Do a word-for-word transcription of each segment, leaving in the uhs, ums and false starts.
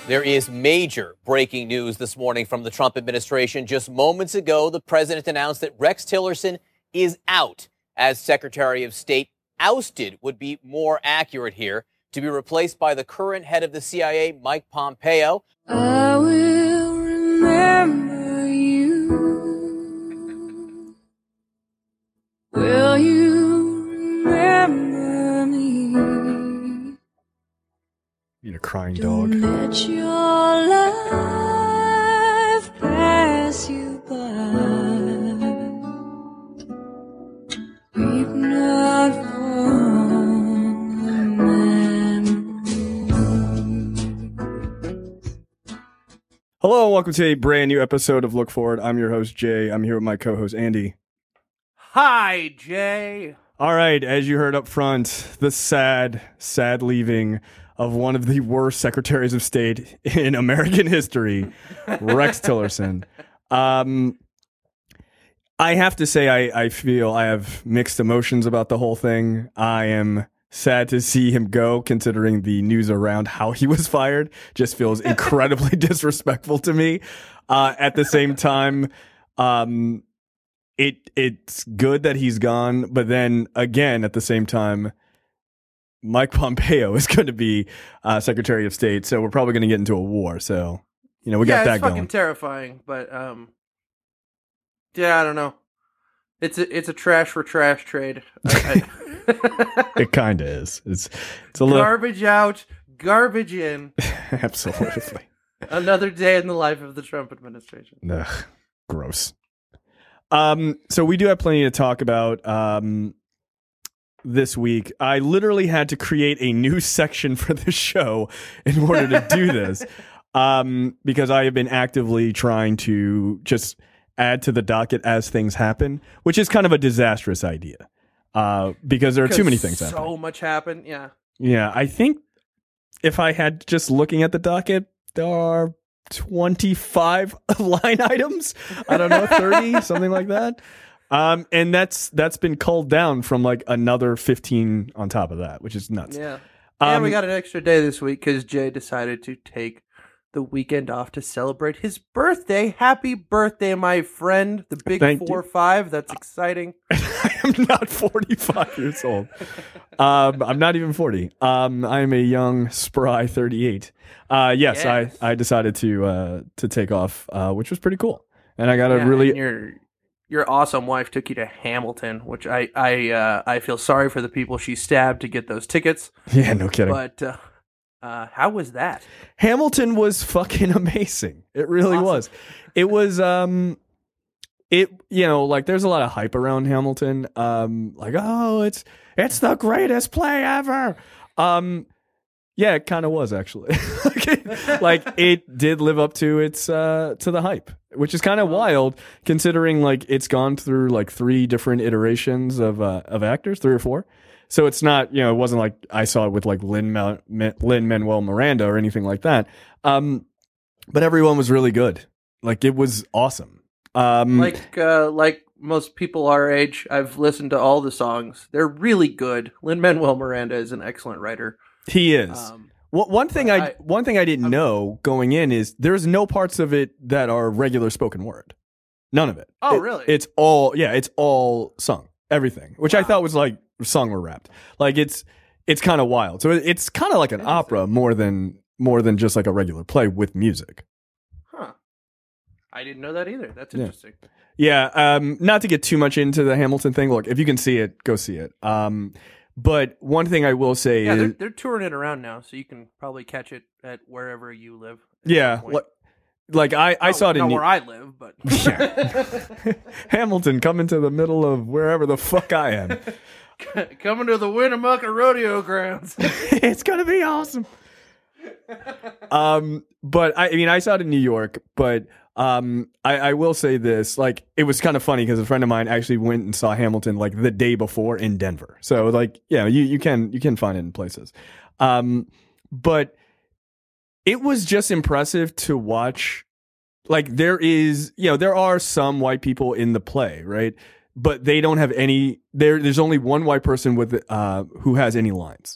There is major breaking news this morning from the Trump administration. Just moments ago, the president announced that Rex Tillerson is out as Secretary of State. Ousted would be more accurate here, to be replaced by the current head of the C I A, Mike Pompeo. I will remember you. Will you remember me? You're a crying dog. Don't let your life pass you by. Weep not for the memories. Hello, and welcome to a brand new episode of Look Forward. I'm your host, Jay. I'm here with my co-host, Andy. Hi, Jay. All right, as you heard up front, the sad, sad leaving of one of the worst secretaries of state in American history, Rex Tillerson. Um, I have to say, I, I feel I have mixed emotions about the whole thing. I am sad to see him go, considering the news around how he was fired just feels incredibly disrespectful to me. Uh, at the same time, um, it it's good that he's gone, but then again, at the same time, Mike Pompeo is going to be uh, Secretary of State, so we're probably going to get into a war. So, you know, we yeah, got that it's fucking going. terrifying, but um, yeah, I don't know. It's a it's a trash for trash trade. I, I It kind of is. It's it's a little garbage out, garbage in. absolutely. Another day in the life of the Trump administration. Ugh, gross. Um, so we do have plenty to talk about um, this week. I literally had to create a new section for the show in order to do this um, because I have been actively trying to just add to the docket as things happen, which is kind of a disastrous idea uh, because there are too many things so happening. So much happened, yeah. Yeah, I think if I had just looking at the docket, there are twenty-five line items. I don't know, thirty, something like that. Um, and that's that's been culled down from like another fifteen on top of that, which is nuts. Yeah. Um, And we got an extra day this week because Jay decided to take the weekend off to celebrate his birthday. Happy birthday, my friend. The big Thank four you. five. That's exciting. I am not forty-five years old. Um, I'm not even forty. Um, I am a young, spry thirty-eight. Uh, yes, Yes. I, I decided to uh, to take off, uh, which was pretty cool. And I got a Yeah, really and your your awesome wife took you to Hamilton, which I I uh, I feel sorry for the people she stabbed to get those tickets. yeah, no kidding. But uh, uh, how was that? Hamilton was fucking amazing. It really Awesome. was. It was um it you know, like there's a lot of hype around Hamilton. Um like, oh, it's it's the greatest play ever. Um yeah, it kind of was actually. Like it did live up to its uh to the hype, which is kind of wild considering like it's gone through like three different iterations of uh of actors, three or four. So it's not, you know, it wasn't like I saw it with like Lin Lin-Manuel Miranda or anything like that. Um, but everyone was really good. Like it was awesome. Um, Like uh, like most people our age, I've listened to all the songs. They're really good. Lin-Manuel Miranda is an excellent writer. he is. Um, Well, one thing I, I- one thing I didn't I'm- know going in is there's no parts of it that are regular spoken word. None of it. Oh, It- really? It's all yeah. It's all sung. Everything, which I Wow. thought was like sung or rapped. Like it's it's kind of wild. So it- it's kind of like an opera more than more than just like a regular play with music. Huh. I didn't know that either. That's Yeah. interesting. Yeah, um, not to get too much into the Hamilton thing. Look, if you can see it, go see it. Um, but one thing I will say Yeah, is, they're, they're touring it around now, so you can probably catch it at wherever you live. at yeah, some point. like, like I, I Not- saw it in not New- where I live, but Hamilton, coming to the middle of wherever the fuck I am. coming to the Winnemucca Rodeo grounds. It's gonna be awesome. Um, but I, I mean, I saw it in New York, but um, I, I will say this: like, it was kind of funny because a friend of mine actually went and saw Hamilton like the day before in Denver. So, like, yeah, you you can you can find it in places. Um, but it was just impressive to watch. Like, there is, you know, there are some white people in the play, right? But they don't have any. There, there's only one white person with uh who has any lines,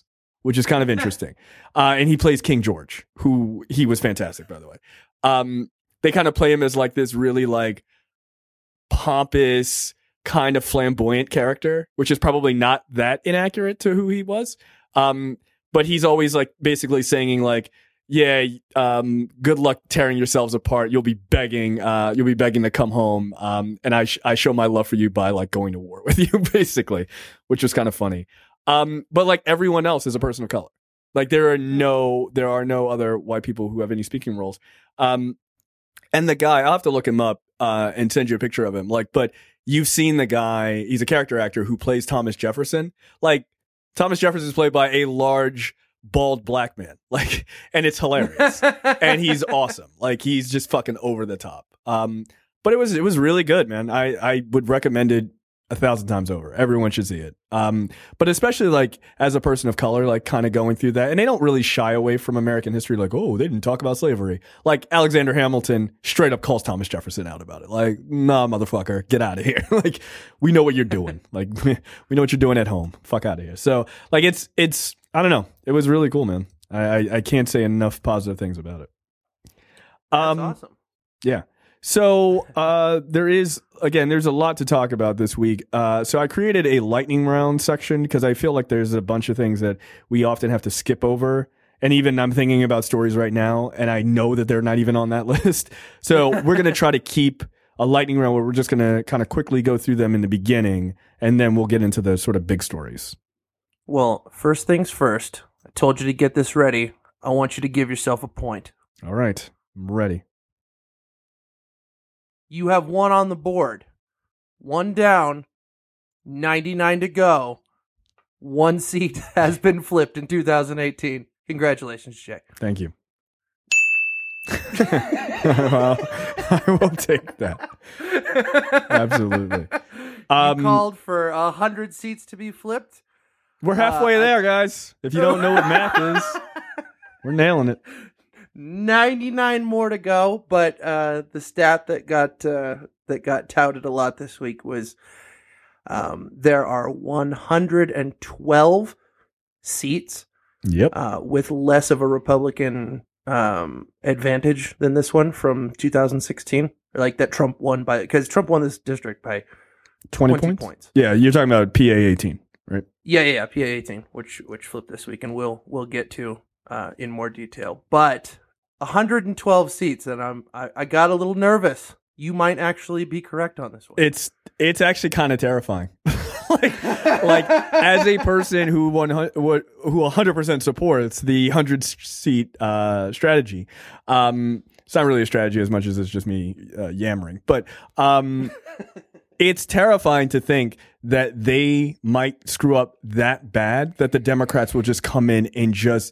which is kind of interesting. Uh, and he plays King George, who he was fantastic, by the way. Um, they kind of play him as like this really like pompous, kind of flamboyant character, which is probably not that inaccurate to who he was. Um, but he's always like basically saying like, yeah, um, good luck tearing yourselves apart. You'll be begging, uh, you'll be begging to come home. Um, and I, sh- I show my love for you by like going to war with you, basically, which was kind of funny. Um, but like everyone else is a person of color. Like there are no, there are no other white people who have any speaking roles. Um, and the guy, I'll have to look him up, uh, and send you a picture of him. Like, but you've seen the guy, he's a character actor who plays Thomas Jefferson. Like Thomas Jefferson is played by a large, bald black man, like, and it's hilarious. And he's awesome. Like he's just fucking over the top. Um, but it was, it was really good, man. I, I would recommend it a thousand times over. Everyone should see it. Um, but especially like as a person of color, like kind of going through that, and they don't really shy away from American history. Like, oh, they didn't talk about slavery. Like Alexander Hamilton straight up calls Thomas Jefferson out about it. Like, nah, motherfucker, get out of here. Like, we know what you're doing. Like, we know what you're doing at home. Fuck out of here. So like, it's, it's, I don't know. It was really cool, man. I, I, I can't say enough positive things about it. Um, That's awesome. Yeah. So uh, there is, again, there's a lot to talk about this week. Uh, so I created a lightning round section because I feel like there's a bunch of things that we often have to skip over. And even I'm thinking about stories right now, and I know that they're not even on that list. So we're going to try to keep a lightning round where we're just going to kind of quickly go through them in the beginning, and then we'll get into the sort of big stories. Well, first things first. I told you to get this ready. I want you to give yourself a point. All right. I'm ready. You have one on the board. One down. ninety-nine to go. One seat has been flipped in two thousand eighteen. Congratulations, Jay. Thank you. Well, I will take that. Absolutely. Um, you called for one hundred seats to be flipped. We're halfway uh, there, guys. If you don't know what math is, we're nailing it. ninety-nine more to go, but uh, the stat that got uh, that got touted a lot this week was um, there are one hundred twelve seats. Yep. Uh, with less of a Republican um, advantage than this one from two thousand sixteen, like that Trump won by, because Trump won this district by twenty, twenty points? points. Yeah, you're talking about P A eighteen, right? Yeah, yeah, yeah, P A eighteen, which which flipped this week, and we'll we'll get to uh, in more detail. But one hundred twelve seats, and I'm I, I got a little nervous. You might actually be correct on this one. It's it's actually kind of terrifying. like, like as a person who one who one hundred percent supports the one hundred seat uh, strategy, um, it's not really a strategy as much as it's just me uh, yammering. But um, it's terrifying to think that they might screw up that bad that the Democrats will just come in and just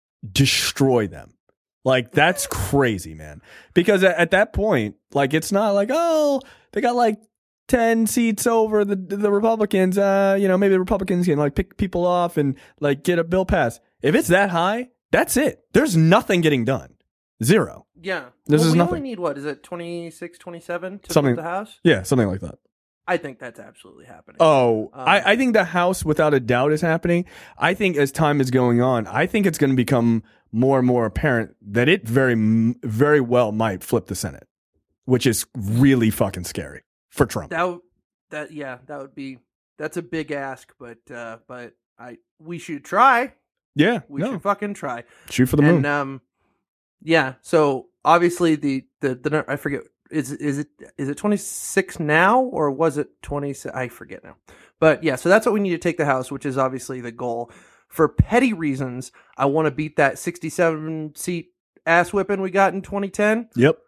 destroy them. Like, that's crazy, man. Because at, at that point, like, it's not like, oh, they got like ten seats over the the Republicans. Uh, you know, maybe the Republicans can like pick people off and like get a bill passed. If it's that high, that's it. There's nothing getting done. Zero. Yeah. This well, is we nothing. only need, what, is it twenty-six, twenty-seven to Something- flip the House? Yeah, something like that. I think that's absolutely happening. Oh, Um, I, I think the House, without a doubt, is happening. I think as time is going on, I think it's going to become more and more apparent that it very, very well might flip the Senate, which is really fucking scary for Trump. That, w- that, yeah, that would be, that's a big ask, but, uh, but I, we should try. Yeah, We no, should fucking try. shoot for the moon. And, um, yeah, so obviously the, the, the, I forget, is, is it, is it twenty-six now or was it twenty? I forget now. But yeah, so that's what we need to take the House, which is obviously the goal. For petty reasons, I want to beat that sixty-seven seat ass whipping we got in twenty ten. Yep.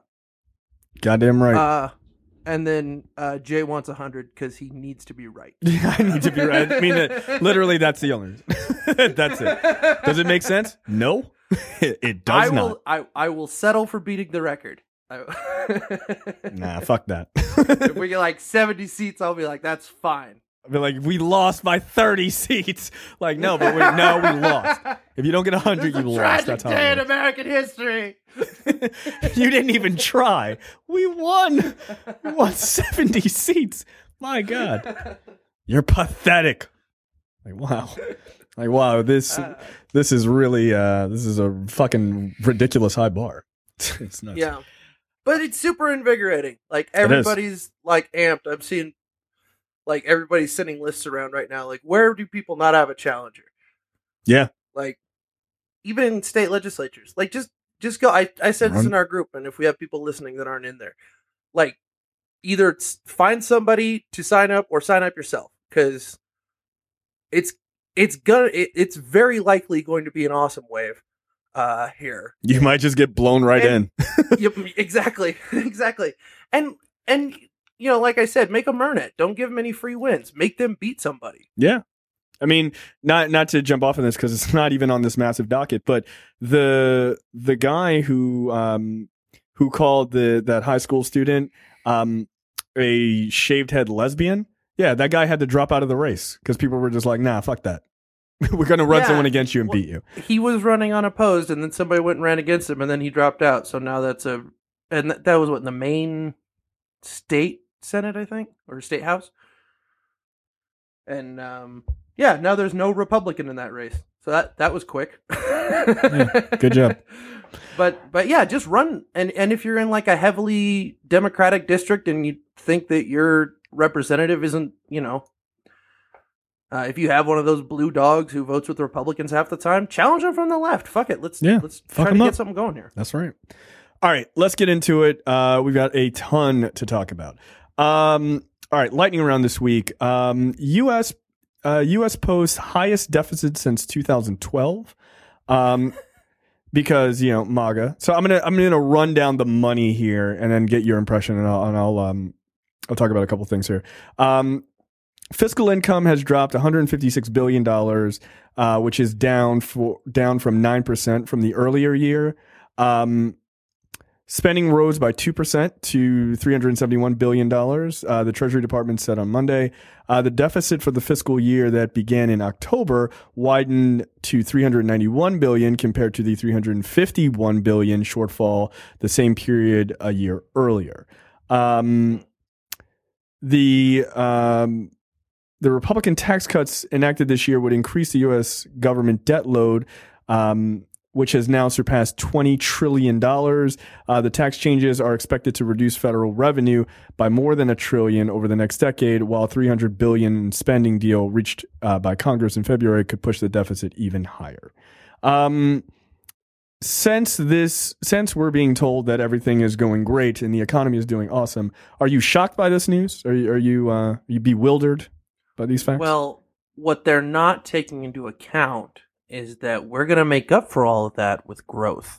Goddamn right. Uh, and then uh, Jay wants one hundred because he needs to be right. Yeah, I need to be right. I mean, uh, literally, that's the only. That's it. Does it make sense? No, it, it does I will, not. I, I will settle for beating the record. I- Nah, fuck that. If we get like seventy seats, I'll be like, that's fine. I'll be like, we lost by thirty seats. Like, no, but we, no, we lost. If you don't get one hundred, you lost. Tragic That's how day in it works. American history. You didn't even try. We won. We won seventy seats. My God. You're pathetic. Like, wow. Like, wow, this Uh, this is really uh, this is a fucking ridiculous high bar. It's nuts. Yeah. But it's super invigorating. Like is. everybody's like amped. I'm seeing like everybody's sending lists around right now. Like, where do people not have a challenger? Yeah. Like, even in state legislatures. Like, just just go. I, I said this Run. in our group, and if we have people listening that aren't in there, like, either it's find somebody to sign up or sign up yourself, because it's it's gonna it, it's very likely going to be an awesome wave uh here. You might just get blown right And- in. Yep, exactly, exactly. And and you know, like I said, make them earn it. Don't give them any free wins. Make them beat somebody. Yeah. I mean, not not to jump off on this because it's not even on this massive docket, but the the guy who um who called the that high school student um a shaved head lesbian, yeah, that guy had to drop out of the race because people were just like, nah, fuck that. We're gonna run Yeah. someone against you and Well, beat you. He was running unopposed, and then somebody went and ran against him, and then he dropped out. So now that's a and th- that was what in the Maine state senate, I think, or state house. And um, yeah, now there's no Republican in that race. So that that was quick. good job. But but yeah, just run, and and if you're in like a heavily Democratic district and you think that your representative isn't, you know, uh, if you have one of those blue dogs who votes with the Republicans half the time, challenge them from the left. Fuck it, let's Yeah, let's fuck try 'em to up. get something going here. That's right. All right, let's get into it. Uh, we've got a ton to talk about. Um, all right, lightning round this week. Um, U S uh, U S posts highest deficit since two thousand twelve. Um, because you know MAGA. So I'm gonna I'm gonna run down the money here and then get your impression, and I'll and I'll um I'll talk about a couple things here. Um, fiscal income has dropped one hundred fifty-six billion dollars, uh, which is down for down from nine percent from the earlier year. Um, spending rose by two percent to three hundred seventy-one billion dollars. Uh, the Treasury Department said on Monday. Uh, the deficit for the fiscal year that began in October widened to three hundred ninety-one billion dollars compared to the three hundred fifty-one billion dollars shortfall the same period a year earlier. Um, the um, the Republican tax cuts enacted this year would increase the U S government debt load, um, which has now surpassed twenty trillion dollars. Uh, the tax changes are expected to reduce federal revenue by more than a trillion over the next decade, while three hundred billion dollars spending deal reached uh, by Congress in February could push the deficit even higher. Um, since this, since we're being told that everything is going great and the economy is doing awesome, are you shocked by this news? Are you, are you, uh, are you bewildered by these facts? Well, what they're not taking into account is that we're going to make up for all of that with growth.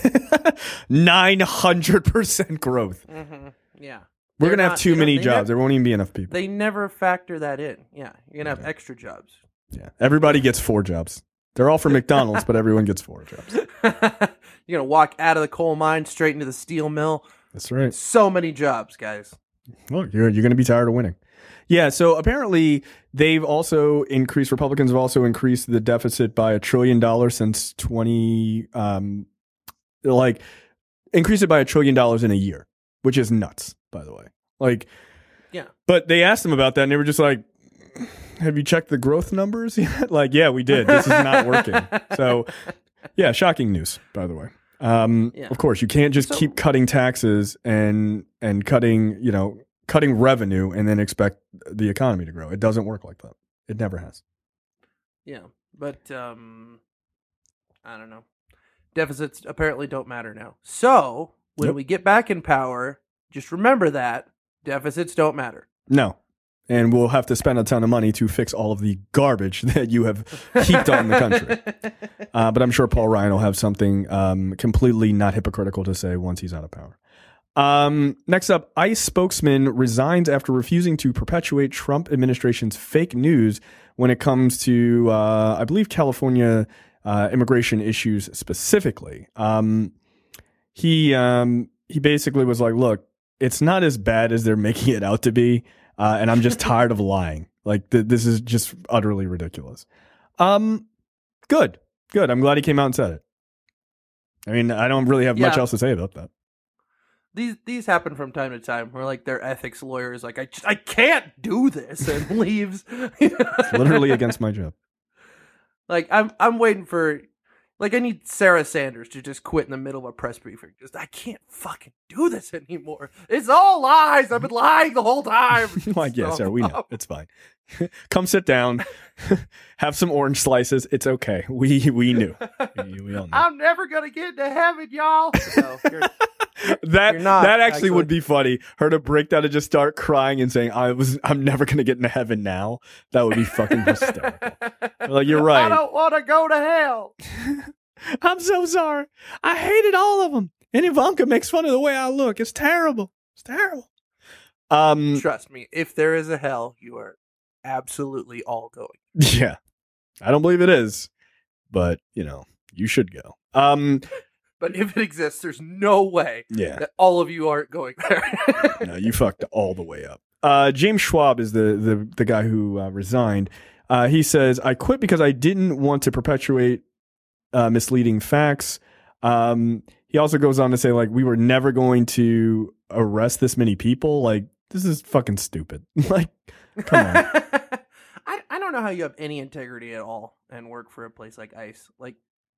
nine hundred percent growth. Mm-hmm. Yeah. We're They're going to have not- too you know, many they jobs. never- there won't even be enough people. They never factor that in. Yeah. You're going to have extra jobs. Yeah. Everybody gets four jobs. They're all from McDonald's, but everyone gets four jobs. You're going to walk out of the coal mine straight into the steel mill. That's right. So many jobs, guys. Well, you're you're going to be tired of winning. Yeah. So apparently they've also increased. Republicans have also increased the deficit by a trillion dollars since twenty. Um, like increased it by a trillion dollars in a year, which is nuts, by the way. Like, Yeah. But they asked them about that, and they were just like, "Have you checked the growth numbers yet?" Like, yeah, we did. This is not working. So, yeah, shocking news, by the way. Um, Yeah. Of course, you can't just So- keep cutting taxes and and cutting, you know, cutting revenue and then expect the economy to grow. It doesn't work like that. It never has. Yeah. But, um, I don't know. Deficits apparently don't matter now. So, when Yep. we get back in power, just remember that deficits don't matter. No. And we'll have to spend a ton of money to fix all of the garbage that you have heaped on the country. Uh, but I'm sure Paul Ryan will have something um, completely not hypocritical to say once he's out of power. Um, next up, ICE spokesman resigns after refusing to perpetuate Trump administration's fake news when it comes to, uh, I believe, California uh, immigration issues specifically. Um, he um, he basically was like, look, it's not as bad as they're making it out to be. Uh, and I'm just tired of lying. Like th- this is just utterly ridiculous. Um, good, good. I'm glad he came out and said it. I mean, I don't really have much Yeah. else to say about that. These these happen from time to time where like their ethics lawyer is like, I, just, I can't do this and leaves. It's literally against my job. Like I'm I'm waiting for like I need Sarah Sanders to just quit in the middle of a press briefing. Just I can't fucking do this anymore. It's all lies. I've been lying the whole time. Like, yeah, Stop. Sarah, we know. It's fine. Come sit down. Have some orange slices. It's okay. We we knew. We, we all knew. I'm never gonna get into heaven, y'all. No, you're, that you're not, that actually, actually. would be funny. Her to break down and just start crying and saying, "I was I'm never gonna get into heaven now." That would be fucking hysterical. Like, you're right. I don't want to go to hell. I'm so sorry. I hated all of them. And Ivanka makes fun of the way I look. It's terrible. It's terrible. Um, Trust me, if there is a hell, you are absolutely all going. yeah, I don't believe it is, but you know, you should go. Um, But if it exists, there's no way yeah, that all of you aren't going there. no, you fucked all the way up. Uh, James Schwab is the the the guy who uh, resigned. Uh, he says, "I quit because I didn't want to perpetuate uh, misleading facts." Um, he also goes on to say, like, we were never going to arrest this many people. Like, this is fucking stupid. Like, come on. I, I don't know how you have any integrity at all and work for a place like ICE. Like,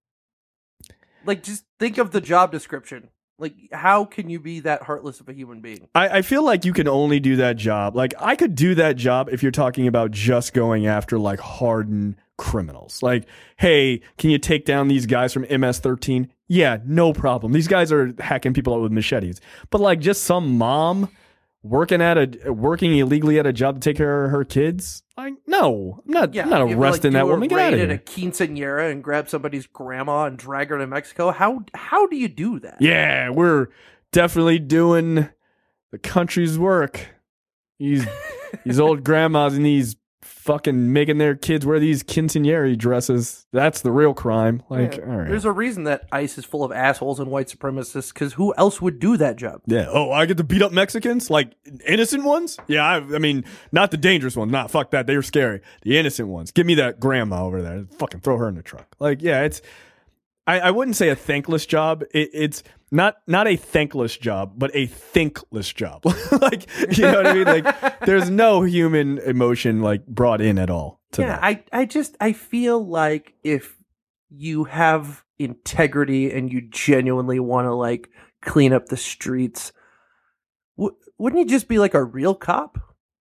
like just think of the job description. Like, how can you be that heartless of a human being? I, I feel like you can only do that job. Like, I could do that job if you're talking about just going after, like, hardened criminals. Like, hey, can you take down these guys from M S thirteen? Yeah, no problem. These guys are hacking people out with machetes. But, like, just some mom working at a working illegally at a job to take care of her kids? Like, no, I'm not. Yeah, I'm not you arresting like, that do a woman. Get out of raid here. at a quinceañera and grab somebody's grandma and drag her to Mexico. How how do you do that? Yeah, we're definitely doing the country's work. These these old grandmas and these fucking making their kids wear these quinceañera dresses. That's the real crime. Like, Yeah. all right. There's a reason that ICE is full of assholes and white supremacists, because who else would do that job? Yeah. Oh, I get to beat up Mexicans? Like, innocent ones? Yeah, I, I mean, not the dangerous ones. Not, fuck that. They were scary. The innocent ones. Give me that grandma over there. Fucking throw her in the trunk. Like, yeah, it's, I, I wouldn't say a thankless job. It, it's not not a thankless job, but a thinkless job. Like, you know what I mean? Like, there's no human emotion, like, brought in at all to Yeah, that. I, I just I feel like if you have integrity and you genuinely want to like clean up the streets, w- wouldn't you just be like a real cop?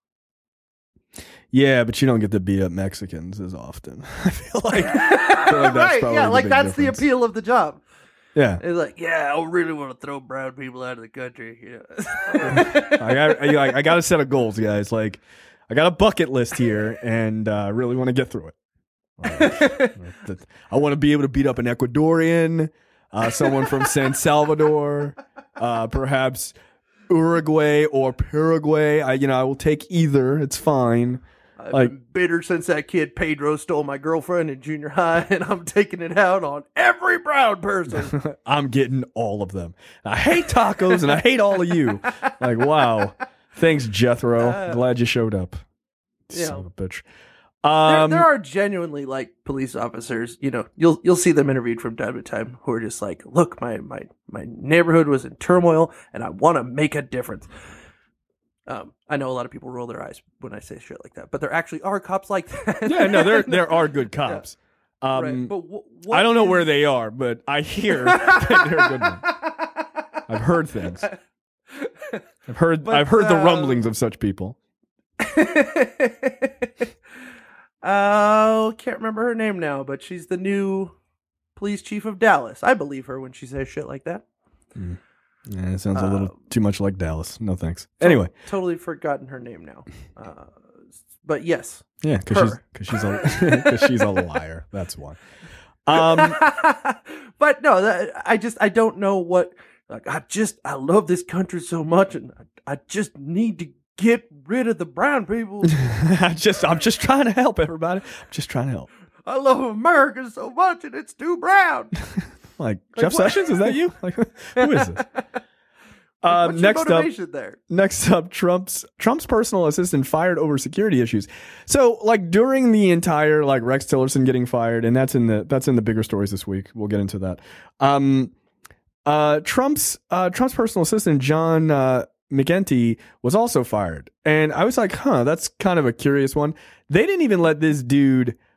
Yeah, but you don't get to beat up Mexicans as often. I feel like, I feel like that's right? probably Yeah, the like big that's difference. the appeal of the job. Yeah. It's like, yeah, I really want to throw brown people out of the country. You know? I got, I, I got a set of goals, guys. Like, I got a bucket list here, and uh, I really want to get through it. Uh, I want to be able to beat up an Ecuadorian, uh, someone from San Salvador, uh, perhaps Uruguay or Paraguay. I, you know, I will take either. It's fine. I've Like- been bitter since that kid Pedro stole my girlfriend in junior high, and I'm taking it out on every brown person. I'm getting all of them. I hate tacos, and I hate all of you. Like, wow. Thanks, Jethro. Uh, Glad you showed up. yeah. Son of a bitch. There, Um, there are genuinely like police officers, you know, you'll you'll see them interviewed from time to time who are just like, look, my my my neighborhood was in turmoil and I want to make a difference. Um, I know a lot of people roll their eyes when I say shit like that, but there actually are cops like that. yeah, no, there there are good cops. Um, right. But wh- what I don't know is- where they are, but I hear that they're good ones. I've heard things. I've heard But, I've heard the um, rumblings of such people. Oh, can't remember her name now, but she's the new police chief of Dallas. I believe her when she says shit like that. Yeah, it sounds a little Uh, too much like Dallas. No thanks. Anyway, Totally forgotten her name now. Uh, but yes. yeah, because she's Her. because she's a because she's a liar. That's why. Um, But no, that, I just I don't know what. Like I just I love this country so much, and I, I just need to get rid of the brown people. I just I'm just trying to help everybody. I'm just trying to help. I love America so much, and it's too brown. Like, Like Jeff what? Sessions, is that you? Like, who is this? Um, What's next your up, motivation there? Next up, Trump's Trump's personal assistant fired over security issues. So, like during the entire like Rex Tillerson getting fired, and that's in the that's in the bigger stories this week. We'll get into that. Um, uh, Trump's uh, Trump's personal assistant John uh, McEntee was also fired, and I was like, huh, that's kind of a curious one. They didn't even let this dude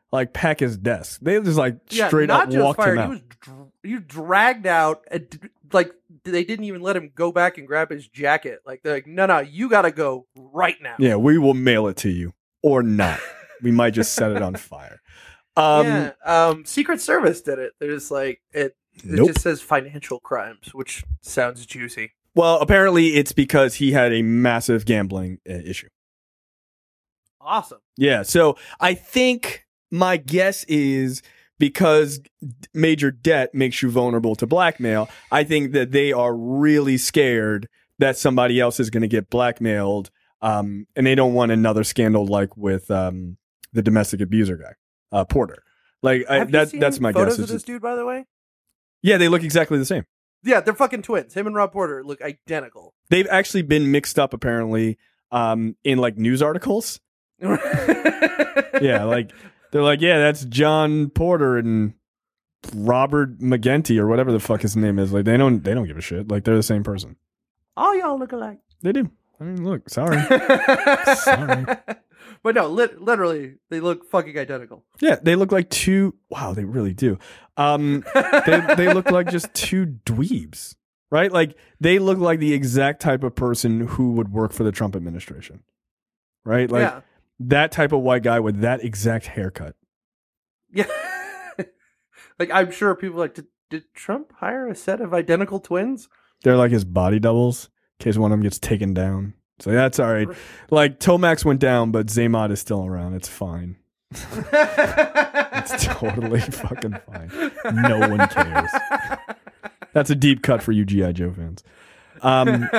like pack his desk. They just like Yeah, straight not up just walked him fired. out. He was dr- you dragged out. And, d- like they didn't even let him go back and grab his jacket. Like they're like, no, no, you got to go right now. Yeah, we will mail it to you or not. We might just set it on fire. Um, yeah. Um, Secret Service did it. There's like it. It Nope. just says financial crimes, which sounds juicy. Well, apparently it's because he had a massive gambling uh, issue. Awesome. Yeah, so I think my guess is because major debt makes you vulnerable to blackmail, I think that they are really scared that somebody else is going to get blackmailed, um, and they don't want another scandal like with um, the domestic abuser guy, uh, Porter. Like I, Have you that, seen that's my photos guess. of It's this just- dude, by the way. yeah, they look exactly the same. Yeah, they're fucking twins. Him and Rob Porter look identical. They've actually been mixed up apparently um, in like news articles. Yeah, like they're like, yeah, that's John Porter and Robert McGinty or whatever the fuck his name is. Like they don't they don't give a shit. Like they're the same person. All y'all look alike. They do. I mean, look, sorry. Sorry. But no, lit- literally, they look fucking identical. Yeah, they look like two. Wow, they really do. Um, they they look like just two dweebs, right? Like they look like the exact type of person who would work for the Trump administration, right? Like yeah. that type of white guy with that exact haircut. Yeah. Like, I'm sure people are like, did, did Trump hire a set of identical twins? They're like his body doubles in case one of them gets taken down. So that's all right. Like Tomax went down, but Zaymod is still around. It's fine. It's totally fucking fine. No one cares. That's a deep cut for you G I Joe fans. Um,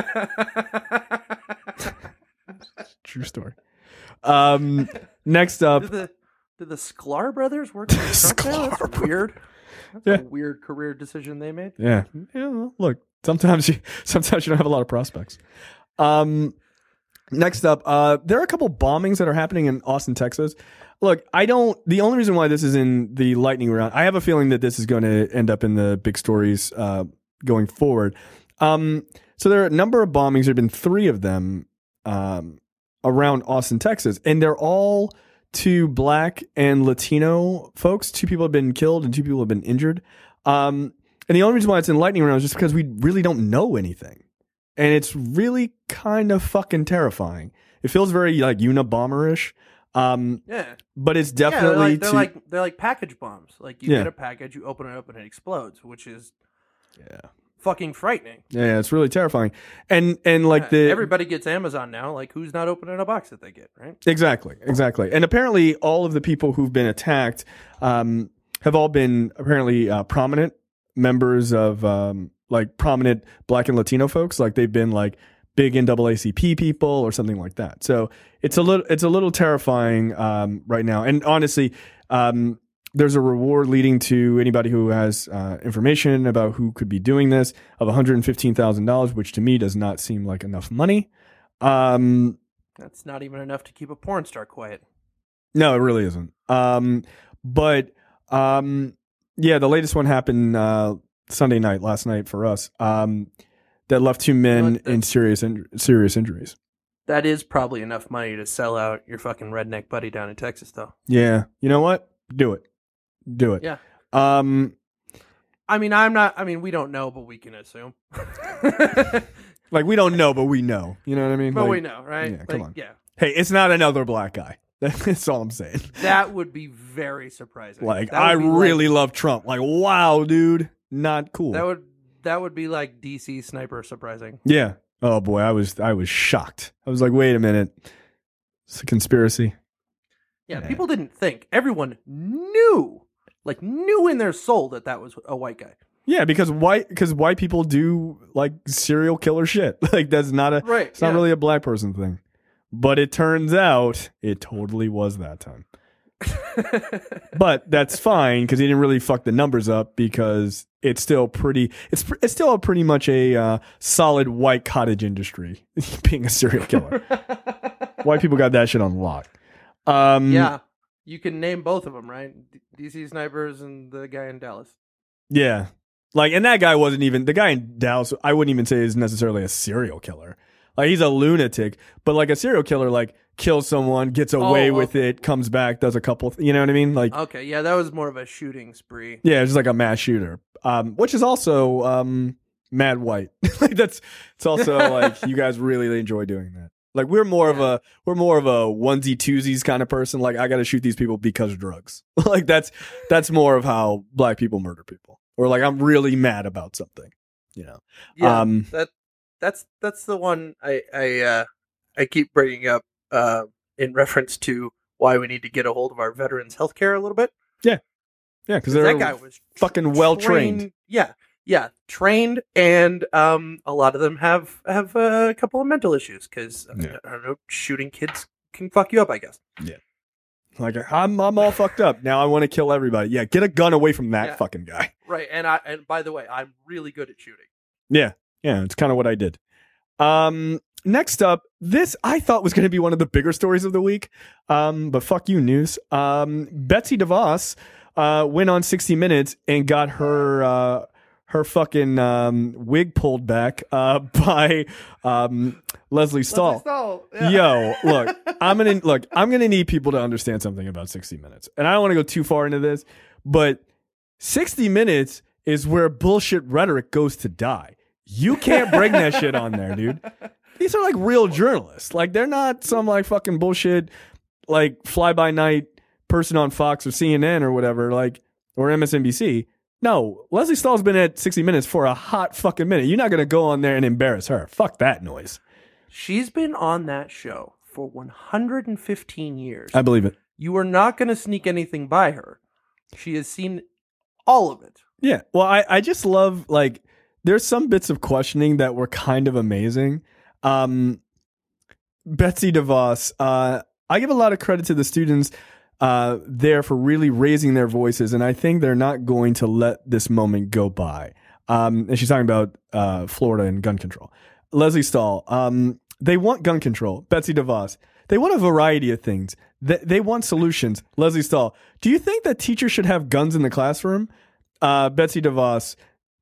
true story. Um, next up, Did the, did the Sklar brothers work for Trump now? That's Sklar weird. That's Yeah. a weird career decision they made. yeah, yeah. well, Look, sometimes you sometimes you don't have a lot of prospects. Um, next up, uh, there are a couple bombings that are happening in Austin, Texas. Look, I don't. The only reason why this is in the lightning round, I have a feeling that this is going to end up in the big stories uh, going forward. Um, so there are a number of bombings. There have been three of them um, around Austin, Texas, and they're all to Black and Latino folks. Two people have been killed and two people have been injured. Um, and the only reason why it's in lightning round is just because we really don't know anything. And it's really kind of fucking terrifying. It feels very like Unabomber-ish. Um, Yeah. but it's Yeah, they're definitely like, they're to, like they're like package bombs. Like you Yeah. get a package, you open it up, and it explodes, which is yeah. fucking frightening. Yeah, it's really terrifying. And and like Yeah, the everybody gets Amazon now. Like who's not opening a box that they get, right? Exactly, exactly. And apparently all of the people who've been attacked um, have all been apparently uh, prominent members of um, like prominent Black and Latino folks. Like they've been like big N double A C P people or something like that. So it's a little it's a little terrifying um, right now. And honestly, um, there's a reward leading to anybody who has uh, information about who could be doing this of one hundred fifteen thousand dollars, which to me does not seem like enough money. Um, That's not even enough to keep a porn star quiet. No, it really isn't. Um, but um, yeah, the latest one happened uh, Sunday night, last night for us. Um, that left two men What the- in serious in- serious injuries. That is probably enough money to sell out your fucking redneck buddy down in Texas, though. Yeah, you know what? Do it, do it. Yeah. Um, I mean, I'm not. I mean, we don't know, but we can assume. like we don't know, but we know. You know what I mean? But Like, we know, right? yeah, come Like, on. Yeah. Hey, it's not another black guy. That's all I'm saying. That would be very surprising. Like That would I be like- really love Trump. Like wow, dude, not cool. That would that would be like D C sniper surprising. Yeah. Oh boy, I was I was shocked. I was like, wait a minute, it's a conspiracy. Yeah, Yeah. people didn't think. Everyone knew, like knew in their soul that that was a white guy. Yeah, because white because white people do like serial killer shit. Like that's not a Right. it's not yeah. really a black person thing. But it turns out it totally was that time. But that's fine because he didn't really fuck the numbers up because it's still pretty. It's pr- it's still a pretty much a uh, solid white cottage industry being a serial killer. White people got that shit on lock. Um, Yeah, you can name both of them, right? D- DC snipers and the guy in Dallas. yeah. Like, and that guy wasn't even the guy in Dallas. I wouldn't even say is necessarily a serial killer. Like he's a lunatic, but like a serial killer, like kills someone, gets away Oh, with okay. it, comes back, does a couple. You know what I mean? Like Okay, yeah, that was more of a shooting spree. yeah, it's just like a mass shooter, um, which is also um, mad white. Like that's it's also like you guys really enjoy doing that. Like we're more of Yeah. a we're more of a onesie twosies kind of person. Like I got to shoot these people because of drugs. Like that's that's more of how black people murder people. Or like I'm really mad about something. You know. Yeah, Um, that that's that's the one I I uh, I keep bringing up uh, in reference to why we need to get a hold of our veterans' healthcare a little bit. Yeah, because that they're guy was fucking well trained. trained. Yeah, yeah, trained, and um, a lot of them have have uh, a couple of mental issues because Yeah. I don't know, shooting kids can fuck you up, I guess. Like I'm I'm all fucked up now. I want to kill everybody. Yeah, get a gun away from that Yeah. fucking guy. Right, and I and by the way, I'm really good at shooting. Yeah, yeah, it's kind of what I did. Um, next up, this I thought was going to be one of the bigger stories of the week. Um, but fuck you, news. Um, Betsy DeVos uh went on sixty minutes and got her uh her fucking um wig pulled back uh by um Leslie Stahl. Yo, look, I'm gonna look. I'm gonna need people to understand something about sixty minutes, and I don't want to go too far into this, but sixty minutes is where bullshit rhetoric goes to die. You can't bring that shit on there, dude. These are like real journalists. Like they're not some like fucking bullshit, like fly by night person on Fox or C N N or whatever, like or M S N B C. No, Leslie Stahl's been at sixty minutes for a hot fucking minute. You're not gonna go on there and embarrass her. Fuck that noise. She's been on that show for one hundred fifteen years. I believe it. You are not going to sneak anything by her. She has seen all of it. Yeah. Well, I, I just love, like, there's some bits of questioning that were kind of amazing. Um, Betsy DeVos, uh, I give a lot of credit to the students uh, there for really raising their voices, and I think they're not going to let this moment go by. Um, and she's talking about uh, Florida and gun control. Leslie Stahl, um, they want gun control. Betsy DeVos, they want a variety of things. They, they want solutions. Leslie Stahl, do you think that teachers should have guns in the classroom? Uh, Betsy DeVos,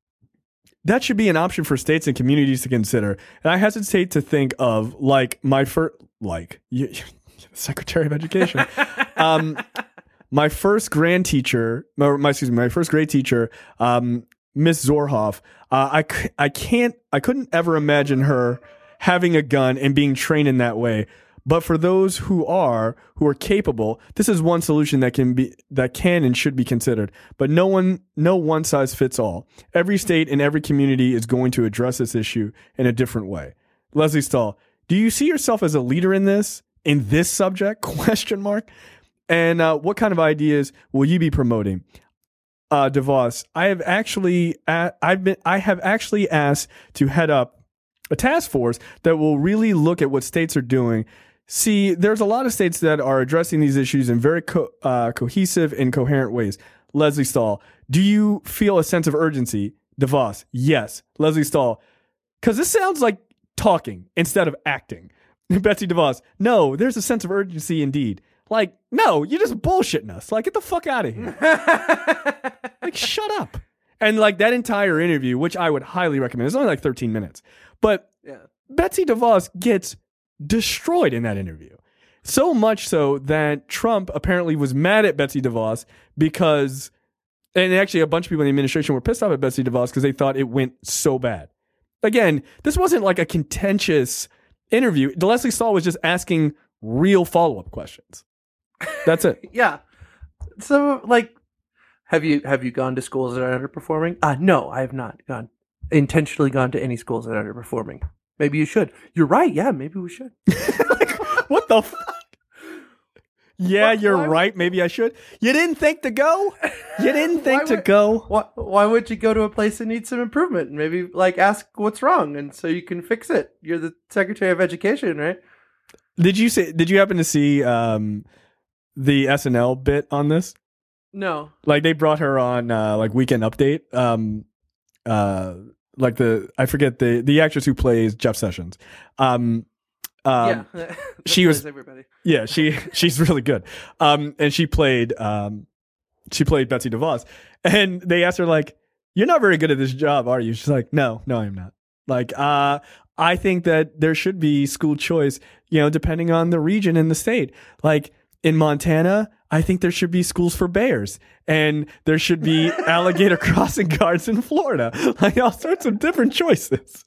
that should be an option for states and communities to consider. And I hesitate to think of like my first, like you, Secretary of Education, um, my first grand teacher, or my excuse me, my first grade teacher, um, Miss Zorhoff. Uh, I c- I can't, I couldn't ever imagine her having a gun and being trained in that way. But for those who are, who are capable, this is one solution that can be, that can and should be considered. But no one, no one size fits all. Every state and every community is going to address this issue in a different way. Leslie Stahl, do you see yourself as a leader in this, in this subject? Question mark. And uh, what kind of ideas will you be promoting? Uh, DeVos, I have actually, uh, I've been, I have actually asked to head up a task force that will really look at what states are doing. See, there's a lot of states that are addressing these issues in very co- uh, cohesive and coherent ways. Leslie Stahl, do you feel a sense of urgency? DeVos, yes. Leslie Stahl, because this sounds like talking instead of acting. Betsy DeVos, no, there's a sense of urgency indeed. Like, no, you're just bullshitting us. Like, get the fuck out of here. Like, shut up. And like that entire interview, which I would highly recommend, it's only like thirteen minutes. But Yeah. Betsy DeVos gets destroyed in that interview. So much so that Trump apparently was mad at Betsy DeVos because, and actually a bunch of people in the administration were pissed off at Betsy DeVos because they thought it went so bad. Again, this wasn't like a contentious interview. Leslie Stahl was just asking real follow-up questions. That's it. Yeah. So, like, have you have you gone to schools that are underperforming? Uh, no, I have not gone intentionally gone to any schools that are underperforming. Maybe you should. You're right. Yeah, maybe we should. Like, what the fuck? Yeah, What- you're why- right. Maybe I should. You didn't think to go? You didn't think Why to would- go? Why, why would you go to a place that needs some improvement and maybe like ask what's wrong and so you can fix it? You're the Secretary of Education, right? Did you say? Did you happen to see um, the S N L bit on this? No. Like they brought her on uh, like Weekend Update. Um, uh, like the I forget the the actress who plays Jeff Sessions. Um, um, yeah. she was- everybody. Yeah, she she's really good. Um, and she played um, she played Betsy DeVos, and they asked her like, "You're not very good at this job, are you?" She's like, "No, no, I'm not." Like, uh, I think that there should be school choice, you know, depending on the region in the state. Like in Montana, I think there should be schools for bears, and there should be alligator crossing guards in Florida. Like all sorts of different choices.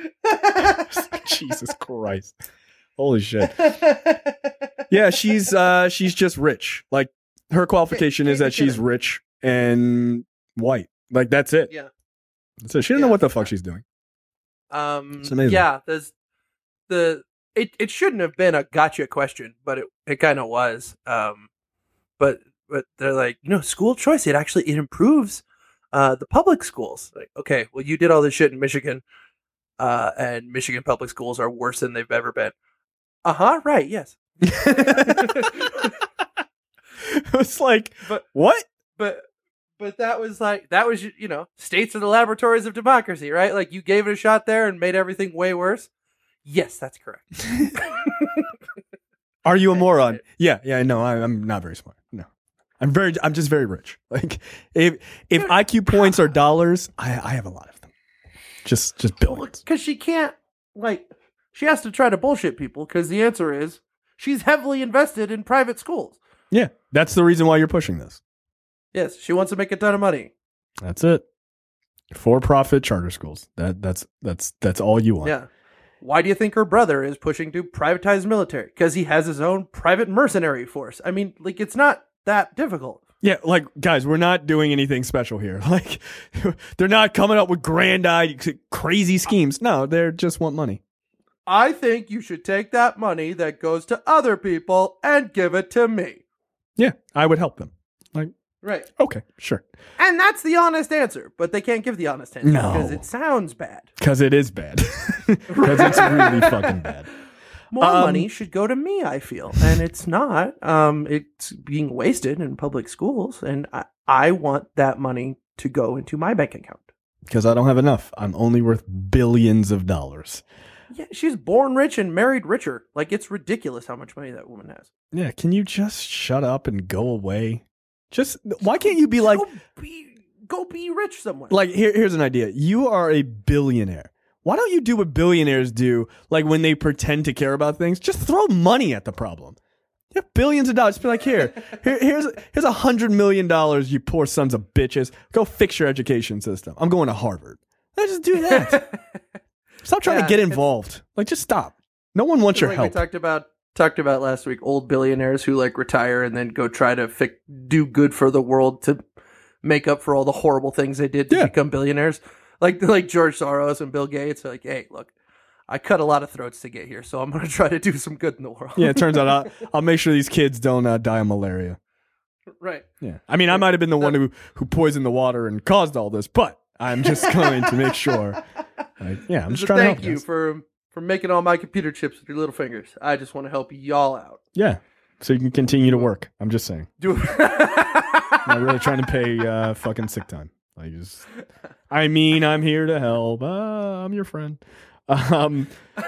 Jesus Christ. Holy shit. Yeah, she's uh she's just rich. Like her qualification is that she's rich and white. Like that's it. Yeah. So she doesn't Yeah. know what the fuck she's doing. Um, It's amazing. Yeah, there's the it, it shouldn't have been a gotcha question, but it, it kind of was. Um, but but they're like, you know, school choice. It actually it improves uh, the public schools. Like, okay, well, you did all this shit in Michigan, uh, and Michigan public schools are worse than they've ever been. Uh huh. Right. Yes. It's like, But what? but but that was like that was you know states are the laboratories of democracy, right? Like you gave it a shot there and made everything way worse. Yes, that's correct. Are you a moron? Yeah, yeah, no, I, I'm not very smart. No. I'm very I'm just very rich. Like if if I Q points are dollars, I I have a lot of them. Just just billions. Because she can't, like, she has to try to bullshit people because the answer is she's heavily invested in private schools. Yeah, that's the reason why you're pushing this. Yes, she wants to make a ton of money. That's it. For-profit charter schools. That that's that's that's all you want. Yeah. Why do you think her brother is pushing to privatize the military? Because he has his own private mercenary force. I mean, like, it's not that difficult. Yeah, like guys, we're not doing anything special here. Like they're not coming up with grand ideas, crazy schemes. No, they just want money. I think you should take that money that goes to other people and give it to me. Yeah, I would help them. Like, Right. okay, sure. And that's the honest answer, but they can't give the honest answer No. because it sounds bad. Because it is bad. Because it's really fucking bad. More Um, money should go to me, I feel. And it's not. Um, it's being wasted in public schools, and I, I want that money to go into my bank account. Because I don't have enough. I'm only worth billions of dollars. Yeah, she's born rich and married richer. Like, it's ridiculous how much money that woman has. Yeah, can you just shut up and go away? Just, why can't you be like, Go be, go be rich somewhere. like, here, here's an idea. You are a billionaire. Why don't you do what billionaires do, like when they pretend to care about things? Just throw money at the problem. You have billions of dollars. Just be like, here, here here's here's a hundred million dollars, you poor sons of bitches. Go fix your education system. I'm going to Harvard. Let's just do that. Stop trying Yeah, to get it's- involved. Like, just stop. No one wants your like help. we talked about talked about last week, old billionaires who like retire and then go try to fi- do good for the world to make up for all the horrible things they did to Yeah. become billionaires. Like like George Soros and Bill Gates are like, hey, look, I cut a lot of throats to get here, so I'm going to try to do some good in the world. Yeah, it turns out I'll, I'll make sure these kids don't uh, die of malaria. Right. Yeah, I mean, I might have been the one who who poisoned the water and caused all this, but I'm just going to make sure. Like, yeah, I'm just So trying thank to help you guys. for for making all my computer chips with your little fingers. I just want to help y'all out. Yeah, so you can continue to work. I'm just saying. Do I'm not really trying to pay uh, fucking sick time. Like, just, I mean, I'm here to help. Uh, I'm your friend. Um,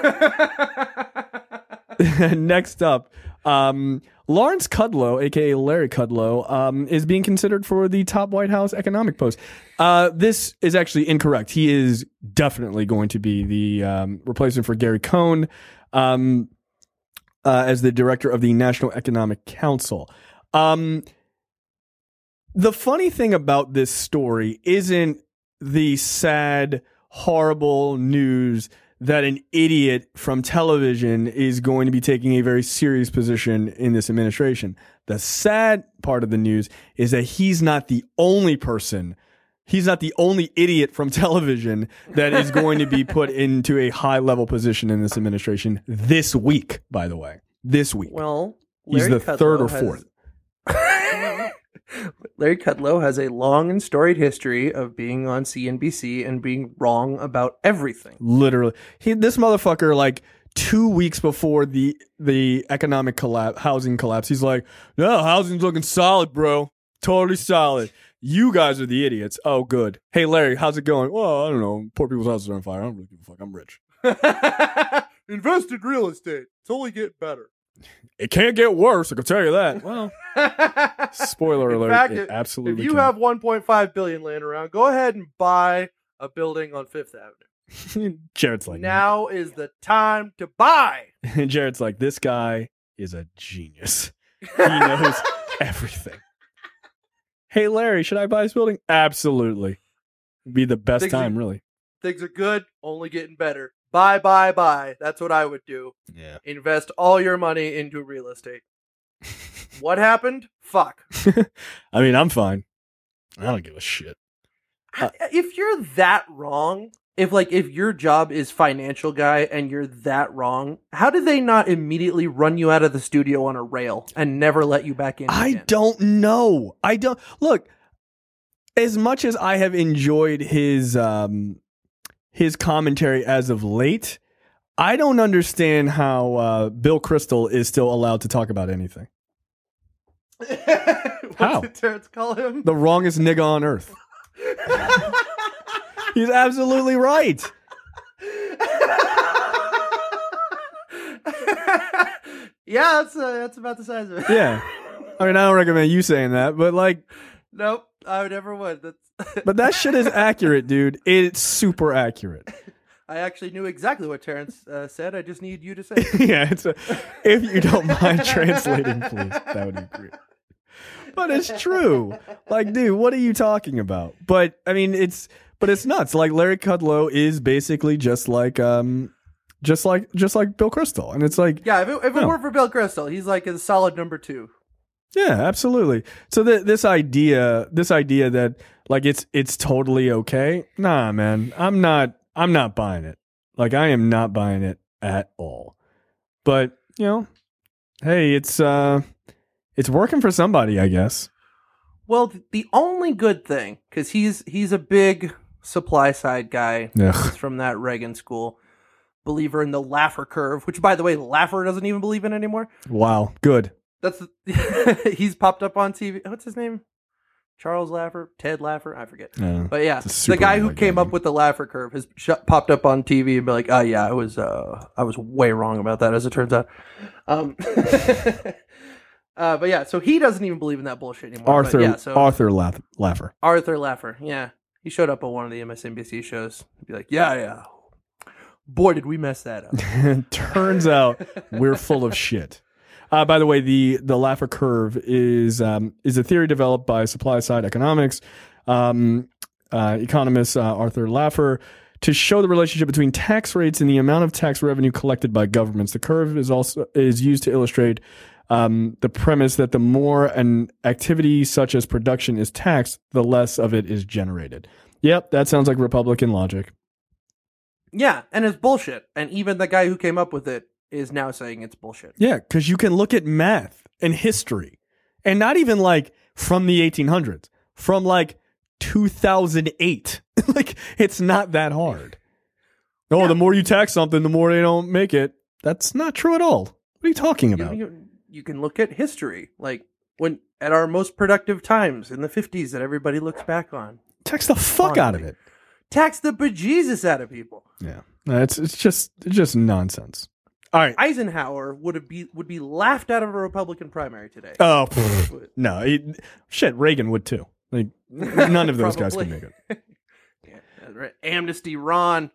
next up, um, Lawrence Kudlow, aka Larry Kudlow, um, is being considered for the top White House economic post. Uh, this is actually incorrect. He is definitely going to be the um, replacement for Gary Cohn um, uh, as the director of the National Economic Council. Um, the funny thing about this story isn't the sad, horrible news that an idiot from television is going to be taking a very serious position in this administration. The sad part of the news is that he's not the only person, he's not the only idiot from television that is going to be put into a high level position in this administration this week, by the way. This week. Well, he's Larry the Kudlow third or has- fourth. Larry Kudlow has a long and storied history of being on C N B C and being wrong about everything. Literally, he this motherfucker, like two weeks before the the economic collapse, housing collapse, he's like, "No, housing's looking solid, bro. Totally solid. You guys are the idiots." Oh, good. Hey, Larry, how's it going? Well, I don't know. Poor people's houses are on fire. I don't really give a fuck. I'm rich. Invest in real estate. It's only getting better. It can't get worse. I can tell you that. Well, spoiler In alert. fact, it if- absolutely. If you can. have one point five billion laying around, go ahead and buy a building on Fifth Avenue. Jared's like, now is the time to buy. and Jared's like, this guy is a genius. He knows everything. Hey, Larry, should I buy this building? Absolutely. Be the best Things time, are- really. Things are good, only getting better. Buy, buy, buy. That's what I would do. Yeah. Invest all your money into real estate. What happened? Fuck. I mean, I'm fine. I don't give a shit. Uh, If you're that wrong, if like if your job is financial guy and you're that wrong, how did they not immediately run you out of the studio on a rail and never let you back in? I again? don't know. I don't look. As much as I have enjoyed his um, his commentary as of late, I don't understand how uh, Bill Kristol is still allowed to talk about anything. What How? did Terrence call him? The wrongest nigga on earth. He's absolutely right. Yeah, that's uh, that's about the size of it. Yeah. I mean, I don't recommend you saying that, but like, Nope, I would never would. That's but that shit is accurate, dude. It's super accurate. I actually knew exactly what Terrence uh, said. I just need you to say it. Yeah, it's a, if you don't mind translating, please, that would be great. But it's true. Like, dude, what are you talking about? But I mean, it's but it's nuts. Like Larry Kudlow is basically just like um, just like just like Bill Kristol, and it's like Yeah, if it, if it No. weren't for Bill Kristol, he's like a solid number two. yeah, absolutely. So th- this idea, this idea that like it's it's totally okay. Nah, man, I'm not. I'm not buying it. Like I am not buying it at all. But you know, hey, it's uh, it's working for somebody, I guess. Well, th- the only good thing, because he's he's a big supply side guy. Ugh. He's from that Reagan school. Believer in the Laffer curve, which, by the way, Laffer doesn't even believe in anymore. Wow, good. That's he's popped up on T V. What's his name? Charles Laffer, Ted Laffer, I forget. Yeah. But yeah, It's a super the guy who white came guy up name. with the Laffer curve has sh- popped up on T V and be like, "Oh yeah, I was, uh, I was way wrong about that." As it turns out, um, uh, but yeah, so he doesn't even believe in that bullshit anymore. But Arthur yeah, so Arthur Laff- Laffer. Arthur Laffer, yeah, he showed up on one of the M S N B C shows. He'd be like, "Yeah, yeah, boy, did we mess that up." Turns out we're full of shit. Uh, by the way, the the Laffer curve is um, is a theory developed by supply side economics um, uh, economist uh, Arthur Laffer to show the relationship between tax rates and the amount of tax revenue collected by governments. The curve is also is used to illustrate um, the premise that the more an activity such as production is taxed, the less of it is generated. Yep, that sounds like Republican logic. Yeah, and it's bullshit. And even the guy who came up with it is now saying it's bullshit. Yeah, because you can look at math and history, and not even like from the eighteen hundreds, from like two thousand eight. Like, it's not that hard. Oh, Yeah. the more you tax something, the more they don't make it. That's not true at all. What are you talking You, about? you, you can look at history, like when at our most productive times in the fifties that everybody looks back on. Tax the fuck out of it. Tax the bejesus out of people. Yeah, No, it's it's just it's just nonsense. All right. Eisenhower would have be would be laughed out of a Republican primary today. Oh pff, no, he, shit. Reagan would too. Like none of those guys could Probably. make it. Yeah, that's right. Amnesty Ron.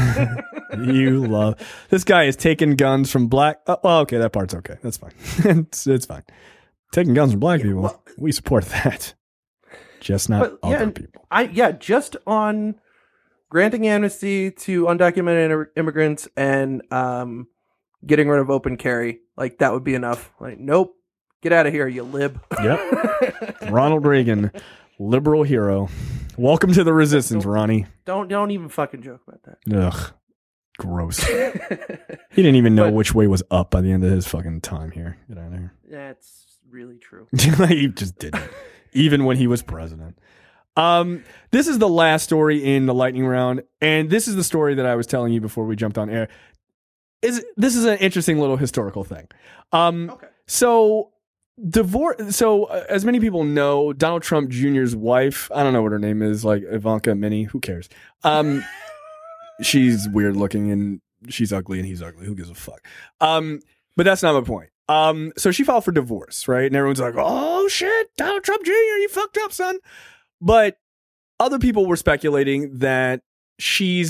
You love this guy is taking guns from black. Oh, well, okay, that part's okay. That's fine. it's it's fine. Taking guns from black people, well- we support that. Just not But, yeah, other and people. I yeah, just on granting amnesty to undocumented imm- immigrants and um, getting rid of open carry, like that would be enough. Like, nope, get out of here, you lib. Yep. Ronald Reagan, liberal hero. Welcome to the resistance, Ronnie. Don't don't even fucking joke about that. Ugh, gross. He didn't even know But- which way was up by the end of his fucking time here. Get out of here. That's really true. He just didn't, even when he was president. Um, this is the last story in the lightning round, and this is the story that I was telling you before we jumped on air. Is this is an interesting little historical thing. Um, Okay. so divorce. So uh, as many people know, Donald Trump Junior's wife. I don't know what her name is, like Ivanka Mini. Who cares? Um, she's weird looking and she's ugly and he's ugly. Who gives a fuck? Um, but that's not my point. Um, so she filed for divorce, right? And everyone's like, "Oh shit, Donald Trump Junior, you fucked up, son." But other people were speculating that she's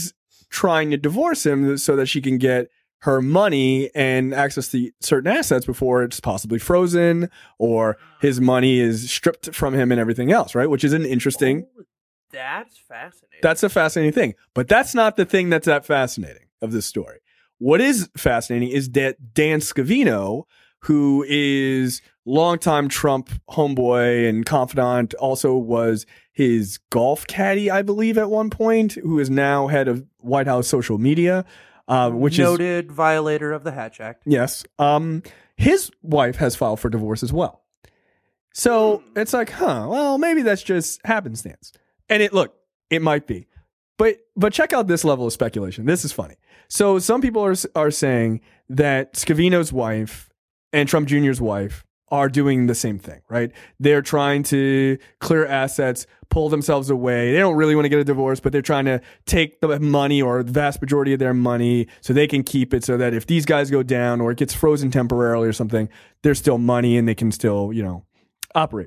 trying to divorce him so that she can get her money and access to certain assets before it's possibly frozen or his money is stripped from him and everything else, right? Which is an interesting. Oh, that's fascinating. That's a fascinating thing. But that's not the thing that's that fascinating of this story. What is fascinating is that Dan Scavino, who is longtime Trump homeboy and confidant, also was his golf caddy, I believe, at one point, who is now head of White House social media. Uh, which Noted is violator of the Hatch Act. Yes. Um, his wife has filed for divorce as well. So it's like, huh, well, maybe that's just happenstance. And it look, it might be. But but check out this level of speculation. This is funny. So some people are are saying that Scavino's wife and Trump Junior's wife are doing the same thing, right? They're trying to clear assets, pull themselves away. They don't really want to get a divorce, but they're trying to take the money or the vast majority of their money so they can keep it so that if these guys go down or it gets frozen temporarily or something, there's still money and they can still, you know, operate.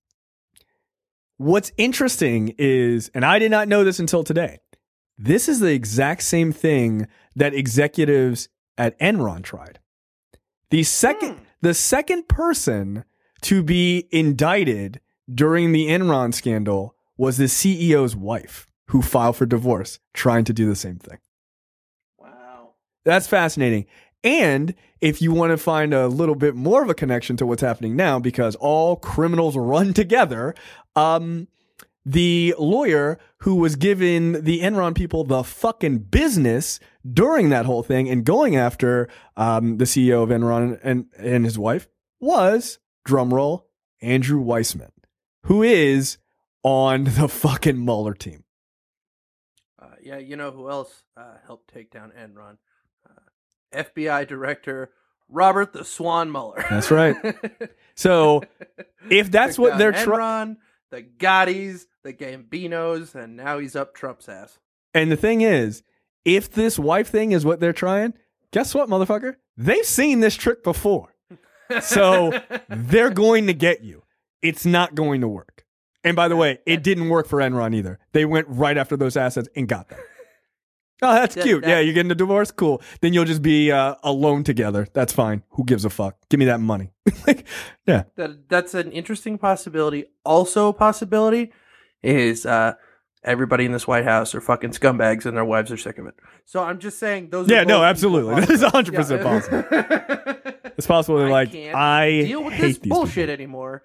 What's interesting is, and I did not know this until today, this is the exact same thing that executives at Enron tried. The second, mm. the second person to be indicted during the Enron scandal was the C E O's wife, who filed for divorce, trying to do the same thing. Wow. That's fascinating. And if you want to find a little bit more of a connection to what's happening now, because all criminals run together, um, the lawyer who was giving the Enron people the fucking business during that whole thing and going after um, the C E O of Enron and, and his wife was, drumroll, Andrew Weissman, who is on the fucking Mueller team. Uh, yeah, you know who else uh, helped take down Enron? Uh, F B I Director Robert the Swan Mueller. That's right. So if that's Took what down they're trying, Enron, the Gottis, the Gambinos, and now he's up Trump's ass. And the thing is, if this wife thing is what they're trying, guess what, motherfucker? They've seen this trick before. So they're going to get you. It's not going to work. And by the way, it didn't work for Enron either. They went right after those assets and got them. Oh, that's that, cute. That, yeah, you're getting a divorce? Cool. Then you'll just be uh, alone together. That's fine. Who gives a fuck? Give me that money. like, yeah. That, that's an interesting possibility. Also a possibility is uh, everybody in this White House are fucking scumbags and their wives are sick of it. So I'm just saying those Yeah, are no, absolutely. That is one hundred percent yeah. possible. It's possible they're I like, can't I deal with hate this these bullshit people. anymore.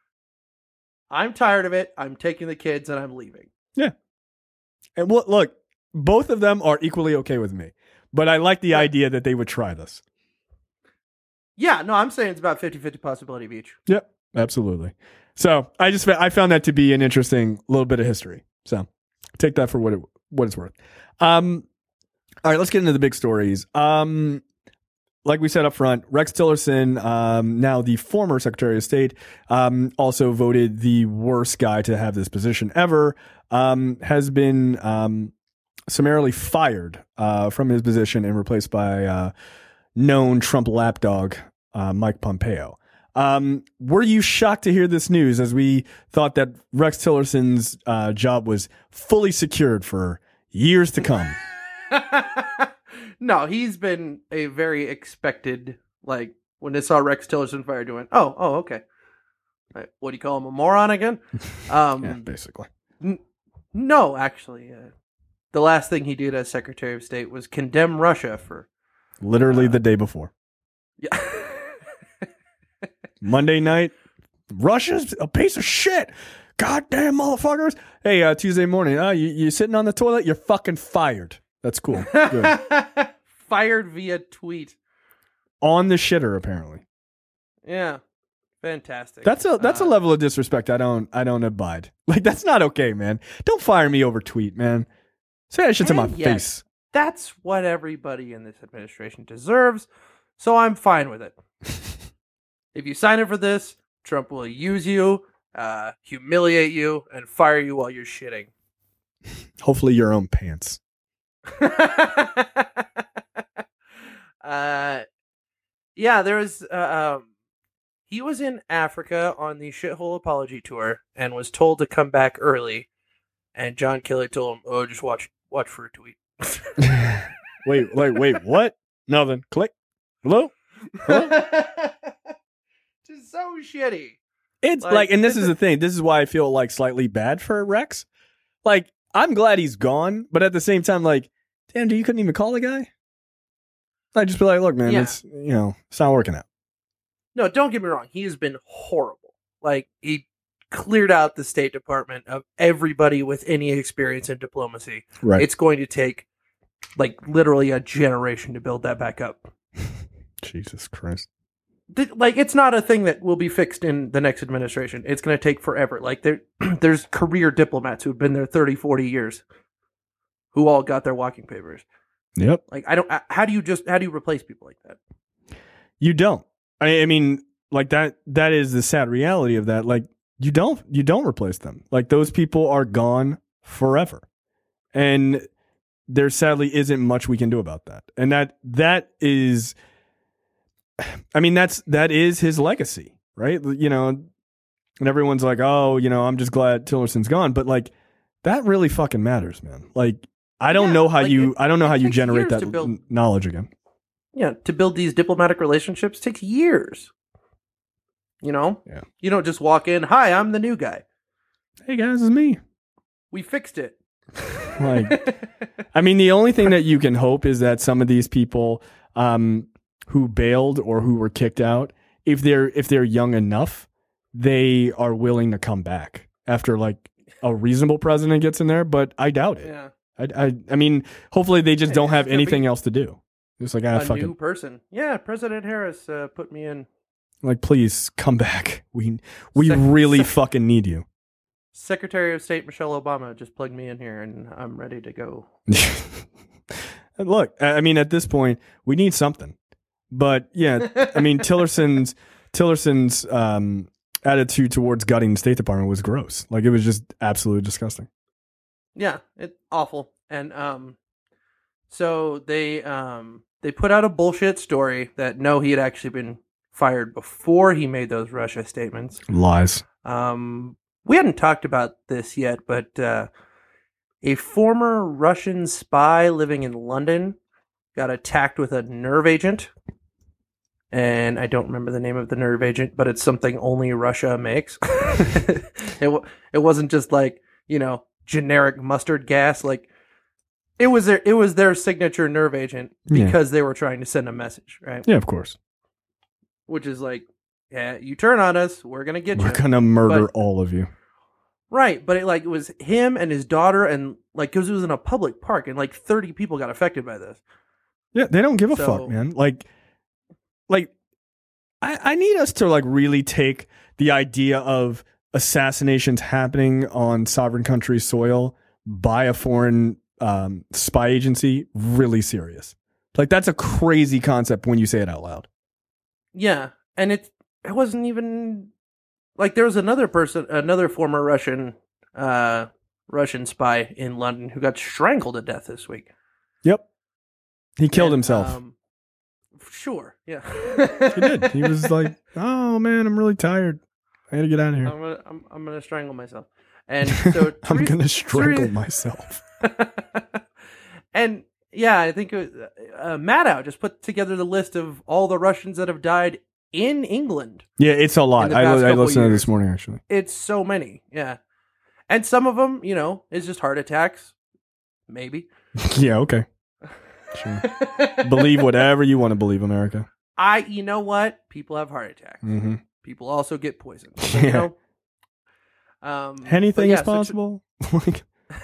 I'm tired of it. I'm taking the kids and I'm leaving. Yeah. And look, look, both of them are equally okay with me. But I like the Right. idea that they would try this. Yeah, no, I'm saying it's about fifty-fifty possibility of each. Yep, absolutely. So I just I found that to be an interesting little bit of history. So take that for what it what it's worth. Um, all right, let's get into the big stories. Um, like we said up front, Rex Tillerson, um, now the former Secretary of State, um, also voted the worst guy to have this position ever, um, has been um, summarily fired uh, from his position and replaced by uh, known Trump lapdog uh, Mike Pompeo. Um, were you shocked to hear this news, as we thought that Rex Tillerson's uh, job was fully secured for years to come? No, he's been a very expected, like, when they saw Rex Tillerson fired, doing, oh, oh, okay. Right, what do you call him, a moron again? Um, Yeah, basically. n- no, actually. Uh, the last thing he did as Secretary of State was condemn Russia for... Literally uh, the day before. Yeah. Monday night, Russia's a piece of shit. Goddamn motherfuckers. Hey, uh, Tuesday morning, uh, you, you sitting on the toilet? You're fucking fired. That's cool. Good. Fired via tweet. On the shitter, apparently. Yeah. Fantastic. That's a that's Uh, a level of disrespect I don't I don't abide. Like, that's not okay, man. Don't fire me over tweet, man. Say that shit to my And yet, face. That's what everybody in this administration deserves, so I'm fine with it. If you sign up for this, Trump will use you, uh, humiliate you, and fire you while you're shitting. Hopefully your own pants. uh, yeah, there was. Uh, um, he was in Africa on the shithole apology tour and was told to come back early. And John Kelly told him, "Oh, just watch, watch for a tweet." Wait, wait, wait, what? Nothing. Click. Hello? Just so shitty. It's like, Like, and this this is the is- thing. This is why I feel like slightly bad for Rex. Like, I'm glad he's gone, but at the same time, like, damn, dude, you couldn't even call the guy? I'd just be like, look, man, Yeah. it's, you know, it's not working out. No, don't get me wrong. He has been horrible. Like, he cleared out the State Department of everybody with any experience in diplomacy. Right. It's going to take, like, literally a generation to build that back up. Jesus Christ. Th- Like, it's not a thing that will be fixed in the next administration. It's going to take forever. Like, there, there's career diplomats who've been there thirty, forty years who all got their walking papers. Yep. Like, I don't, how do you just, how do you replace people like that? You don't. I, I mean, like that, that is the sad reality of that. Like, you don't, you don't replace them. Like, those people are gone forever. And there sadly isn't much we can do about that. And that, that is, I mean, that's, that is his legacy, right? You know, and everyone's like, oh, you know, I'm just glad Tillerson's gone. But like, that really fucking matters, man. Like, I don't Yeah, know how like, you, it- I don't know it how you takes generate years that to build- n- knowledge again. Yeah, to build these diplomatic relationships takes years. You know? Yeah. You don't just walk in, hi, I'm the new guy. Hey guys, it's me. We fixed it. Like, I mean, the only thing that you can hope is that some of these people um, who bailed or who were kicked out, if they're if they're young enough, they are willing to come back after like a reasonable president gets in there. But I doubt it. Yeah. I, I, I mean, hopefully they just Hey, don't it's have gonna anything be else to do. It's like, ah, A fuck new it. person. Yeah, President Harris uh, put me in. Like, please come back. We we Sec- really sec- fucking need you. Secretary of State Michelle Obama just plugged me in here, and I'm ready to go. And look, I I mean, at this point, we need something. But yeah, I mean, Tillerson's Tillerson's um, attitude towards gutting the State Department was gross. Like, it was just absolutely disgusting. Yeah, it's awful. And um, so they um they put out a bullshit story that no, he had actually been fired before he made those Russia statements. Lies. Um, we hadn't talked about this yet, but uh, a former Russian spy living in London got attacked with a nerve agent. And I don't remember the name of the nerve agent, but it's something only Russia makes. it, w- it wasn't just like, you know, generic mustard gas. Like, it was their, it was their signature nerve agent Yeah. because they were trying to send a message, right? Yeah, of course. Which is like, yeah, you turn on us, we're going to get We're you. gonna murder But- all of you. Right, but it like it was him and his daughter, and like because it was in a public park, and like thirty people got affected by this. Yeah, they don't give a So- fuck, man. Like, like, I, I need us to like really take the idea of assassinations happening on sovereign country soil by a foreign um, spy agency really serious. Like, that's a crazy concept when you say it out loud. Yeah, and it it wasn't even like there was another person, another former Russian, uh, Russian spy in London who got strangled to death this week. Yep, he killed And, himself. Um, sure, yeah, He did. He was like, "Oh man, I'm really tired. I got to get out of here. I'm gonna, I'm, I'm gonna strangle myself. And so I'm Theresa- gonna strangle Theresa- myself." And yeah, I think it was, uh, Maddow just put together the list of all the Russians that have died in England. Yeah, it's a lot. In the I, past I couple listened to years. this morning actually. It's so many, yeah. And some of them, you know, is just heart attacks, maybe. Yeah, okay. Sure. Believe whatever you want to believe, America. I, you know what? People have heart attacks. Mm-hmm. People also get poisoned. So, Yeah. you know? Um, but Anything yeah, is so tr- possible. Like,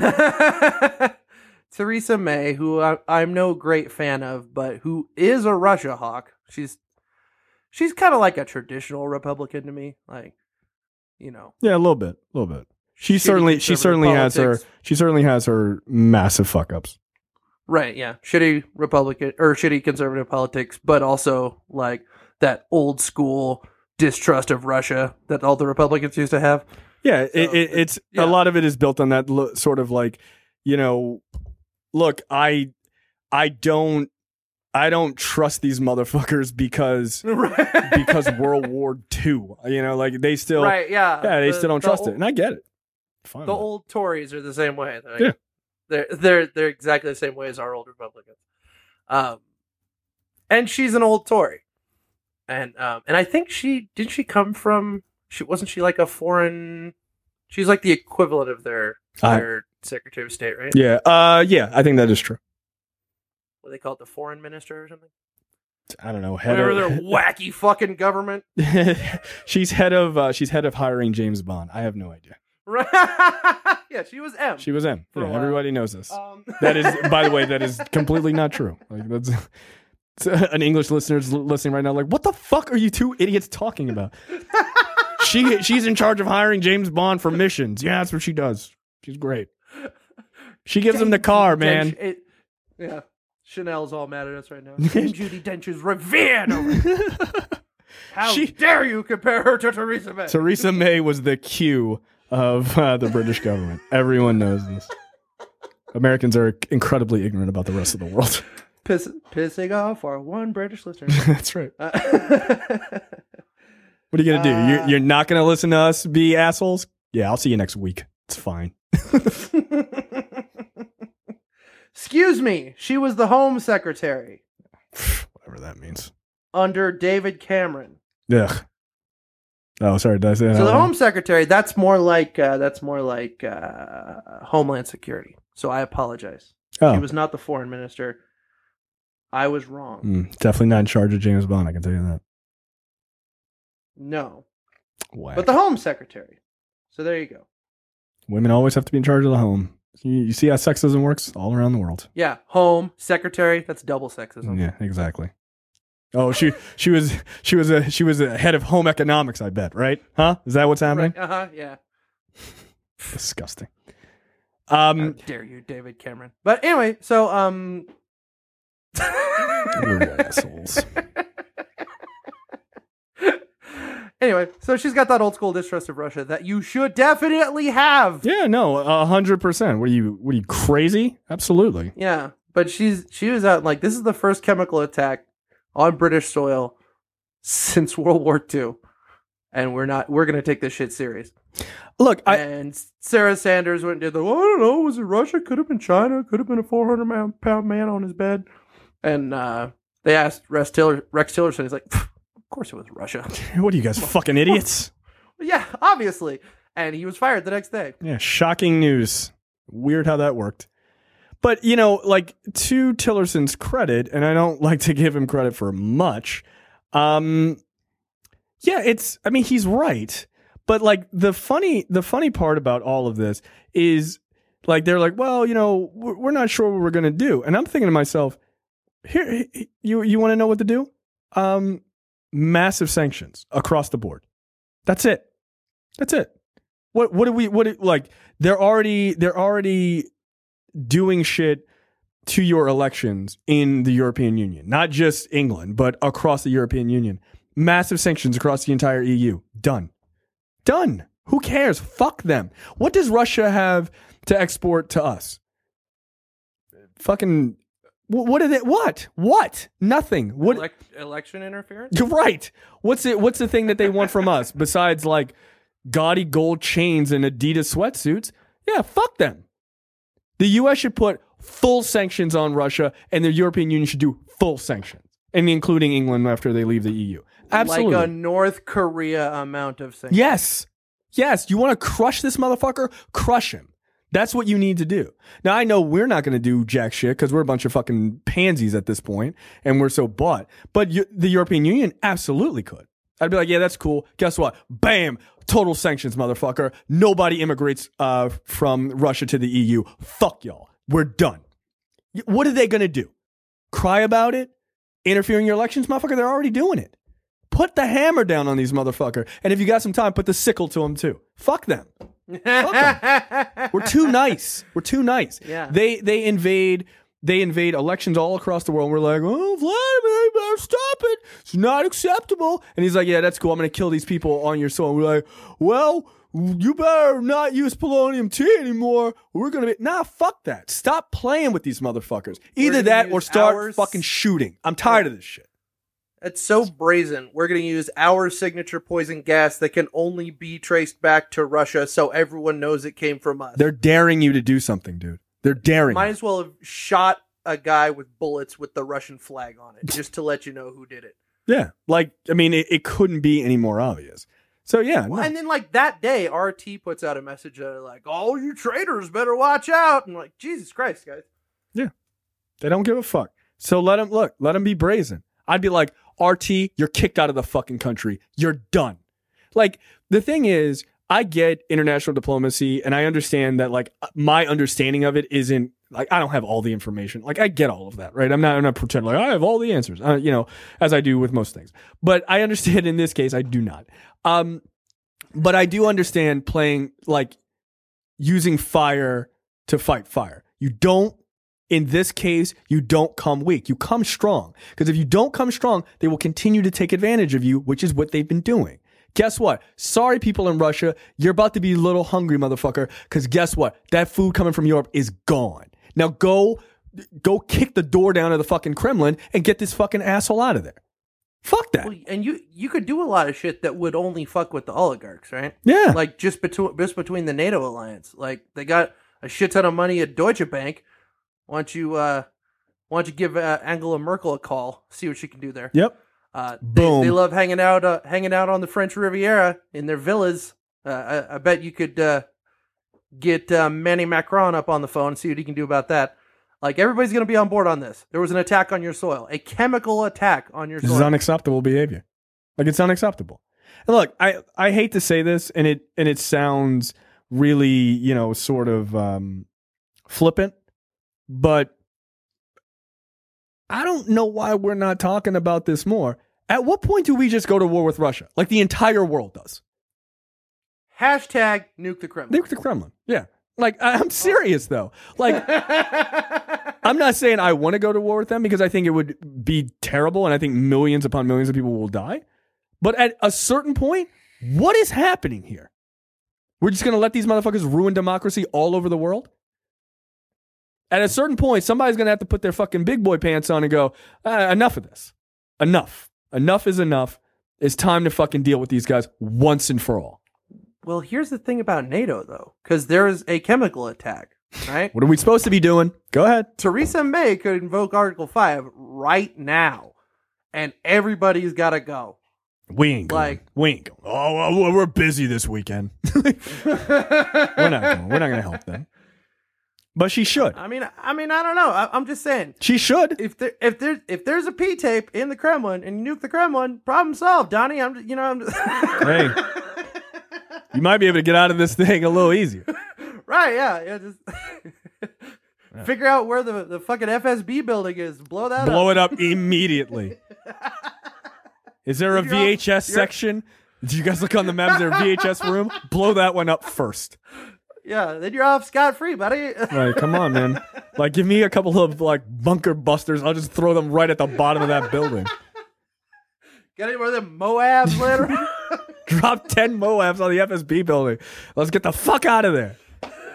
Theresa May, who I, I'm no great fan of, but who is a Russia hawk. She's she's kind of like a traditional Republican to me, like, you know. yeah, a little bit, a little bit. She Shitty certainly, she conservative certainly has her, politics. she certainly has her massive fuck ups. Right, yeah. Shitty Republican or shitty conservative politics, but also like that old school distrust of Russia that all the Republicans used to have. Yeah, it, So, it, it's yeah. a lot of it is built on that lo- sort of like, you know, look, I, I don't, I don't trust these motherfuckers because right. because World War Two. You know, like they still, right, yeah. yeah, they The- still don't the trust old, it, and I get it. Fine The with it. old Tories are the same way. They're like, Yeah. They're they're they're exactly the same way as our old Republicans. Um, and she's an old Tory, and um, and I think she did she come from she wasn't she like a foreign. She's like the equivalent of their their uh, Secretary of State, right? Yeah, uh, yeah, I think that is true. What do they call it, the foreign minister or something? I don't know. Head Whatever of, their wacky fucking government. she's head of uh, she's head of hiring James Bond. I have no idea. Right? Yeah, she was M. She was M. For a Yeah, while. everybody knows this. Um. That is, by the way, that is completely not true. Like that's an English listener's listening right now. Like, what the fuck are you two idiots talking about? she she's in charge of hiring James Bond for missions. Yeah, that's what she does. She's great. She gives him the car, man. It, yeah. Chanel's all mad at us right now. Dame Judi Dench's revered over. How She- dare you compare her to Theresa May? Theresa May was the Q of uh, the British government. Everyone knows this. Americans are incredibly ignorant about the rest of the world. Piss, pissing off our one British listener. That's right. Uh, What are you going to do? Uh, You're, you're not going to listen to us be assholes? Yeah, I'll see you next week. It's fine. Excuse me. She was the Home Secretary Whatever that means. under David Cameron. Ugh. Oh, sorry. Did I say that? So out the loud? Home Secretary, that's more like uh, that's more like uh, Homeland Security. So I apologize. Oh. She was not the Foreign Minister. I was wrong. Mm, definitely not in charge of James Bond, I can tell you that. No. Whack. But the Home Secretary. So there you go. Women always have to be in charge of the home. You, you see how sexism works all around the world. Yeah, Home Secretary. That's double sexism. Yeah, exactly. Oh, she she was she was a she was a head of home economics, I bet, right? Huh? Is that what's happening? Right. Uh huh. Yeah. Disgusting. How Um, dare you, David Cameron? But anyway, so um. you're assholes. Anyway, so she's got that old school distrust of Russia that you should definitely have. Yeah, no, a hundred percent. What are you? What are you crazy? Absolutely. Yeah, but she's she was out like this is the first chemical attack on British soil since World War Two, and we're not we're gonna take this shit serious. Look, I And Sarah Sanders went and did the well, I don't know, was it Russia? Could have been China. Could have been a four hundred pound man on his bed. And uh, they asked Rex, Tiller, Rex Tillerson. He's like, of course it was Russia. what are you guys fucking idiots? Yeah, obviously. And he was fired the next day. Yeah, shocking news. Weird how that worked. But, you know, like, to Tillerson's credit, and I don't like to give him credit for much, um, yeah, it's, I mean, he's right. But, like, the funny, the funny part about all of this is, like, they're like, well, you know, we're we're not sure what we're going to do. And I'm thinking to myself, here, you, you want to know what to do? Um, massive sanctions across the board. That's it. That's it. What, what do we, what, do, like, they're already, they're already doing shit to your elections in the European Union, not just England, but across the European Union. Massive sanctions across the entire E U. Done. Done. Who cares? Fuck them. What does Russia have to export to us? Fucking, wh- what are they, what? What? Nothing. What? Elect- election interference? You're right. What's it? What's the thing that they want from us besides like gaudy gold chains and Adidas sweatsuits? Yeah, fuck them. The U S should put full sanctions on Russia, and the European Union should do full sanctions, and including England after they leave the E U. Absolutely. Like a North Korea amount of sanctions. Yes. Yes. You want to crush this motherfucker? Crush him. That's what you need to do. Now, I know we're not going to do jack shit because we're a bunch of fucking pansies at this point and we're so bought. But you, the European Union absolutely could. I'd be like, yeah, that's cool. Guess what? Bam. Total sanctions, motherfucker. Nobody immigrates uh, from Russia to the E U. Fuck y'all. We're done. What are they going to do? Cry about it? Interfere in your elections, motherfucker? They're already doing it. Put the hammer down on these motherfucker. And if you got some time, put the sickle to them too. Fuck them. We're too nice. We're too nice. Yeah. They they invade they invade elections all across the world. We're like, oh, Vladimir, you better stop it. It's not acceptable. And he's like, yeah, that's cool. I'm going to kill these people on your soil. And we're like, well, you better not use polonium T anymore. We're going to be, nah, fuck that. Stop playing with these motherfuckers. Either gonna that or use start ours- fucking shooting. I'm tired of this shit. It's so brazen. We're going to use our signature poison gas that can only be traced back to Russia so everyone knows it came from us. They're daring you to do something, dude. They're daring. Might as well have shot a guy with bullets with the Russian flag on it, just to let you know who did it. Yeah. Like, I mean, it, it couldn't be any more obvious. So, yeah. Well, no. and then, like, that day, R T puts out a message that, like, all you traitors better watch out. And, like, Jesus Christ, guys. Yeah. They don't give a fuck. So let them, look, let them be brazen. I'd be like, R T, you're kicked out of the fucking country. You're done. Like, the thing is, I get international diplomacy, and I understand that, like, my understanding of it isn't, like, I don't have all the information. Like, I get all of that, right? I'm not, I'm not pretending like I have all the answers, uh, you know, as I do with most things. But I understand in this case, I do not. Um, but I do understand playing, like, using fire to fight fire. You don't, in this case, you don't come weak. You come strong. Because if you don't come strong, they will continue to take advantage of you, which is what they've been doing. Guess what? Sorry, people in Russia. You're about to be a little hungry, motherfucker. Because guess what? That food coming from Europe is gone. Now go, go kick the door down of the fucking Kremlin and get this fucking asshole out of there. Fuck that. Well, and you you could do a lot of shit that would only fuck with the oligarchs, right? Yeah. Like, just between just between the NATO alliance. Like, they got a shit ton of money at Deutsche Bank. Why don't you, uh, why don't you give uh, Angela Merkel a call, see what she can do there? Yep. Uh, Boom. They, they love hanging out, uh, hanging out on the French Riviera in their villas. Uh, I, I bet you could uh, get uh, Manny Macron up on the phone and see what he can do about that. Like, everybody's going to be on board on this. There was an attack on your soil, a chemical attack on your This soil. is unacceptable behavior. Like, it's unacceptable. And look, I, I hate to say this, and it and it sounds really, you know, sort of um, flippant, but I don't know why we're not talking about this more. At what point do we just go to war with Russia? Like the entire world does. Hashtag nuke the Kremlin. Nuke the Kremlin. Yeah. Like, I- I'm serious, though. Like, I'm not saying I want to go to war with them because I think it would be terrible and I think millions upon millions of people will die. But at a certain point, what is happening here? We're just going to let these motherfuckers ruin democracy all over the world? At a certain point, somebody's going to have to put their fucking big boy pants on and go, uh, enough of this. Enough. Enough is enough. It's time to fucking deal with these guys once and for all. Well, here's the thing about NATO, though, because there is a chemical attack, right? What are we supposed to be doing? Go ahead. Theresa May could invoke Article five right now, and everybody's got to go. We ain't going. Like- we ain't going. Oh, well, we're busy this weekend. we're not going. We're not going to help them. But she should. I mean, I mean, I don't know. I, I'm just saying, She should. if there, if there, if there's a P tape in the Kremlin and you nuke the Kremlin, problem solved, Donnie. I'm, just, you know, I'm just Hey, you might be able to get out of this thing a little easier. right. Yeah, yeah. Just figure out where the the fucking F S B building is. Blow that Blow up. it up immediately. Is there a You're all- V H S you're- section? Did you guys look on the map? Is there a V H S room? Blow that one up first. Yeah, then you're off scot free, buddy. Like, come on, man. Like, give me a couple of like bunker busters. I'll just throw them right at the bottom of that building. Got any more of them Moabs later? Drop ten Moabs on the F S B building. Let's get the fuck out of there.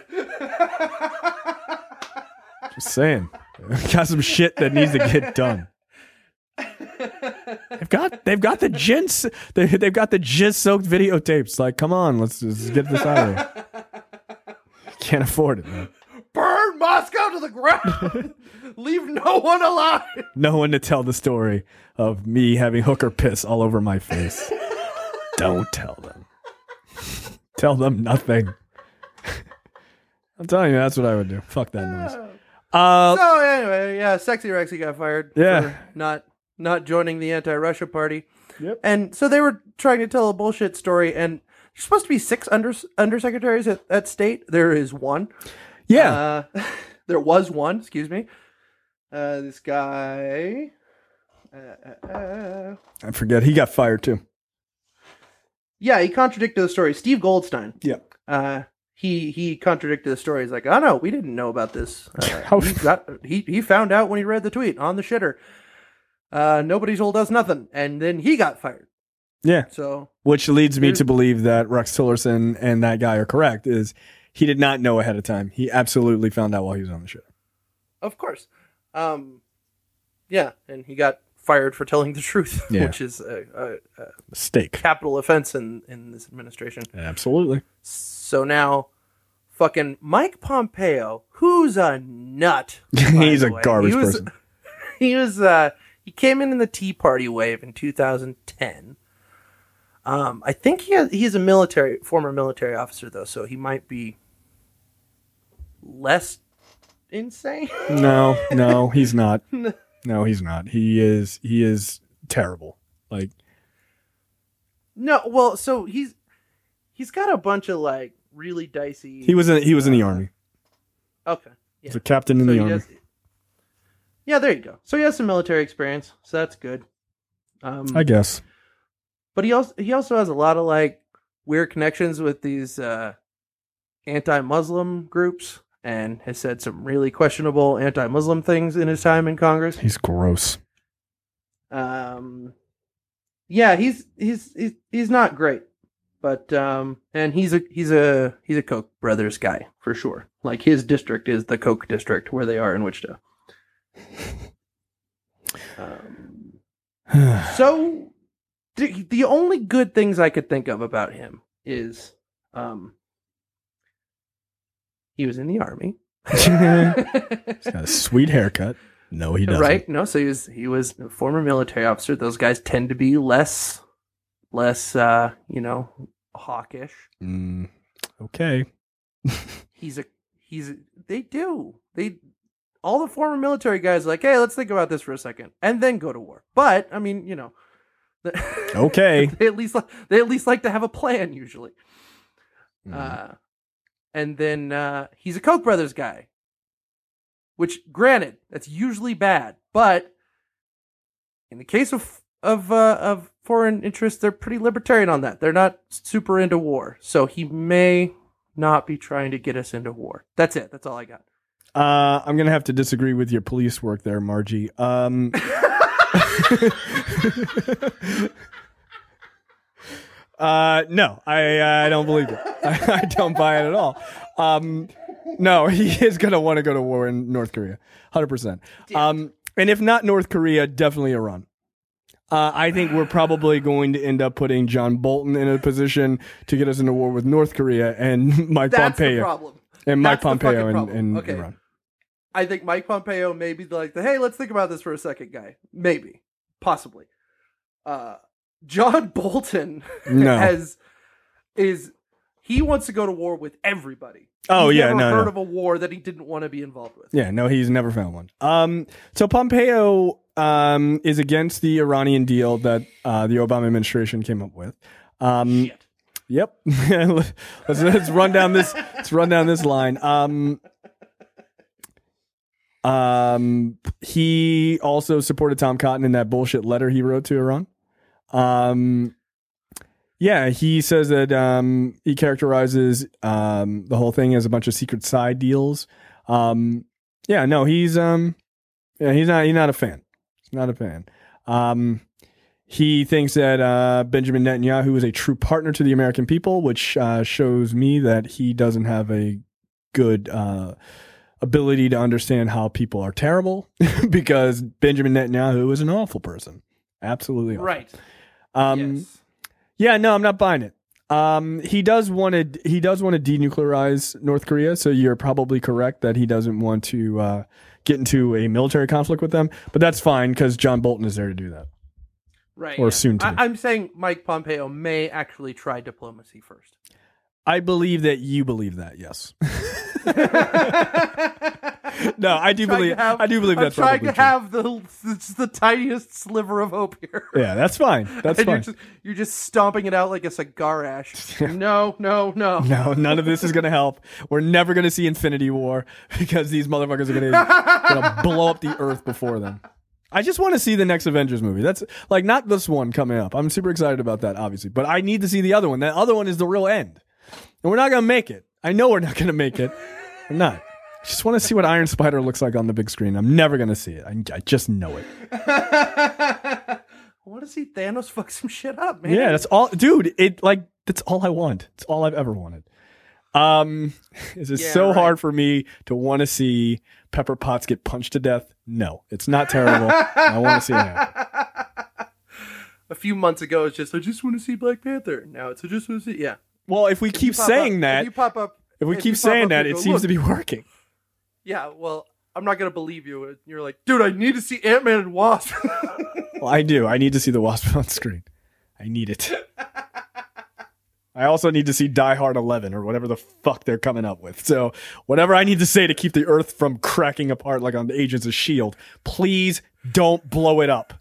Just saying. Got some shit that needs to get done. They've got they've got the gin they, they've got the jizz soaked videotapes. Like, come on, let's just get this out of here. Can't afford it, man. Burn Moscow to the ground. Leave no one alive. No one to tell the story of me having hooker piss all over my face. Don't tell them. Tell them nothing. I'm telling you, that's what I would do. Fuck that noise. Uh, So anyway, yeah, Sexy Rexy got fired Yeah. for not not joining the anti-Russia party. Yep. And so they were trying to tell a bullshit story, and there's supposed to be six under undersecretaries at, at state. There is one. yeah. Uh, there was one, excuse me. Uh, this guy. Uh, uh, uh, I forget. He got fired too. yeah, he contradicted the story. Steve Goldstein. Yeah. Uh, he he contradicted the story. He's like, oh no, we didn't know about this. Uh, How- he, got, he he found out when he read the tweet on the shitter. Uh, nobody told us nothing, and then he got fired. Yeah. So Which leads me There's- to believe that Rex Tillerson and that guy are correct. Is he did not know ahead of time. He absolutely found out while he was on the show. of course, um, yeah, and he got fired for telling the truth, Yeah. which is a, a, a Mistake. capital offense in in this administration. Absolutely. So now, fucking Mike Pompeo, who's a nut. by He's the a way. garbage he was, person. He was, uh, he came in in the Tea Party wave in two thousand ten. Um, I think he has, he's a military, former military officer though, so he might be less insane. No, no, he's not. No, he's not. He is. He is terrible. Like, No, well, so he's he's got a bunch of like really dicey. he was in. He was in the uh, army. Okay, He's a captain in So the he army. does- yeah, there you go. So he has some military experience, so that's good. Um, I guess. but he also he also has a lot of like weird connections with these uh, anti-Muslim groups, and has said some really questionable anti-Muslim things in his time in Congress. He's gross. Um, yeah, he's he's he's he's not great, but um, and he's a he's a he's a Koch brothers guy for sure. Like his district is the Koch district where they are in Wichita. Um, so the, the only good things I could think of about him is um, he was in the army. He's got a sweet haircut. No, he doesn't. Right? No, so he was he was a former military officer. Those guys tend to be less less uh, you know, hawkish. Mm, okay. He's a he's a, they do. They all the former military guys are like, "Hey, let's think about this for a second and then go to war." But, I mean, you know, Okay. they at least li- they at least like to have a plan usually. Mm. Uh and then uh he's a Koch brothers guy. Which, granted, that's usually bad, but in the case of of uh, of foreign interests, they're pretty libertarian on that. They're not super into war, so he may not be trying to get us into war. That's it. That's all I got. Uh, I'm gonna have to disagree with your police work there, Margie. Um, uh, no, I I don't believe it. I, I don't buy it at all. Um, no, he is gonna want to go to war in North Korea, one hundred percent. Um, and if not North Korea, definitely Iran. Uh, I think we're probably going to end up putting John Bolton in a position to get us into war with North Korea and Mike That's the Pompeo problem. and Mike That's the Pompeo fucking in, problem. in Okay. Iran. I think Mike Pompeo may be like the, hey, let's think about this for a second guy. Maybe. Possibly. Uh, John Bolton No. has is he wants to go to war with everybody. Oh, He's yeah, never no, heard no. of a war that he didn't want to be involved with. Yeah, no, he's never found one. Um, so Pompeo um, is against the Iranian deal that uh, the Obama administration came up with. Um, Shit. Yep. let's, let's run down this. Let's run down this line. Um, um, he also supported Tom Cotton in that bullshit letter he wrote to Iran. Um, yeah, he says that um, he characterizes um, the whole thing as a bunch of secret side deals. Um, yeah, no, he's um, yeah, he's not. He's not a fan. He's not a fan. Um, he thinks that uh, Benjamin Netanyahu is a true partner to the American people, which uh, shows me that he doesn't have a good uh, ability to understand how people are terrible, because Benjamin Netanyahu is an awful person. Absolutely awful. Right. Um, yes. Yeah, no, I'm not buying it. Um, he does want to. He does want to denuclearize North Korea. So you're probably correct that he doesn't want to uh, get into a military conflict with them. But that's fine because John Bolton is there to do that. Right. or soon to. I, I'm saying Mike Pompeo may actually try diplomacy first. I believe that you believe that. Yes. No, I do Trying to believe. have- I do believe I'm that's trying probably to have the it's the tiniest sliver of hope here. true. Yeah, that's fine. That's and fine. You're just, you're just stomping it out like a cigar ash. no, no, no. No, none of this is going to help. We're never going to see Infinity War because these motherfuckers are going to blow up the earth before them. I just want to see the next Avengers movie. That's like not this one coming up. I'm super excited about that, obviously, but I need to see the other one. That other one is the real end, and we're not going to make it. I know we're not going to make it. We're not. I just want to see what Iron Spider looks like on the big screen. I'm never going to see it. I, I just know it. I want to see Thanos fuck some shit up, man. Yeah, that's all, dude. It like that's all I want. It's all I've ever wanted. Um, is it Yeah, so right. hard for me to want to see Pepper Potts get punched to death? No, it's not terrible. I want to see it happen. A few months ago, it's just I just want to see Black Panther. Now it's I just want to see. Yeah. Well, if we If you keep pop saying up- that, if you pop up If we If keep you pop saying up that, and it go, seems "Look." to be working. Yeah, well, I'm not gonna believe you. You're like, dude, I need to see Ant-Man and Wasp. Well, I do. I need to see the Wasp on screen. I need it. I also need to see Die Hard eleven or whatever the fuck they're coming up with. So whatever I need to say to keep the Earth from cracking apart like on the Agents of S H I E L D, please don't blow it up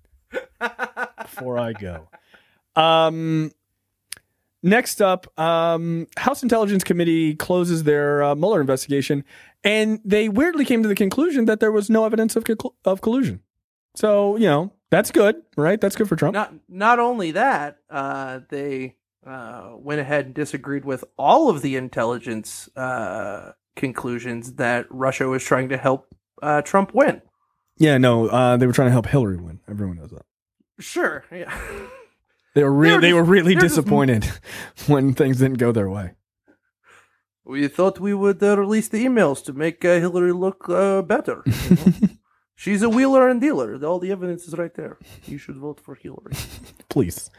before I go. Um, next up, um, House Intelligence Committee closes their uh, Mueller investigation, and they weirdly came to the conclusion that there was no evidence of co- of collusion. So, you know, that's good, right? That's good for Trump. Not not only that, uh, they uh, went ahead and disagreed with all of the intelligence uh, conclusions that Russia was trying to help uh, Trump win. Yeah, no, uh, they were trying to help Hillary win. Everyone knows that. Sure, yeah. They were really, They're they just- were really they're just- disappointed when things didn't go their way. We thought we would uh, release the emails to make uh, Hillary look uh, better. you know? She's a wheeler and dealer. All the evidence is right there. You should vote for Hillary. Please.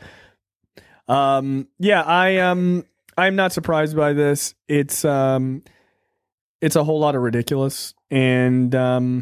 Um, yeah, I um, I'm not surprised by this. It's um, it's a whole lot of ridiculous, and um,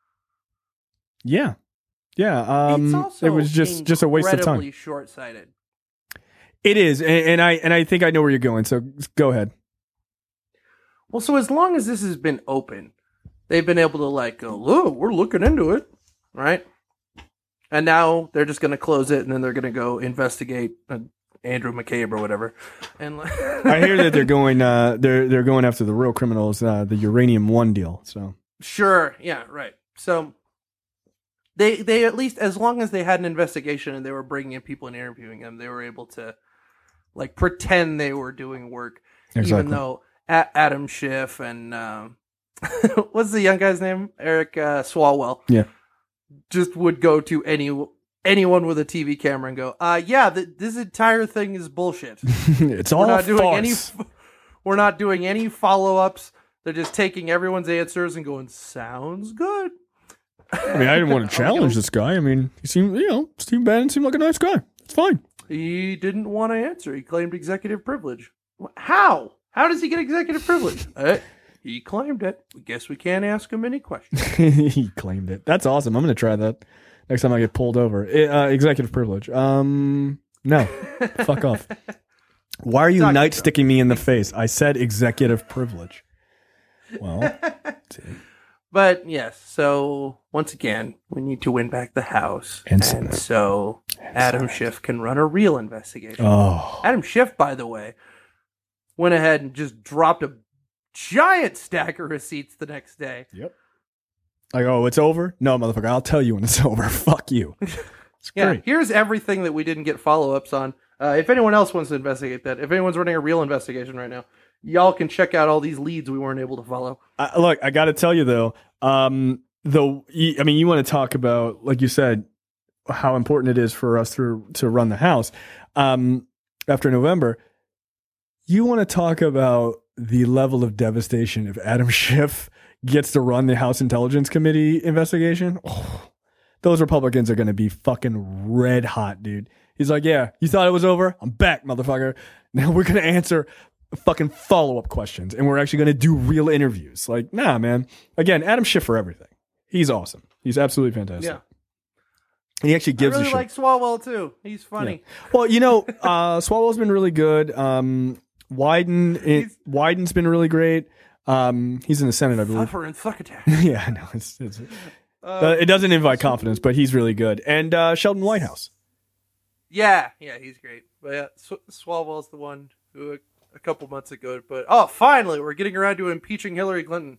yeah, yeah. Um, it's also it was just just a waste of incredibly time. short-sighted. It is, and, and I and I think I know where you're going. So go ahead. Well, so as long as this has been open, they've been able to like go, look, we're looking into it, right? And now they're just going to close it, and then they're going to go investigate uh, Andrew McCabe or whatever. And like- I hear that they're going uh, they're they're going after the real criminals, uh, the Uranium One deal. So Sure, yeah, right. So they they at least, as long as they had an investigation and they were bringing in people and interviewing them, they were able to like pretend they were doing work, exactly. even though A- Adam Schiff and um, what's the young guy's name? Eric uh, Swalwell. Yeah. Just would go to any anyone with a T V camera and go, uh, yeah, th- this entire thing is bullshit. it's all We're not a doing farce. any. F- we're not doing any follow ups. They're just taking everyone's answers and going, sounds good. I mean, I didn't want to challenge this guy. I mean, he seemed, you know, Steve Bannon seemed like a nice guy. It's fine. He didn't want to answer. He claimed executive privilege. Wh- How? How does he get executive privilege? Uh, he claimed it. I guess we can't ask him any questions. He claimed it. That's awesome. I'm going to try that next time I get pulled over. Uh, executive privilege. Um, no, fuck off. Why are you Talk night to sticking me in the face? I said executive privilege. Well, But yes, so once again, we need to win back the House. And And, Senate. so Adam Schiff can run a real investigation. oh, Adam Schiff, by the way, went ahead and just dropped a giant stack of receipts the next day. yep. Like, oh, it's over? No, motherfucker. I'll tell you when it's over. Fuck you. It's Yeah, great. here's everything that we didn't get follow-ups on. Uh, if anyone else wants to investigate that, if anyone's running a real investigation right now, y'all can check out all these leads we weren't able to follow. I, look, I got to tell you though, um, though, I mean, you want to talk about, like you said, how important it is for us to to run the House um, after November. You want to talk about the level of devastation if Adam Schiff gets to run the House Intelligence Committee investigation. Oh, those Republicans are going to be fucking red hot, dude. He's like, yeah, you thought it was over? I'm back, motherfucker. Now we're going to answer fucking follow-up questions, and we're actually going to do real interviews. Like, nah, man. Again, Adam Schiff for everything. He's awesome. He's absolutely fantastic. Yeah. He actually gives I a really shit. like Swalwell, too. He's funny. Well, you know, uh, Swalwell's been really good. Um, Wyden, it, He's- Wyden's been really great. Um, he's in the Senate, I believe. Fluffer and Succotash. Yeah, I know. It's, it's, uh, it doesn't invite confidence, but he's really good. And uh, Sheldon Whitehouse. Yeah, yeah, he's great. But yeah, Sw- Swalwell's the one who a, a couple months ago, but oh, finally, we're getting around to impeaching Hillary Clinton.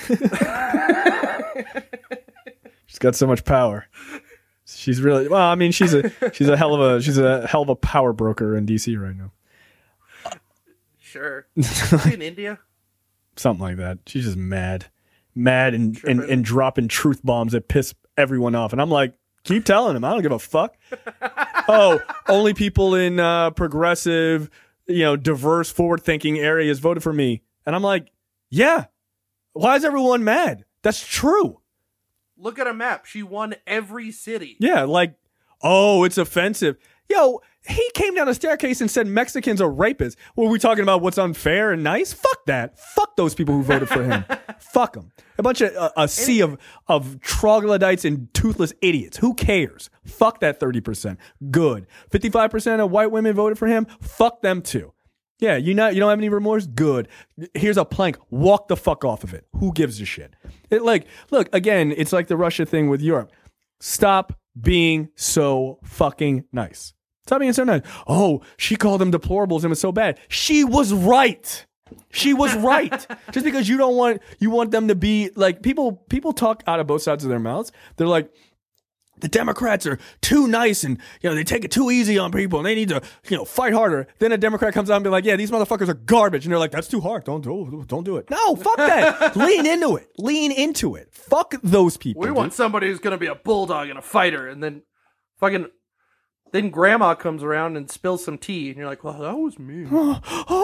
She's got so much power. She's really well. I mean, she's a she's a hell of a she's a hell of a power broker in D C right now. Sure. Is she in India? Something like that. She's just mad, mad, and, and Tripping. and dropping truth bombs that piss everyone off. And I'm like, keep telling him. I don't give a fuck. Oh, only people in uh, progressive, you know, diverse, forward-thinking areas voted for me. And I'm like, yeah. Why is everyone mad? That's true. Look at a map. She won every city. Yeah, like, oh, it's offensive. Yo, He came down a staircase and said Mexicans are rapists. Were we talking about what's unfair and nice? Fuck that. Fuck those people who voted for him. Fuck them. A bunch of uh, a sea of of troglodytes and toothless idiots. Who cares? Fuck that thirty percent. Good. fifty-five percent of white women voted for him. Fuck them too. Yeah, you not you don't have any remorse? Good. Here's a plank. Walk the fuck off of it. Who gives a shit? It like look, again, it's like the Russia thing with Europe. Stop being so fucking nice. Stop being so nice. Oh, she called them deplorables and it was so bad. She was right. She was right. Just because you don't want you want them to be like people people talk out of both sides of their mouths. They're like, the Democrats are too nice and, you know, they take it too easy on people and they need to, you know, fight harder. Then a Democrat comes out and be like, yeah, these motherfuckers are garbage. And they're like, that's too hard. Don't do it. Don't do it. No, fuck that. Lean into it. Lean into it. Fuck those people. We dude. want somebody who's going to be a bulldog and a fighter. And then fucking, then grandma comes around and spills some tea. And you're like, well, that was me. Oh,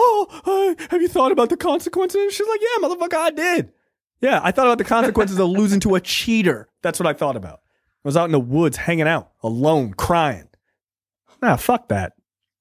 oh, uh, have you thought about the consequences? She's like, yeah, motherfucker, I did. Yeah, I thought about the consequences of losing to a cheater. That's what I thought about. I was out in the woods hanging out, alone, crying. Nah, fuck that.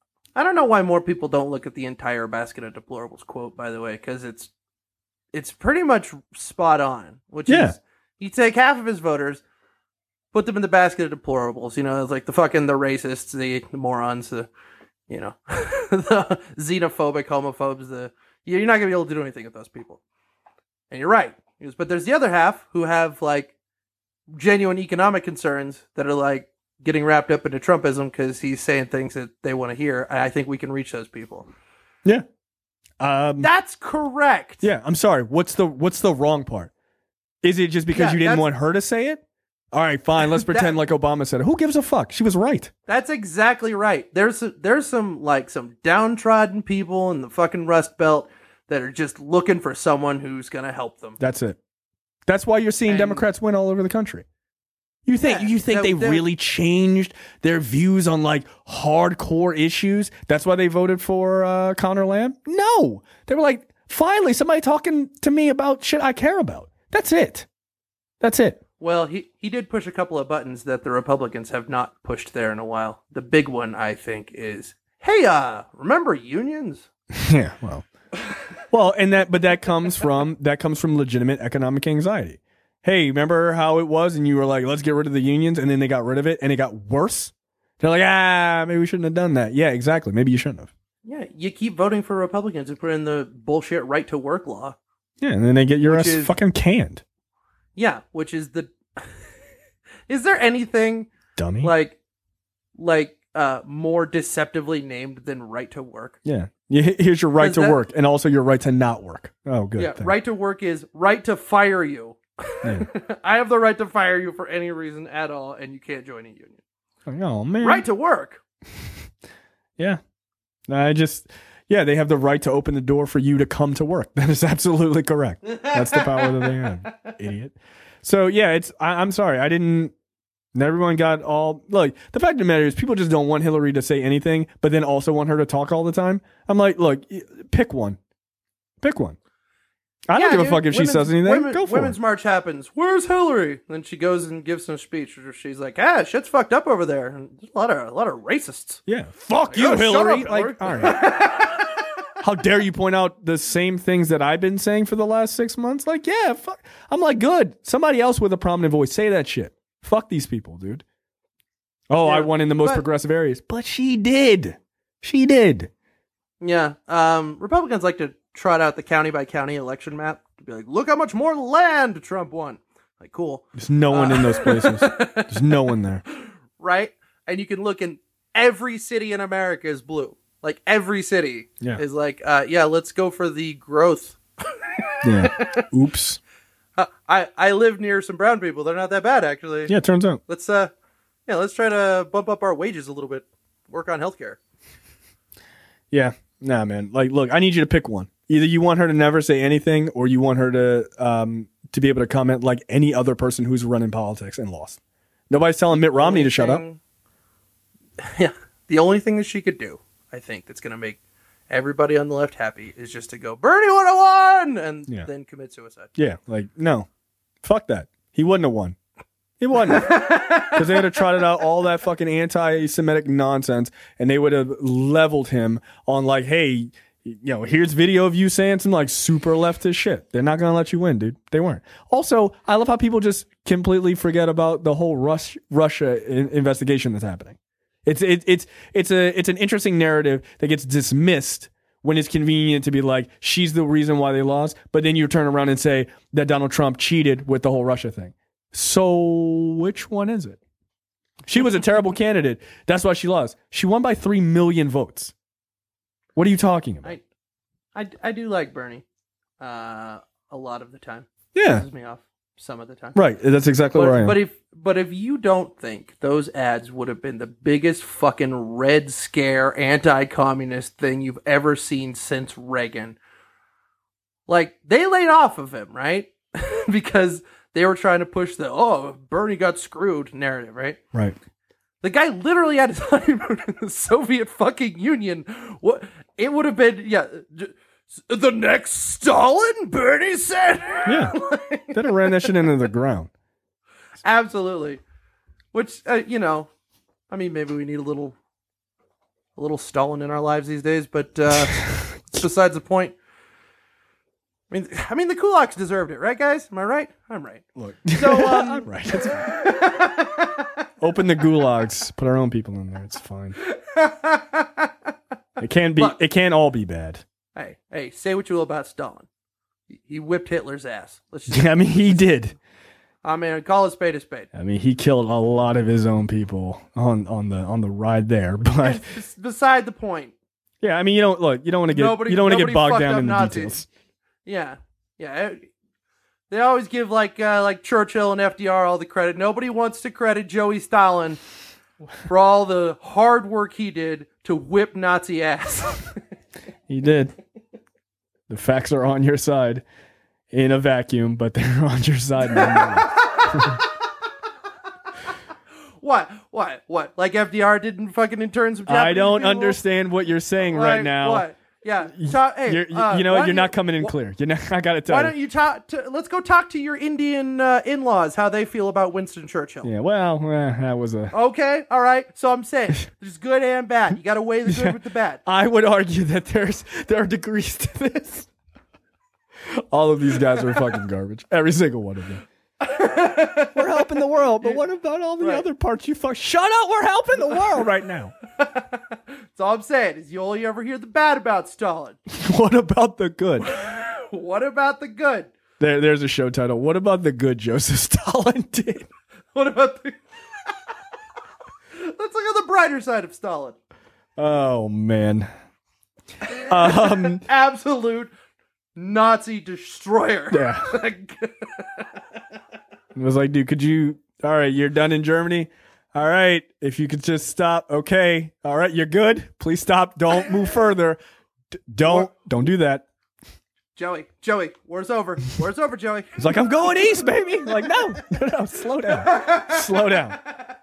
I don't know why more people don't look at the entire basket of deplorables quote, by the way, because it's it's pretty much spot on. Which Yeah. is, you take half of his voters, put them in the basket of deplorables. You know, it's like the fucking the racists, the, the morons, the you know, the xenophobic homophobes. The you're not gonna be able to do anything with those people. And you're right. He goes, but there's the other half who have like genuine economic concerns that are like getting wrapped up into Trumpism because he's saying things that they want to hear. And I think we can reach those people. Yeah. Um, That's correct. yeah, I'm sorry. What's the what's the wrong part? Is it just because Yeah, you didn't that's- want her to say it? All right, fine. Let's pretend like Obama said it. Who gives a fuck? She was right. That's exactly right. There's there's some like some downtrodden people in the fucking Rust Belt that are just looking for someone who's going to help them. That's it. That's why you're seeing And- Democrats win all over the country. You think Yeah, you think they're- they they're- really changed their views on like hardcore issues? That's why they voted for uh, Connor Lamb? No. They were like, finally, somebody talking to me about shit I care about. That's it. That's it. Well, he, he did push a couple of buttons that the Republicans have not pushed there in a while. The big one, I think, is, hey, uh, remember unions? Yeah, well. Well, and that but that comes from that comes from legitimate economic anxiety. Hey, remember how it was and you were like, let's get rid of the unions, and then they got rid of it and it got worse? They're like, ah, maybe we shouldn't have done that. Yeah, exactly. Maybe you shouldn't have. Yeah, you keep voting for Republicans who put in the bullshit right to work law. Yeah, and then they get your Which ass is- fucking canned. Yeah, which is the... Is there anything Dummy. like like uh more deceptively named than right to work? Yeah. Yeah, here's your right Does to that- work and also your right to not work. Oh, good. yeah, thanks. right to work is right to fire you. Yeah. I have the right to fire you for any reason at all, and you can't join a union. Oh, man. Right to work. Yeah. I just, yeah, they have the right to open the door for you to come to work. That is absolutely correct. That's the power that they have. Idiot. So, yeah, it's, I, I'm sorry. I didn't, everyone got all, look, the fact of the matter is people just don't want Hillary to say anything, but then also want her to talk all the time. I'm like, look, pick one. Pick one. I don't Yeah, give a dude, fuck if she women's- says anything. women- Go for Women's it. March happens. Where's Hillary? Then she goes and gives some speech where she's like, "Ah, shit's fucked up over there. And there's a lot of a lot of racists." Yeah. Fuck you, Oh, shut Hillary. up, Like, Hillary. all right. How dare you point out the same things that I've been saying for the last six months? Like, yeah, fuck. I'm like, good. Somebody else with a prominent voice, say that shit. Fuck these people, dude. Oh, Yeah, I won in the most but- progressive areas. But she did. She did. Yeah. Um, Republicans like to trot out the county by county election map to be like, "Look how much more land Trump won." Like, cool, There's no one Uh, in those places. There's no one there. right? And you can look in every city in America is blue. Like every city Yeah. is like, uh, yeah, let's go for the growth. Yeah. Oops. Uh, I I live near some brown people. They're not that bad actually. Yeah, turns out. Let's uh, yeah, let's try to bump up our wages a little bit. Work on healthcare. Yeah. Nah, man. Like, look, I need you to pick one. Either you want her to never say anything or you want her to um to be able to comment like any other person who's running politics and lost. Nobody's telling Mitt Romney to shut up. Thing- Yeah, the only thing that she could do, I think, that's going to make everybody on the left happy is just to go Bernie would have won and Yeah. then commit suicide. Yeah, like, no. Fuck that. He wouldn't have won. It wasn't. Because they would have trotted out all that fucking anti-Semitic nonsense, and they would have leveled him on like, hey, you know, here's video of you saying some like super leftist shit. They're not going to let you win, dude. They weren't. Also, I love how people just completely forget about the whole Rus- Russia in- investigation that's happening. It's it, it's it's a it's an interesting narrative that gets dismissed when it's convenient to be like, she's the reason why they lost, but then you turn around and say that Donald Trump cheated with the whole Russia thing. So which one is it? She was a terrible candidate. That's why she lost. She won by three million votes. What are you talking about? I, I, I do like Bernie uh, a lot of the time. Yeah. Pisses me off some of the time. Right. That's exactly But, where I am. but if but if you don't think those ads would have been the biggest fucking Red Scare anti-communist thing you've ever seen since Reagan, like they laid off of him, right? Because they were trying to push the oh Bernie got screwed narrative, right? Right. The guy literally had his honeymoon in the Soviet fucking Union. What it would have been, yeah. j- The next Stalin, Bernie said. Yeah. Then it ran that shit into the ground. Absolutely. Which, uh, you know, I mean, maybe we need a little, a little Stalin in our lives these days, but uh, besides the point. I mean, I mean, the kulaks deserved it, right, guys? Am I right? I'm right. Look. So, um, I'm right. It's fine. Open the gulags. Put our own people in there. It's fine. It can't be. But- it can't all be bad. hey, hey, say what you will about Stalin. He- He whipped Hitler's ass. Let's just, I mean, he did. I mean, call a spade a spade. I mean, he killed a lot of his own people on, on the on the ride there. But It's beside the point. yeah, I mean, you don't look. You don't want to get. Nobody- you don't want to get nobody bogged fucked down up in the Nazis. details. Yeah, yeah. it- They always give like uh, like Churchill and F D R all the credit. Nobody wants to credit Joey Stalin for all the hard work he did to whip Nazi ass. He did. The facts are on your side in a vacuum, but they're on your side. What? What? What? Like F D R didn't fucking intern some Japanese I don't people? understand what you're saying Like, right now. What? Yeah. Ta- hey, You're, you, uh, you know why what? You're don't not you- coming in wh- clear. You're not. I gotta tell Why you. don't you talk? To, let's go talk to your Indian uh, in-laws. How they feel about Winston Churchill? Yeah. Well, eh, that was a. Okay. All right. So I'm saying there's good and bad. You got to weigh the good with the bad. I would argue that there's there are degrees to this. All of these guys are fucking garbage. Every single one of them. We're helping the world, but what about all the Right. other parts you fuck? Shut up! We're helping the world right now. That's all I'm saying is you only ever hear the bad about Stalin. What about the good? What about the good? There, there's a show title. What about the good Joseph Stalin did? What about the? Let's look at the brighter side of Stalin. Oh man. Um. Absolute Nazi destroyer. Yeah. It was like, dude, could you? All right, you're done in Germany. All right, if you could just stop. Okay. All right, you're good. Please stop. Don't move further. D- don't don't do that. Joey, Joey, war's over. War's over, Joey. He's like, I'm going east, baby. I'm like, no, no, no, slow down, slow down.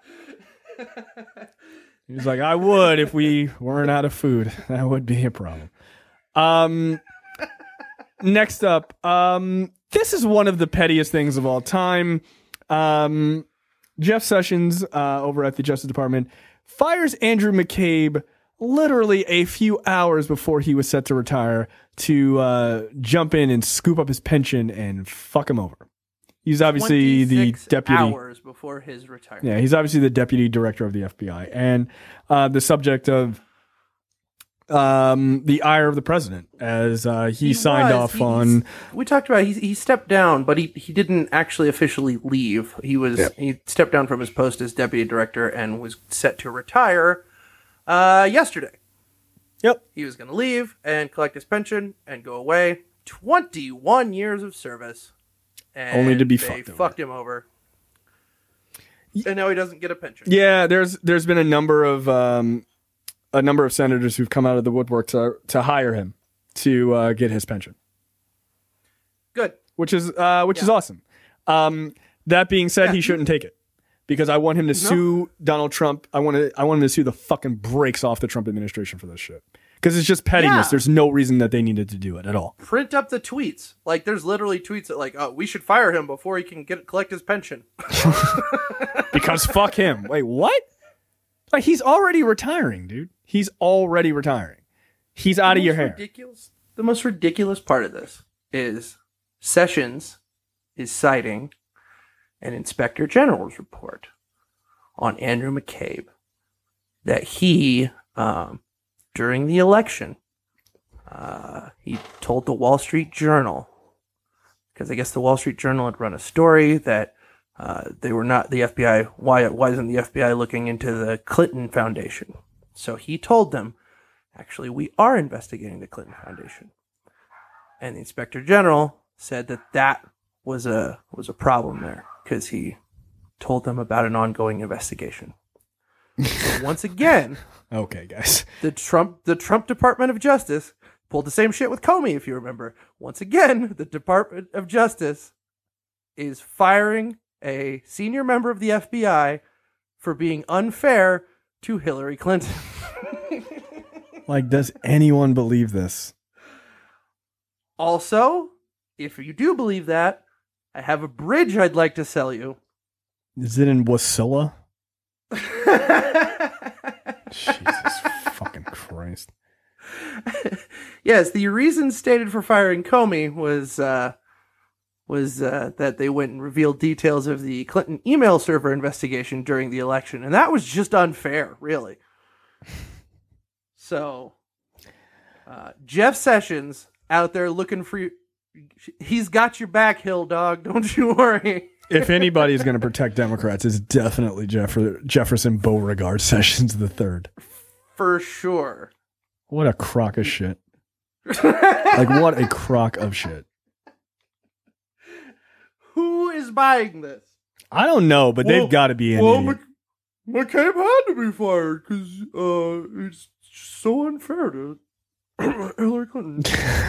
He's like, I would if we weren't out of food. That would be a problem. Um, next up, um, this is one of the pettiest things of all time. Um, Jeff Sessions, uh, over at the Justice Department, fires Andrew McCabe literally a few hours before he was set to retire to uh, jump in and scoop up his pension and fuck him over. He's obviously the twenty-six deputy. hours before his retirement. Yeah, he's obviously the deputy director of the F B I and uh, the subject of um, the ire of the president as uh, he, He signed was. off He- on. he's- We talked about he he stepped down, but he, he didn't actually officially leave. He was Yeah. he stepped down from his post as deputy director and was set to retire uh, yesterday. Yep. He was going to leave and collect his pension and go away. twenty-one years of service. And Only to be they fucked over. fucked him over. And now he doesn't get a pension. Yeah, there's there's been a number of um, a number of senators who've come out of the woodwork to to hire him to uh, get his pension, Good. which is uh, which is Yeah. awesome. Um, that being said, Yeah. he shouldn't take it because I want him to sue Donald Trump. I want to I want him to sue the fucking brakes off the Trump administration for this shit because it's just pettiness. Yeah. There's no reason that they needed to do it at all. Print up the tweets. Like, there's literally tweets that like, oh, we should fire him before he can get collect his pension. Because fuck him. Wait, what? Like, he's already retiring, dude. He's already retiring. He's out of your hair. Ridiculous. The most ridiculous part of this is Sessions is citing an Inspector General's report on Andrew McCabe that he, um, during the election, uh, he told the Wall Street Journal, because I guess the Wall Street Journal had run a story that uh, they were not the F B I. Why, why isn't the F B I looking into the Clinton Foundation? So he told them, actually, we are investigating the Clinton Foundation. And the Inspector General said that that was a was a problem there because he told them about an ongoing investigation. So once again, Okay, guys. the Trump the Trump Department of Justice pulled the same shit with Comey, if you remember. Once again, the Department of Justice is firing a senior member of the F B I for being unfair to Hillary Clinton. Like, does anyone believe this? Also, if you do believe that, I have a bridge I'd like to sell you. Is it in Wasilla? Jesus fucking Christ. Yes, the reason stated for firing Comey was uh, was uh, that they went and revealed details of the Clinton email server investigation during the election, and that was just unfair, really. So, uh, Jeff Sessions out there looking for you. He's got your back, Hill Dog. Don't you worry. If anybody's going to protect Democrats, it's definitely Jeff- Jefferson Beauregard Sessions the third. For sure. What a crock of shit. Like, what a crock of shit. Who is buying this? I don't know, but Well- they've got to be in Well, idiot. Mc- McCabe had to be fired because uh, it's so unfair to Hillary Clinton.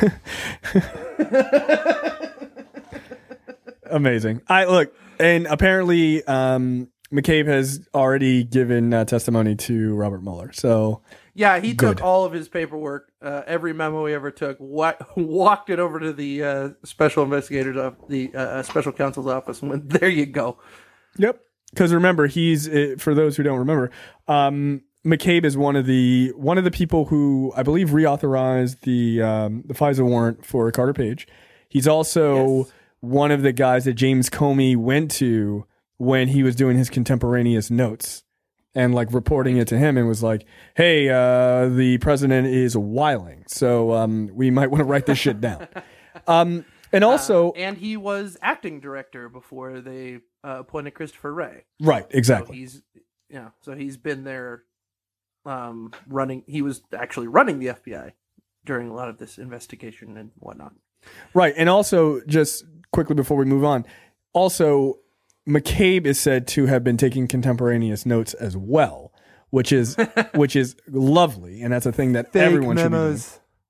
Amazing. I look, and apparently um, McCabe has already given uh, testimony to Robert Mueller. So Yeah, he Good. took all of his paperwork, uh, every memo he ever took, wa- walked it over to the uh, special investigators of the uh, special counsel's office, and went, "There you go." Yep. Because remember, he's uh, for those who don't remember, um, McCabe is one of the one of the people who I believe reauthorized the um, the FISA warrant for Carter Page. He's also Yes. one of the guys that James Comey went to when he was doing his contemporaneous notes and like reporting it to him and was like, "Hey, uh, the president is wiling, so um, we might want to write this shit down." Um, and also, Uh, and he was acting director before they uh, appointed Christopher Wray. right, So exactly. he's yeah, so he's been there, um, running. He was actually running the F B I during a lot of this investigation and whatnot. Right. And also, just quickly before we move on, also, McCabe is said to have been taking contemporaneous notes as well, which is which is lovely. And that's a thing that everyone should be doing.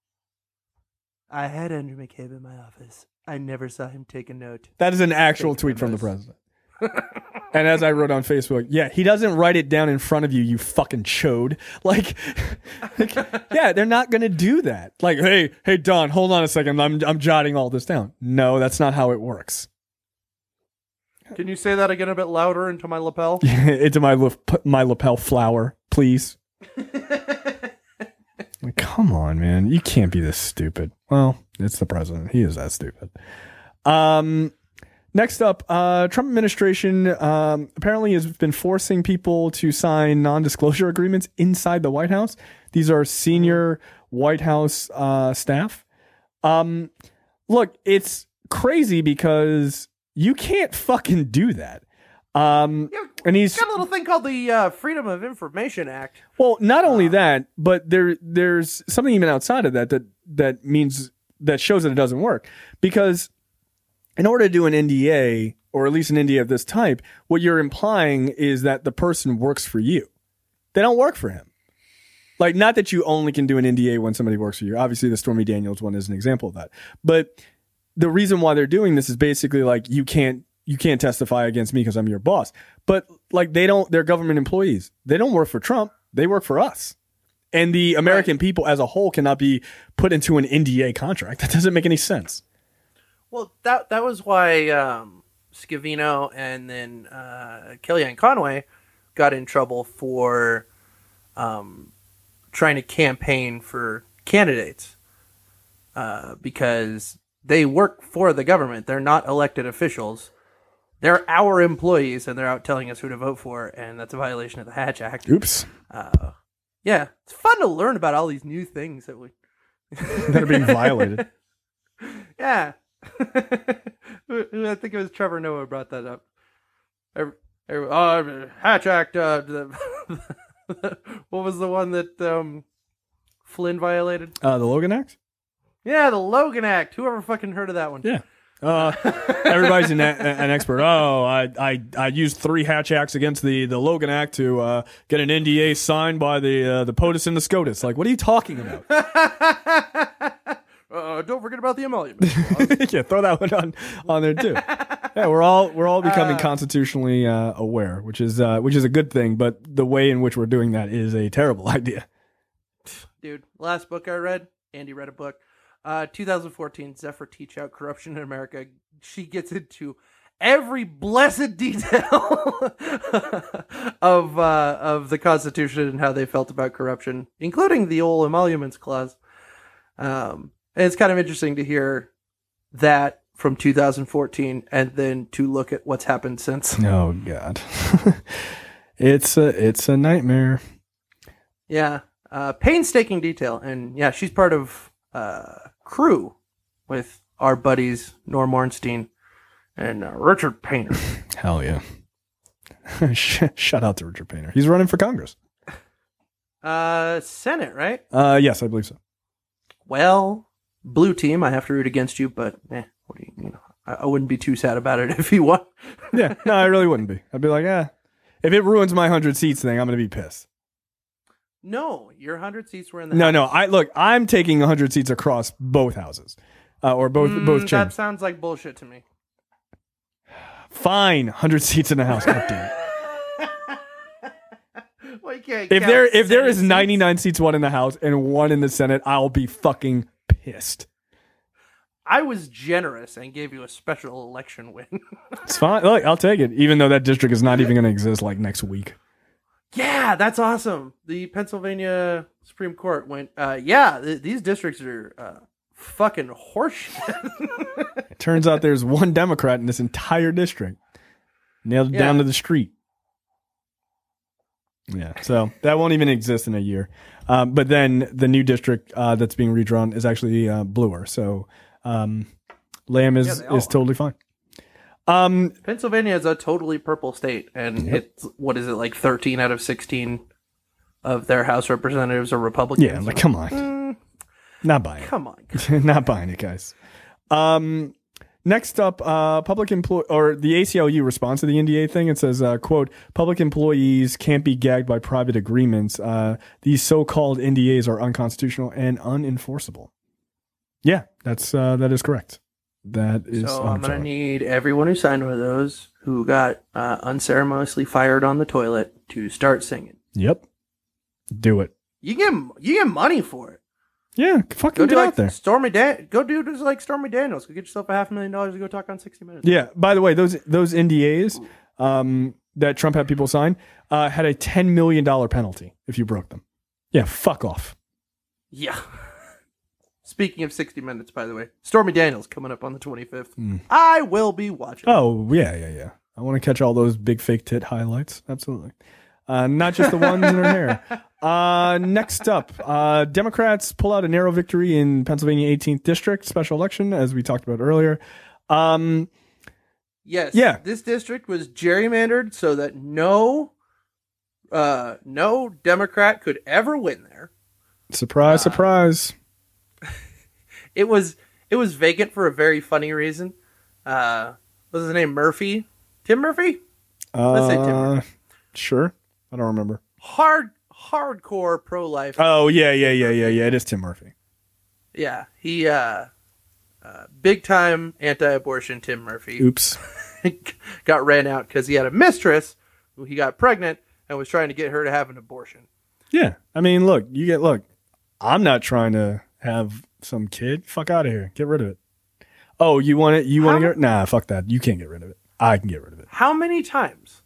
I had Andrew McCabe in my office. I never saw him take a note. That is an actual Fake tweet from the memos. president. And as I wrote on Facebook, yeah, he doesn't write it down in front of you, you fucking chode. Like, like, yeah, they're not going to do that. Like, hey, hey, Don, hold on a second. I'm, I'm jotting all this down. No, that's not how it works. Can you say that again a bit louder into my lapel? Into my lap- my lapel flower, please. Like, come on, man. You can't be this stupid. Well, it's the president. He is that stupid. Um, next up, uh, Trump administration um, apparently has been forcing people to sign non-disclosure agreements inside the White House. These are senior White House uh, staff. Um, look, it's crazy because you can't fucking do that. Um, Yeah, and he's got a little thing called the uh, Freedom of Information Act. well, not only that, but there there's something even outside of that that that means that shows that it doesn't work. Because in order to do an N D A, or at least an N D A of this type, what you're implying is that the person works for you. They don't work for him. Like, not that you only can do an N D A when somebody works for you. Obviously, the Stormy Daniels one is an example of that. But the reason why they're doing this is basically like, you can't you can't testify against me because I'm your boss. But like, they don't, they're government employees. They don't work for Trump. They work for us. And the American people as a whole cannot be put into an N D A contract. That doesn't make any sense. Well, that that was why um, Scavino and then uh, Kellyanne Conway got in trouble for um, trying to campaign for candidates uh, because they work for the government. They're not elected officials. They're our employees, and they're out telling us who to vote for, and that's a violation of the Hatch Act. Oops. Uh, yeah, it's fun to learn about all these new things that we that are being violated. Yeah. I think it was Trevor Noah brought that up. Every, every, uh, Hatch Act. Uh, the, what was the one that um, Flynn violated? Uh, the Logan Act? Yeah, the Logan Act. Whoever fucking heard of that one? Yeah. Uh, everybody's an, an expert. Oh, I, I I used three Hatch Acts against the, the Logan Act to uh, get an N D A signed by the uh, the POTUS and the SCOTUS. Like, what are you talking about? uh, don't forget about the emolument clause. Yeah, throw that one on, on there too. Yeah, we're all we're all becoming uh, constitutionally uh, aware, which is uh, which is a good thing. But the way in which we're doing that is a terrible idea. Dude, last book I read, Andy read a book. Uh, twenty fourteen, Zephyr Teach Out Corruption in America. She gets into every blessed detail of uh, of the Constitution and how they felt about corruption, including the old emoluments clause. Um, and it's kind of interesting to hear that from two thousand fourteen, and then to look at what's happened since. Oh God, it's a it's a nightmare. Yeah, uh, painstaking detail, and yeah, she's part of. Uh, crew with our buddies Norm Ornstein and uh, Richard Painter. Hell yeah. Shout out to Richard Painter. He's running for Congress. Uh, Senate, right? Uh, yes, I believe so. Well, blue team, I have to root against you, but eh, what do you, you know, I, I wouldn't be too sad about it if he won. Yeah, no, I really wouldn't be. I'd be like, eh, if it ruins my one hundred seats thing, I'm going to be pissed. No, your one hundred seats were in the No, house. no. I look, I'm taking one hundred seats across both houses. Uh, or both Mm, both that chambers. sounds like bullshit to me. Fine, one hundred seats in the house. God damn it. Well, you can't If count there if there Senate is seats. ninety-nine seats, one in the House and one in the Senate, I'll be fucking pissed. I was generous and gave you a special election win. It's fine. Look, I'll take it, even though that district is not even going to exist like next week. Yeah, that's awesome. The Pennsylvania Supreme Court went, uh, yeah, th- these districts are uh, fucking horseshit. It turns out there's one Democrat in this entire district. Nailed it Yeah. down to the street. Yeah, so that won't even exist in a year. Um, but then the new district uh, that's being redrawn is actually uh, bluer. So um, Lamb is, Yeah, they all is are. totally fine. Um, Pennsylvania is a totally purple state, and Yep. it's, what is it, like thirteen out of sixteen of their House representatives are Republicans? yeah, like, come on. Mm, Not buying it. come on. Not buying it, guys. Um, next up, uh, public employ or the A C L U response to the N D A thing. It says, uh, "quote Public employees can't be gagged by private agreements. Uh, these so-called N D As are unconstitutional and unenforceable." Yeah, that's uh, that is correct. That is. So oh, I'm going to sorry. need everyone who signed one of those who got uh, unceremoniously fired on the toilet to start singing. Yep. Do it. You get you get money for it. Yeah, fucking Go get do out like there. Stormy Dan- Go do just like Stormy Daniels. Go get yourself a half a million dollars to go talk on sixty minutes. Yeah. By the way, those those N D As um, that Trump had people sign uh, had a ten million dollar penalty if you broke them. Yeah, fuck off. Yeah. Speaking of sixty minutes, by the way, Stormy Daniels coming up on the twenty-fifth. Mm. I will be watching. Oh yeah, yeah, yeah. I want to catch all those big fake tit highlights. Absolutely. Uh, not just the ones in her hair. Uh, next up, uh, Democrats pull out a narrow victory in Pennsylvania eighteenth District special election, as we talked about earlier. Um, Yes. Yeah. This district was gerrymandered so that no, uh, no Democrat could ever win there. surprise, Uh, surprise. It was it was vacant for a very funny reason. Uh, what's his name? Murphy, Tim Murphy. let's say Tim Uh, sure. I don't remember. Hard hardcore pro life. Oh yeah, yeah, yeah, yeah, yeah. It is Tim Murphy. Yeah, he uh, uh, big time anti-abortion. Tim Murphy Oops. got ran out because he had a mistress who he got pregnant and was trying to get her to have an abortion. Yeah. I mean, look, you get, look, I'm not trying to have some kid. Fuck out of here. Get rid of it. Oh, you want it? You want to How- get Nah, fuck that. You can't get rid of it. I can get rid of it. How many times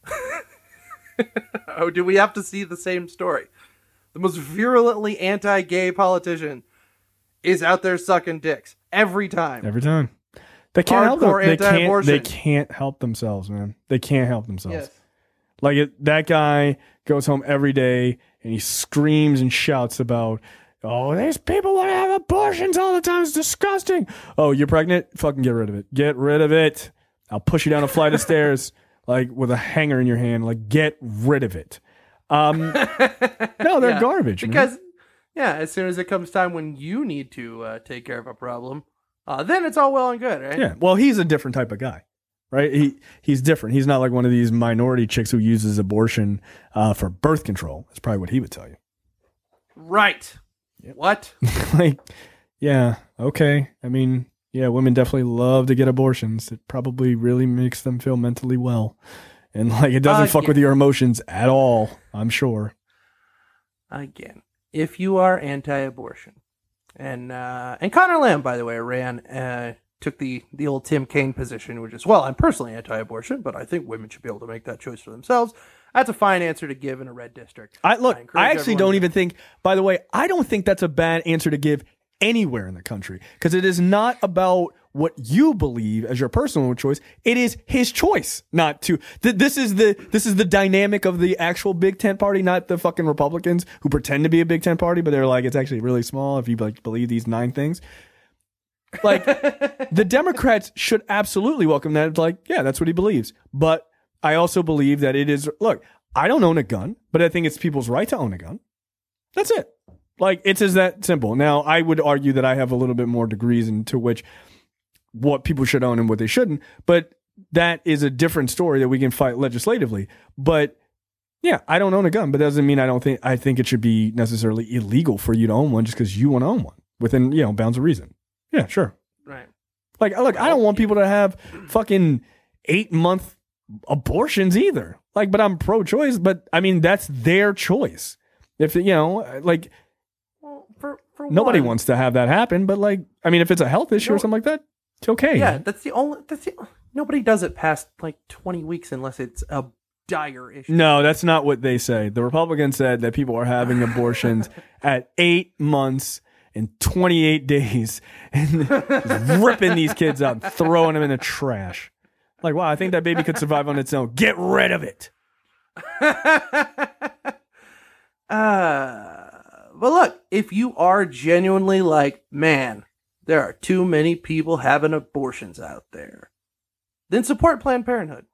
oh, do we have to see the same story? The most virulently anti-gay politician is out there sucking dicks every time. Every time. They can't help them. Hardcore They can't, anti-abortion. they can't help themselves, man. They can't help themselves. Yes. Like it, that guy goes home every day and he screams and shouts about, oh, these people want to have abortions all the time. It's disgusting. Oh, you're pregnant? Fucking get rid of it. Get rid of it. I'll push you down a flight of stairs like with a hanger in your hand. Like, get rid of it. Um, no, they're Yeah, garbage. man. Because, yeah, as soon as it comes time when you need to uh, take care of a problem, uh, then it's all well and good, right? Yeah. Well, he's a different type of guy, right? He he's different. He's not like one of these minority chicks who uses abortion uh, for birth control. That's probably what he would tell you. Right. What? Like, yeah, okay. I mean, yeah, women definitely love to get abortions. It probably really makes them feel mentally well. And like, it doesn't Uh, fuck yeah. with your emotions at all, I'm sure. Again, if you are anti-abortion, and uh, and Connor Lamb, by the way, ran uh, took the the old Tim Kaine position, which is, well, I'm personally anti-abortion, but I think women should be able to make that choice for themselves. That's a fine answer to give in a red district. I look, I I, encourage actually everyone don't to- even think, by the way, I don't think that's a bad answer to give anywhere in the country, because it is not about what you believe as your personal choice. It is his choice not to. Th- this is the this is the dynamic of the actual Big Tent party, not the fucking Republicans who pretend to be a Big Tent party, but they're like, it's actually really small if you like believe these nine things. Like, the Democrats should absolutely welcome that. It's like, yeah, that's what he believes. But I also believe that it is, look, I don't own a gun, but I think it's people's right to own a gun. That's it. Like, it's as that simple. Now, I would argue that I have a little bit more degrees into which what people should own and what they shouldn't, but that is a different story that we can fight legislatively. But yeah, I don't own a gun, but that doesn't mean I don't think, I think it should be necessarily illegal for you to own one just because you want to own one within, you know, bounds of reason. Yeah, sure. Right. Like, look, I don't want people to have fucking eight month abortions either. Like, but I'm pro choice, but I mean, that's their choice. If, you know, like, Well, for, for nobody one, wants to have that happen, but like, I mean, if it's a health issue No. or something like that, it's okay. Yeah, that's the only. That's the nobody does it past like twenty weeks unless it's a dire issue. No, that's not what they say. The Republicans said that people are having abortions at eight months and twenty-eight days and just ripping these kids out and throwing them in the trash. Like, wow, I think that baby could survive on its own. Get rid of it. Uh, but look, if you are genuinely like, man, there are too many people having abortions out there, then support Planned Parenthood.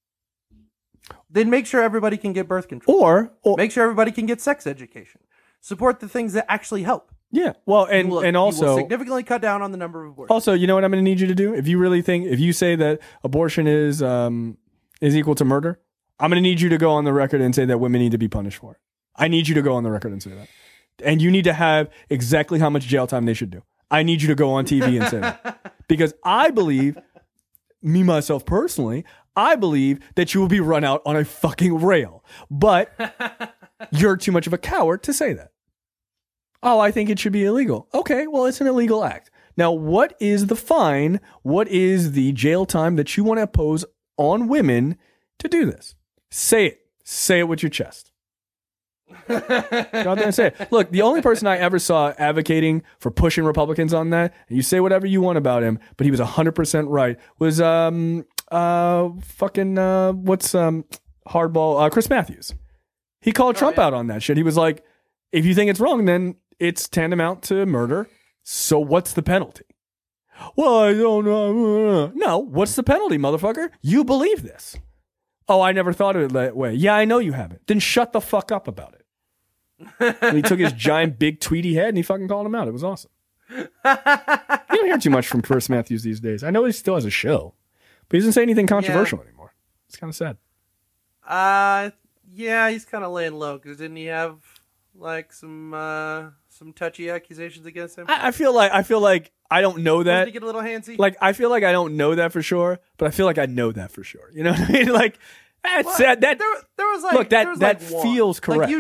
Then make sure everybody can get birth control. Or, or Make sure everybody can get sex education. Support the things that actually help. yeah, well, and You will- and you will also, significantly cut down on the number of abortions. also, you know what I'm going to need you to do? If you really think, if you say that abortion is um is equal to murder, I'm going to need you to go on the record and say that women need to be punished for it. I need you to go on the record and say that. And you need to have exactly how much jail time they should do. I need you to go on T V and say that. Because I believe, me, myself personally, I believe that you will be run out on a fucking rail. But you're too much of a coward to say that. Oh, I think it should be illegal. Okay, well, it's an illegal act. Now, what is the fine? What is the jail time that you want to impose on women to do this? Say it. Say it with your chest. Go out there and say it. Look, the only person I ever saw advocating for pushing Republicans on that, and you say whatever you want about him, but he was one hundred percent right, was um uh fucking uh what's um hardball uh Chris Matthews. He called Trump yeah. out on that shit. He was like, if you think it's wrong, then it's tantamount to murder. So what's the penalty? Well, I don't know. No, what's the penalty, motherfucker? You believe this. Oh, I never thought of it that way. Yeah, I know you haven't. Then shut the fuck up about it. And he took his giant, big, tweety head and he fucking called him out. It was awesome. You don't hear too much from Chris Matthews these days. I know he still has a show, but he doesn't say anything controversial anymore. It's kind of sad. Uh, yeah, he's kind of laying low because didn't he have like some uh some touchy accusations against him? I, I feel like I feel like I don't know Doesn't that. he get a little handsy? Like I feel like I don't know that for sure, but I feel like I know that for sure. You know what I mean? Like that's Well, sad. That there, there was like look, that- there was that like one. feels Like correct. usually,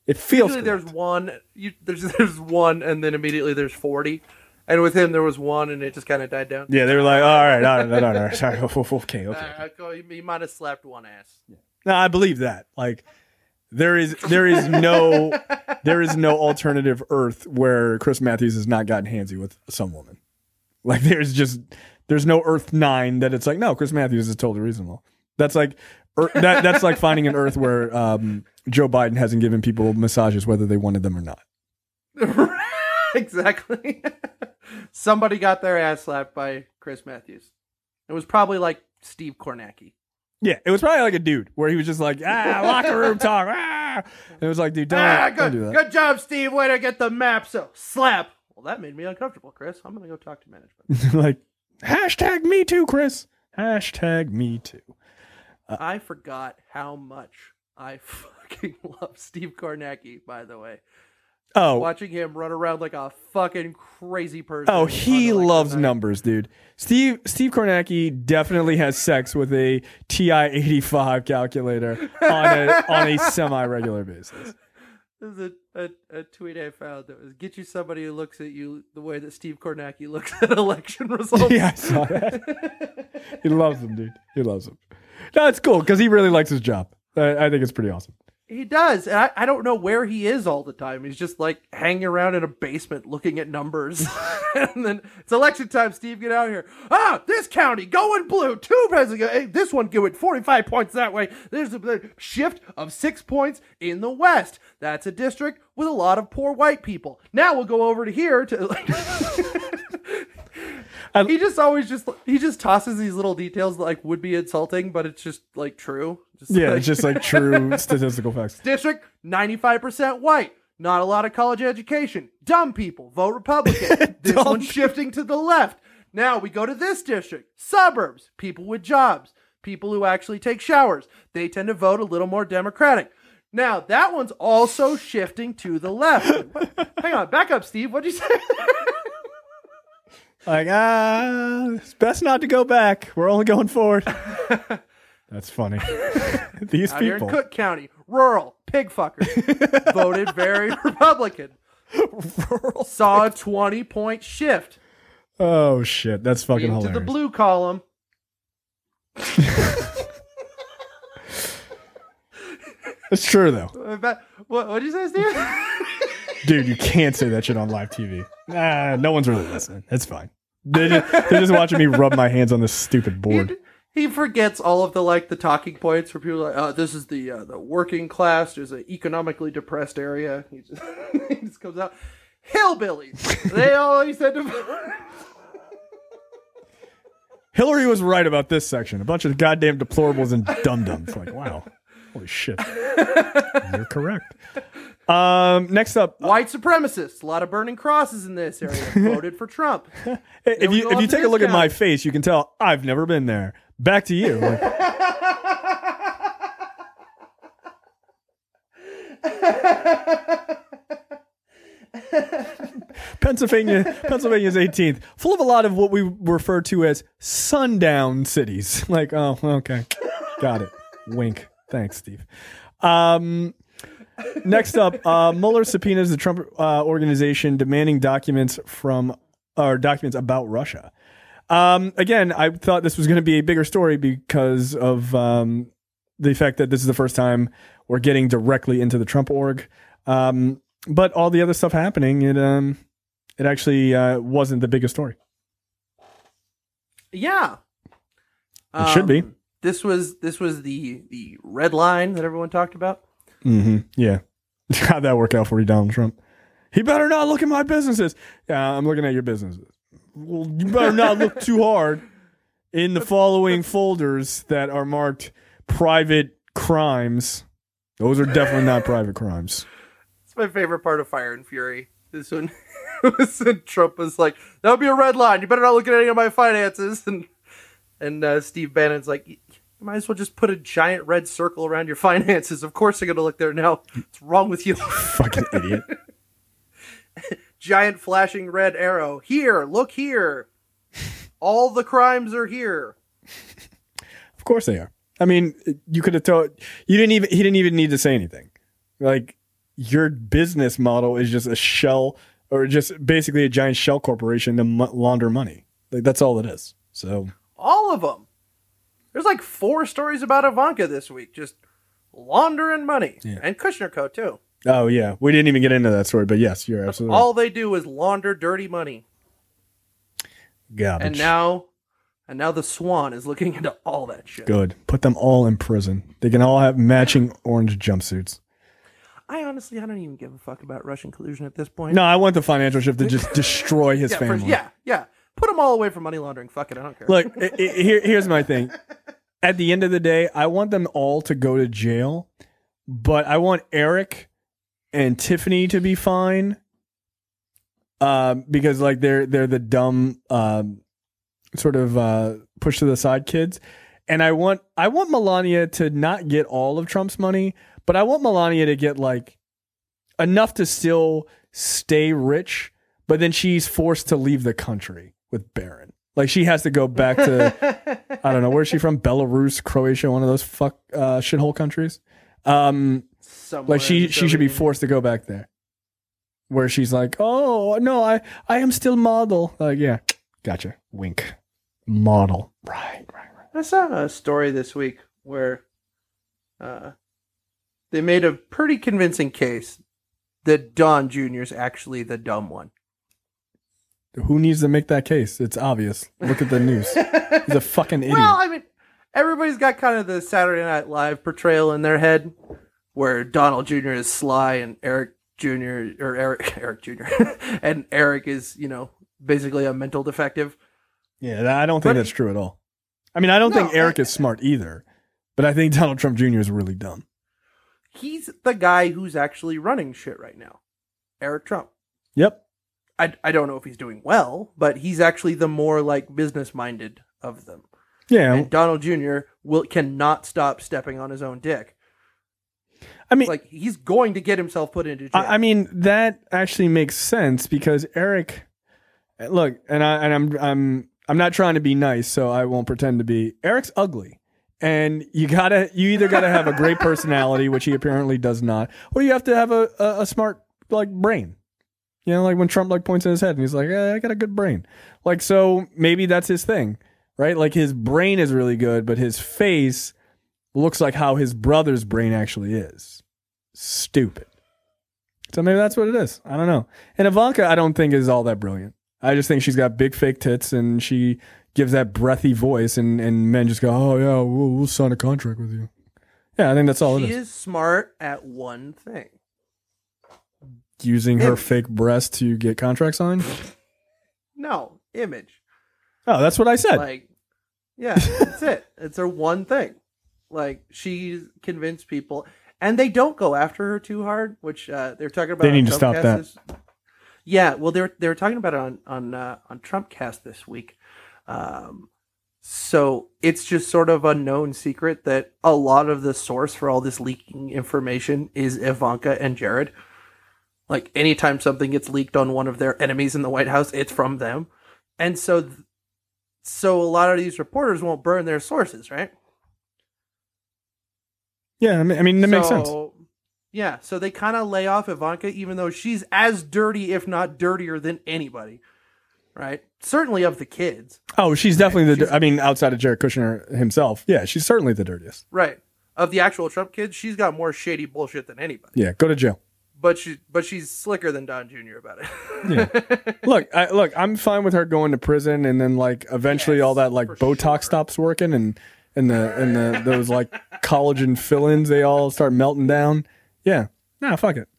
It feels Usually correct. there's one, you, there's there's one, and then immediately there's forty. And with him, there was one, and it just kind of died down. Yeah, they were like, all right, all right, all right, all right. Sorry. Okay, okay. Uh, he, he might have slapped one ass. No, I believe that. Like, there is there is no there is no alternative Earth where Chris Matthews has not gotten handsy with some woman. Like, there's just there's no Earth nine that it's like, no, Chris Matthews is totally reasonable. That's like er, that that's like finding an Earth where um, Joe Biden hasn't given people massages whether they wanted them or not. Exactly. Somebody got their ass slapped by Chris Matthews. It was probably like Steve Kornacki. Yeah, it was probably like a dude where he was just like, ah, locker room talk. Ah. And it was like, dude, don't, Ah, don't good, do that. good job, Steve. Way to get the map. So slap. Well, that made me uncomfortable, Chris. I'm gonna go talk to management. Like, hashtag me too, Chris. Hashtag me too. I forgot how much I fucking love Steve Kornacki, by the way. Oh, Watching him run around like a fucking crazy person. oh, on he election loves night. numbers, dude. Steve Steve Kornacki definitely has sex with a T I eighty-five calculator on a on a semi-regular basis. There's a, a, a tweet I found that was, get you somebody who looks at you the way that Steve Kornacki looks at election results. Yeah, I saw that. He loves them, dude. He loves them. No, it's cool because he really likes his job. I, I think it's pretty awesome. He does. And I, I don't know where he is all the time. He's just like hanging around in a basement looking at numbers. And then it's election time, Steve, get out here. Ah, this county going blue. Two presidents. Hey, this one going forty-five points that way. There's a shift of six points in the West. That's a district with a lot of poor white people. Now we'll go over to here to like I- he just always just he just tosses these little details that like would be insulting, but it's just like true. Just Yeah, like, it's just like true statistical facts. district ninety-five percent white. Not a lot of college education. Dumb people vote Republican. This Dumb one's shifting to the left. Now we go to this district. Suburbs. People with jobs. People who actually take showers. They tend to vote a little more Democratic. Now that one's also shifting to the left. Hang on, back up, Steve. What'd you say? Like, ah, it's best not to go back. We're only going forward. That's funny. These Out here in people. Cook County, rural pig fuckers voted very Republican. Saw a twenty point shift Oh shit, that's fucking into hilarious. the blue column. It's true though, Uh, but- What did you say, Steve? dude. You can't say that shit on live T V. Nah, no one's really listening. It's fine. They just, they're just watching me rub my hands on this stupid board. He, he forgets all of the like the talking points where people are like, oh, this is the uh, the working class. There's an economically depressed area. He just, he just comes out. Hillbillies. They always said to. Hillary was right about this section. A bunch of goddamn deplorables and dum-dums. Like, wow. Holy shit. You're correct. Um, next up, White supremacists. A lot of burning crosses in this area. Voted for Trump. if we you go if up you to take a this look at guy. my face, you can tell I've never been there. Back to you. Like, Pennsylvania, Pennsylvania's eighteenth, full of a lot of what we refer to as sundown cities. Like, oh, okay, got it. Wink. Thanks, Steve. Um, next up, uh, Mueller subpoenas the Trump uh, organization demanding documents from or documents about Russia. Um, again, I thought this was going to be a bigger story because of um, the fact that this is the first time we're getting directly into the Trump org. Um, but all the other stuff happening, it um, it actually uh, wasn't the biggest story. Yeah. It should be. Um, This was this was the the red line that everyone talked about. Mm-hmm. Yeah. How'd that work out for you, Donald Trump? He better not look at my businesses. Yeah, I'm looking at your businesses. Well, you better not look too hard in the following folders that are marked private crimes. Those are definitely not private crimes. It's my favorite part of Fire and Fury. This one, when Trump was like, "That would be a red line. You better not look at any of my finances." And and uh, Steve Bannon's like, "You might as well just put a giant red circle around your finances. Of course they're gonna look there now. What's wrong with you?" Fucking idiot. Giant flashing red arrow. Here, look here. All the crimes are here. Of course they are. I mean, you could have told you didn't even he didn't even need to say anything. Like your business model is just a shell or just basically a giant shell corporation to m- launder money. Like that's all it is. So All of them. There's like four stories about Ivanka this week, just laundering money. Yeah. And Kushner Co. too. oh yeah, we didn't even get into that story, but yes, you're absolutely All they do is launder dirty money. right. Garbage. And now and now the Swan is looking into all that shit. Good. Put them all in prison. They can all have matching orange jumpsuits. I honestly I don't even give a fuck about Russian collusion at this point. No, I want the financial shift to just destroy his yeah, for- family. yeah, yeah. Put them all away for money laundering. Fuck it, I don't care. Look, i- i- here, here's my thing. At the end of the day, I want them all to go to jail, but I want Eric and Tiffany to be fine, um, because like they're they're the dumb, um, sort of uh, push to the side kids, and I want I want Melania to not get all of Trump's money, but I want Melania to get like enough to still stay rich, but then she's forced to leave the country with Barron. Like she has to go back to I don't know, where's she from? Belarus, Croatia, one of those fuck uh, shithole countries. Um, Somewhere like she in the she should be Soviet forced to go back there, where she's like, oh no, I I am still model. Like yeah, gotcha. Wink, model. Right, right, right. I saw a story this week where uh, they made a pretty convincing case that Don Junior is actually the dumb one. Who needs to make that case? It's obvious. Look at the news. He's a fucking idiot. Well, I mean, everybody's got kind of the Saturday Night Live portrayal in their head, where Donald Junior is sly and Eric Junior or Eric Eric Junior and Eric is, you know, basically a mental defective. Yeah, that- I don't think But- that's true at all. I mean, I don't No, think Eric I- is smart either, but I think Donald Trump Junior is really dumb. He's the guy who's actually running shit right now, Eric Trump. Yep. I, I don't know if he's doing well, but he's actually the more like business minded of them. Yeah. And Donald Junior will cannot stop stepping on his own dick. I mean, Like he's going to get himself put into jail. I, I mean, that actually makes sense because Eric, look, and I and I'm I'm I'm not trying to be nice, so I won't pretend to be. Eric's ugly, and you gotta you either gotta have a great personality, which he apparently does not, or you have to have a a, a smart like brain. You know, like when Trump like points in his head and he's like, eh, I got a good brain. Like, so maybe that's his thing, right? Like his brain is really good, but his face looks like how his brother's brain actually is. Stupid. So maybe that's what it is. I don't know. And Ivanka, I don't think is all that brilliant. I just think she's got big fake tits and she gives that breathy voice and, and men just go, oh yeah, we'll, we'll sign a contract with you. Yeah, I think that's all she it is. is smart at one thing. Using her Image. fake breast to get contracts signed. No, image. Oh, that's what I said. Like, yeah, that's it. It's her one thing. Like, she's convinced people, and they don't go after her too hard, which uh, they're talking about. They on need to stop Trumpcast that. This, yeah, well, they're they were talking about it on on uh, on Trumpcast this week. Um, so it's just sort of a known secret that a lot of the source for all this leaking information is Ivanka and Jared. Like, anytime something gets leaked on one of their enemies in the White House, it's from them. And so, th- so a lot of these reporters won't burn their sources, right? Yeah, I mean, I mean that makes sense. So, yeah, so they kind of lay off Ivanka, even though she's as dirty, if not dirtier, than anybody, right? Certainly of the kids, Oh, she's definitely the. She's- I mean, outside of Jared Kushner himself, yeah, she's certainly the dirtiest. right? Of the actual Trump kids, she's got more shady bullshit than anybody. Yeah, go to jail. But she, but she's slicker than Don Junior about it. Yeah. Look, I, look, I'm fine with her going to prison, and then like eventually Yes, all that like for Botox sure. stops working, and and the and the those like collagen fill-ins they all start melting down. Yeah, nah, fuck it.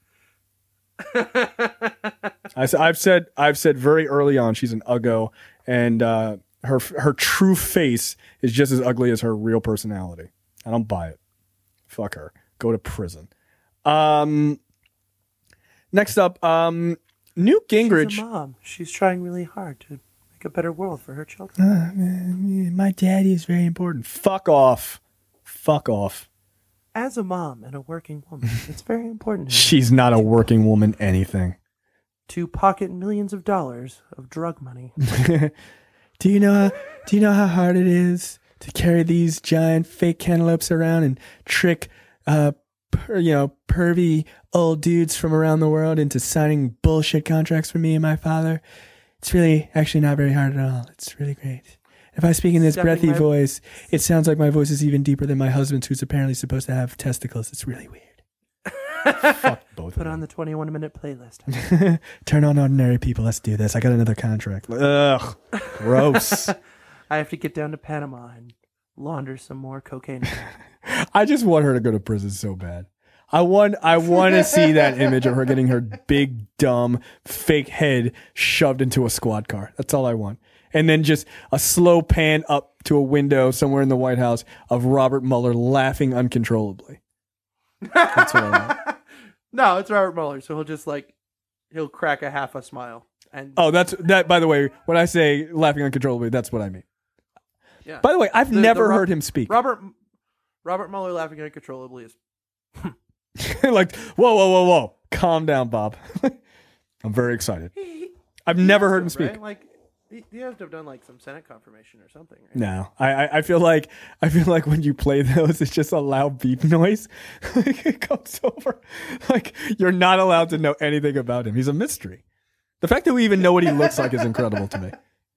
I, s- I've said I've said very early on she's an uggo, and uh, her her true face is just as ugly as her real personality. I don't buy it. Fuck her. Go to prison. Um. Next up, um, Newt Gingrich. She's a mom. She's trying really hard to make a better world for her children. Uh, man, my daddy is very important. Fuck off. Fuck off. As a mom and a working woman, it's very important to, me She's not a working woman anything. to pocket millions of dollars of drug money. do you know how, do you know how hard it is to carry these giant fake cantaloupes around and trick uh, per, you know, pervy old dudes from around the world into signing bullshit contracts for me and my father. It's really actually not very hard at all. It's really great. If I speak in this Stepping breathy my- voice, it sounds like my voice is even deeper than my husband's, who's apparently supposed to have testicles. It's really weird. Fuck both. Put of on them. the twenty-one minute playlist. Turn on Ordinary People. Let's do this. I got another contract. Ugh, gross. I have to get down to Panama and launder some more cocaine. I just want her to go to prison so bad. I want I want to see that image of her getting her big, dumb, fake head shoved into a squad car. That's all I want. And then just a slow pan up to a window somewhere in the White House of Robert Mueller laughing uncontrollably. That's what I want. No, it's Robert Mueller, so he'll just like he'll crack a half a smile. And Oh, that's that. By the way, when I say laughing uncontrollably, that's what I mean. yeah. By the way, I've The- the never Ro- heard him speak. Robert Robert Mueller laughing uncontrollably is Like, whoa, whoa, whoa, whoa. Calm down, Bob. I'm very excited. I've never heard him speak. Right? Like he, he has to have done like some Senate confirmation or something. Right? No, I, I I feel like I feel like when you play those, it's just a loud beep noise. Like it comes over. Like you're not allowed to know anything about him. He's a mystery. The fact that we even know what he looks like is incredible to me.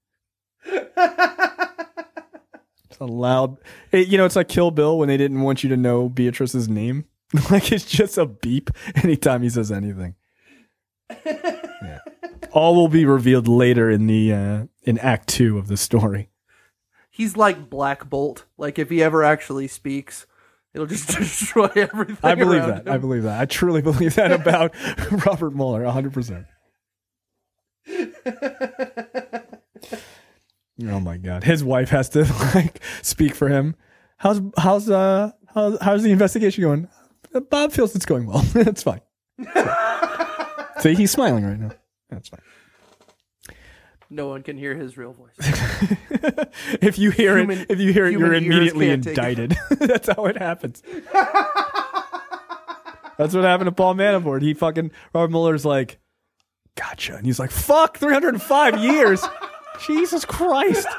It's a loud. It, you know, it's like Kill Bill when they didn't want you to know Beatrice's name. Like it's just a beep anytime he says anything. Yeah. All will be revealed later in the uh, in Act Two of the story. He's like Black Bolt. Like if he ever actually speaks, it'll just destroy everything. I believe around that. I him. believe that. I truly believe that about Robert Mueller, one hundred percent. Oh my God. His wife has to like speak for him. How's how's uh how, how's the investigation going? Bob feels it's going well. It's fine. See, he's smiling right now. That's fine. No one can hear his real voice. If you hear Human- it, if you hear it, you're human ears immediately can't take it. indicted. That's how it happens. That's what happened to Paul Manafort. He fucking Robert Mueller's like, gotcha, and he's like, fuck, three hundred five years. Jesus Christ.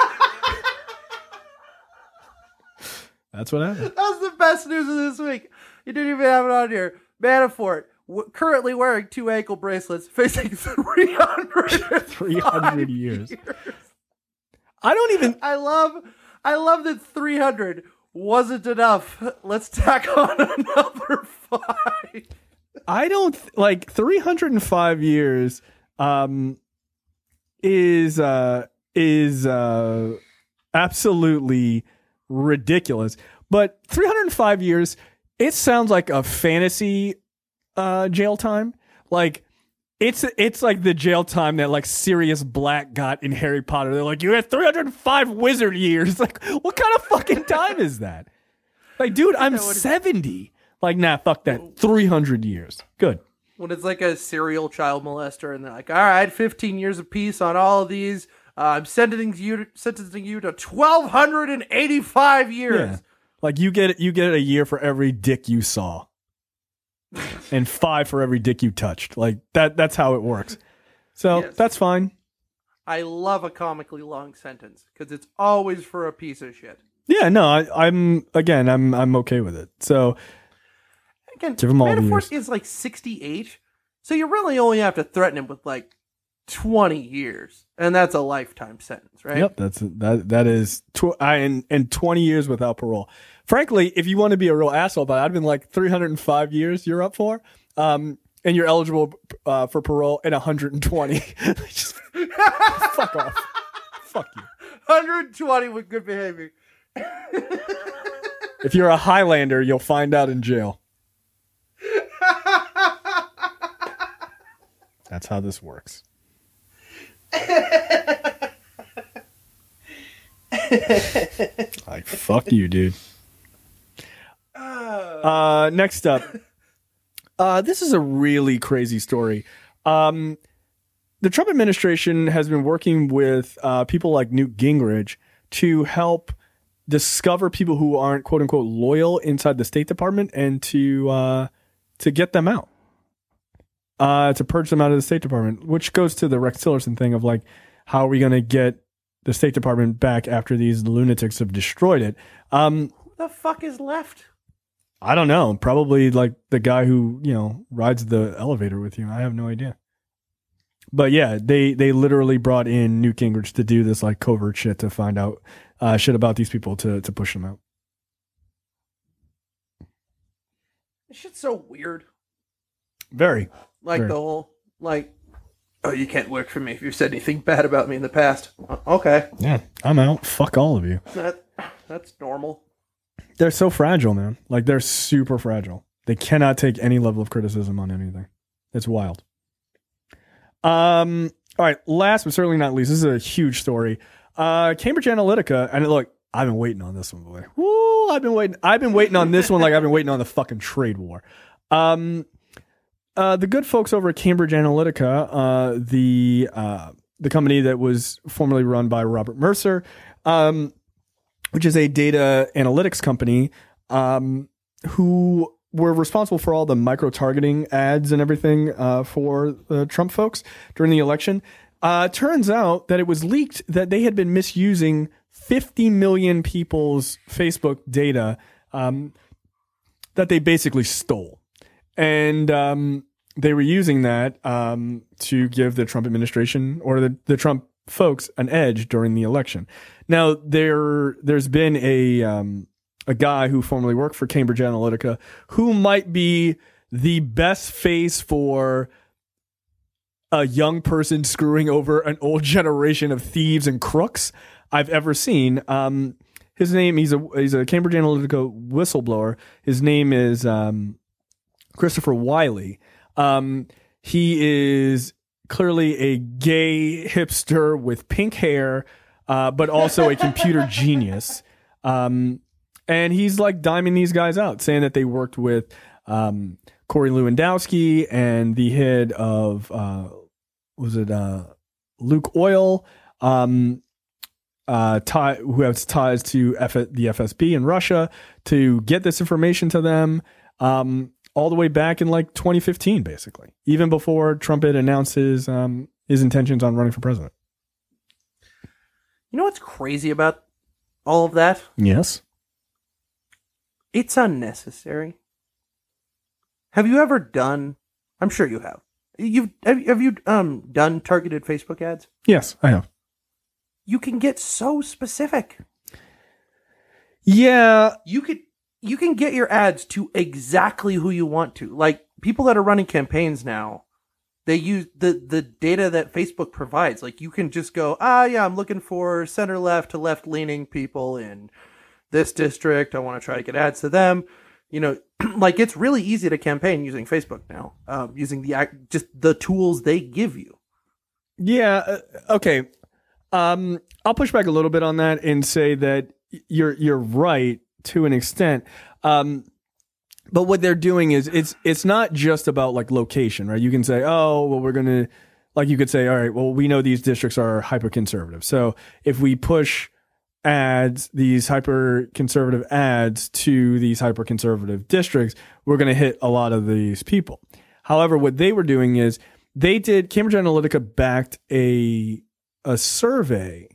That's what happened. That's the best news of this week. You didn't even have it on here. Manafort, w- currently wearing two ankle bracelets, facing three hundred three hundred years. I don't even. I love, I love that three hundred wasn't enough. Let's tack on another five. I don't th- like three hundred five years. Um, is uh is uh absolutely ridiculous. But three hundred five years, it sounds like a fantasy uh jail time. Like it's it's like the jail time that like Sirius Black got in Harry Potter. They're like, you had three hundred five wizard years. Like, what kind of fucking time is that? Like, dude, I'm know what it- seventy. Like, nah, fuck that. three hundred years. Good. When it's like a serial child molester, and they're like, "All right, fifteen years apiece on all of these. Uh, I'm sentencing you, to, sentencing you to twelve hundred and eighty-five years." Yeah. Like you get you get a year for every dick you saw. And five for every dick you touched. Like that that's how it works. So Yes. that's fine. I love a comically long sentence because it's always for a piece of shit. Yeah, no, I, I'm again I'm I'm okay with it. So Again, Give him all the Manafort years. is like sixty-eight, so you really only have to threaten him with like twenty years, and that's a lifetime sentence, right? Yep, that's that. That is tw- I, and and twenty years without parole. Frankly, if you want to be a real asshole about it, I'd been like three hundred five years you're up for, um, and you're eligible uh, for parole at one hundred twenty. Just fuck off. Fuck you. one hundred twenty with good behavior. If you're a Highlander, you'll find out in jail. That's how this works. Like, fuck you, dude. Uh, next up. Uh, this is a really crazy story. Um, the Trump administration has been working with uh, people like Newt Gingrich to help discover people who aren't quote unquote loyal inside the State Department and to uh, to get them out, uh, to purge them out of the State Department, which goes to the Rex Tillerson thing of like, how are we going to get the State Department back after these lunatics have destroyed it? Um, Who the fuck is left? I don't know. Probably like the guy who, you know, rides the elevator with you. I have no idea. But yeah, they, they literally brought in Newt Gingrich to do this like covert shit to find out uh, shit about these people to, to push them out. This shit's so weird. Very. Like Very. the whole, like, oh, you can't work for me if you've said anything bad about me in the past. Uh, Okay. Yeah, I'm out. Fuck all of you. That, that's normal. They're so fragile, man. Like, they're super fragile. They cannot take any level of criticism on anything. It's wild. Um. All right. Last but certainly not least, this is a huge story. Uh, Cambridge Analytica, and look, I've been waiting on this one, boy. Woo! I've been waiting. I've been waiting on this one like I've been waiting on the fucking trade war. Um. Uh, the good folks over at Cambridge Analytica, uh, the uh, the company that was formerly run by Robert Mercer, um, which is a data analytics company, um, who were responsible for all the micro-targeting ads and everything uh, for the Trump folks during the election. Uh, turns out that it was leaked that they had been misusing fifty million people's Facebook data um, that they basically stole. And um, they were using that um, to give the Trump administration or the, the Trump folks an edge during the election. Now, there, there's been a um, a guy who formerly worked for Cambridge Analytica who might be the best face for a young person screwing over an old generation of thieves and crooks I've ever seen. Um, his name, he's a he's a Cambridge Analytica whistleblower. His name is um, Christopher Wiley. Um, he is clearly a gay hipster with pink hair, uh, but also a computer genius. Um, and he's like diming these guys out, saying that they worked with um, Corey Lewandowski and the head of, uh, was it uh, Luke Oil, um, uh, tie, who has ties to F- the F S B in Russia, to get this information to them. Um, all the way back in like twenty fifteen, basically, even before Trump had announced his um, his intentions on running for president. You know what's crazy about all of that? Yes. It's unnecessary. Have you ever done? I'm sure you have. You've have, have you um done targeted Facebook ads? Yes, I have. You can get so specific. Yeah. You could. You can get your ads to exactly who you want to. Like, people that are running campaigns now, they use the, the data that Facebook provides. Like, you can just go, ah, yeah, I'm looking for center left to left leaning people in this district. I want to try to get ads to them. You know, like, it's really easy to campaign using Facebook now, um, using the just the tools they give you. Yeah. Uh, okay. Um, I'll push back a little bit on that and say that you're you're right to an extent. Um, but what they're doing is it's, it's not just about like location, right? You can say, oh, well, we're going to, like, you could say, all right, well, we know these districts are hyper conservative. So if we push ads, these hyper conservative ads to these hyper conservative districts, we're going to hit a lot of these people. However, what they were doing is they did, Cambridge Analytica backed a, a survey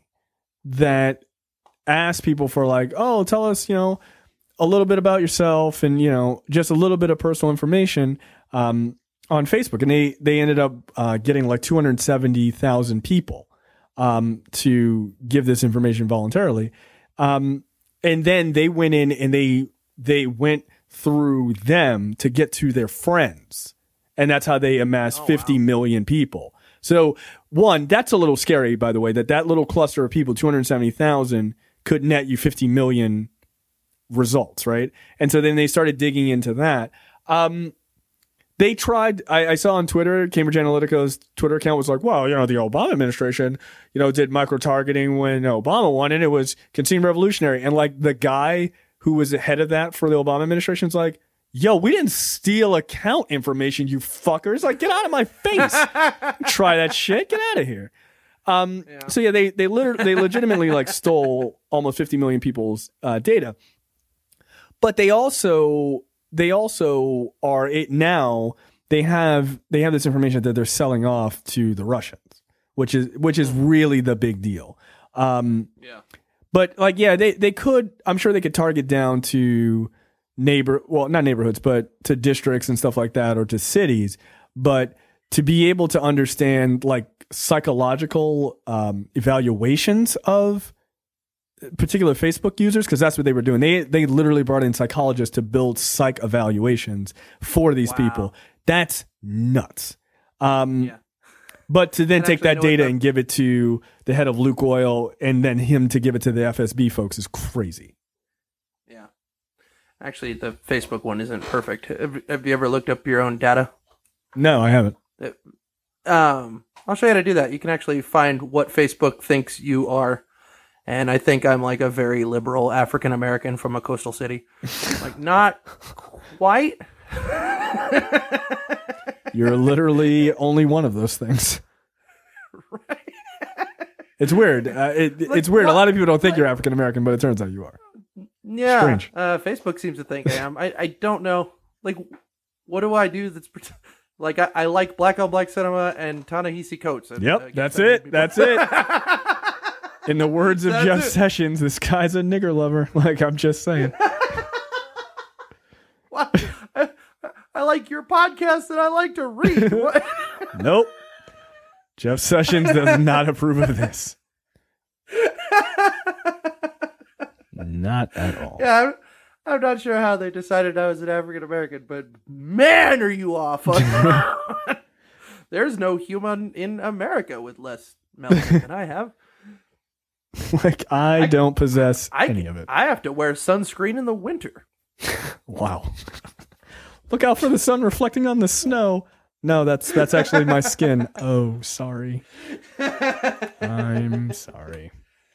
that ask people for like, oh, tell us, you know, a little bit about yourself and, you know, just a little bit of personal information um, on Facebook. And they, they ended up uh, getting like two hundred seventy thousand people um, to give this information voluntarily. Um, and then they went in and they, they went through them to get to their friends. And that's how they amassed oh, fifty wow. million people. So one, that's a little scary, by the way, that that little cluster of people, two hundred seventy thousand, could net you fifty million results, right? And so then they started digging into that. Um, they tried, I, I saw on Twitter, Cambridge Analytica's Twitter account was like, well, you know, the Obama administration, you know, did micro-targeting when Obama won, and it was consumed revolutionary. And like the guy who was ahead of that for the Obama administration is like, yo, we didn't steal account information, you fuckers. Like, get out of my face. Try that shit. Get out of here. Um, yeah. So yeah, they they literally they legitimately like stole almost fifty million people's uh, data, but they also they also are it now they have they have this information that they're selling off to the Russians, which is which is really the big deal. Um, yeah, but like yeah, they they could I'm sure they could target down to neighbor, well, not neighborhoods, but to districts and stuff like that, or to cities. But to be able to understand like psychological um, evaluations of particular Facebook users, because that's what they were doing. They they literally brought in psychologists to build psych evaluations for these Wow. people. That's nuts. Um, Yeah. But to then And take actually, that you know what, data the- and give it to the head of Luke Oil and then him to give it to the F S B folks is crazy. Yeah. Actually, the Facebook one isn't perfect. Have, have you ever looked up your own data? No, I haven't. It- um, I'll show you how to do that. You can actually find what Facebook thinks you are. And I think I'm like a very liberal African American from a coastal city. Like, not quite. You're literally only one of those things. Right. It's weird. Uh, it, Like, it's weird. what- A lot of people don't think you're African American, but it turns out you are. Yeah. Strange. Uh, Facebook seems to think I am. I, I don't know. Like, what do I do that's... pret- Like, I, I like black on black cinema and Ta-Nehisi Coates. And, Yep, uh, guess that's I need it. people- That's it. In the words of That's Jeff it. Sessions, this guy's a nigger lover. Like, I'm just saying. What? I, I like your podcast and I like to read. What? Nope. Jeff Sessions does not approve of this. Not at all. Yeah, I'm, I'm not sure how they decided I was an African American, but man, are you off. on- There's no human in America with less melanin than I have. Like, I, don't possess I, any of it. I have to wear sunscreen in the winter. Wow. Look out for the sun reflecting on the snow. No, that's that's actually my skin. Oh, sorry. I'm sorry.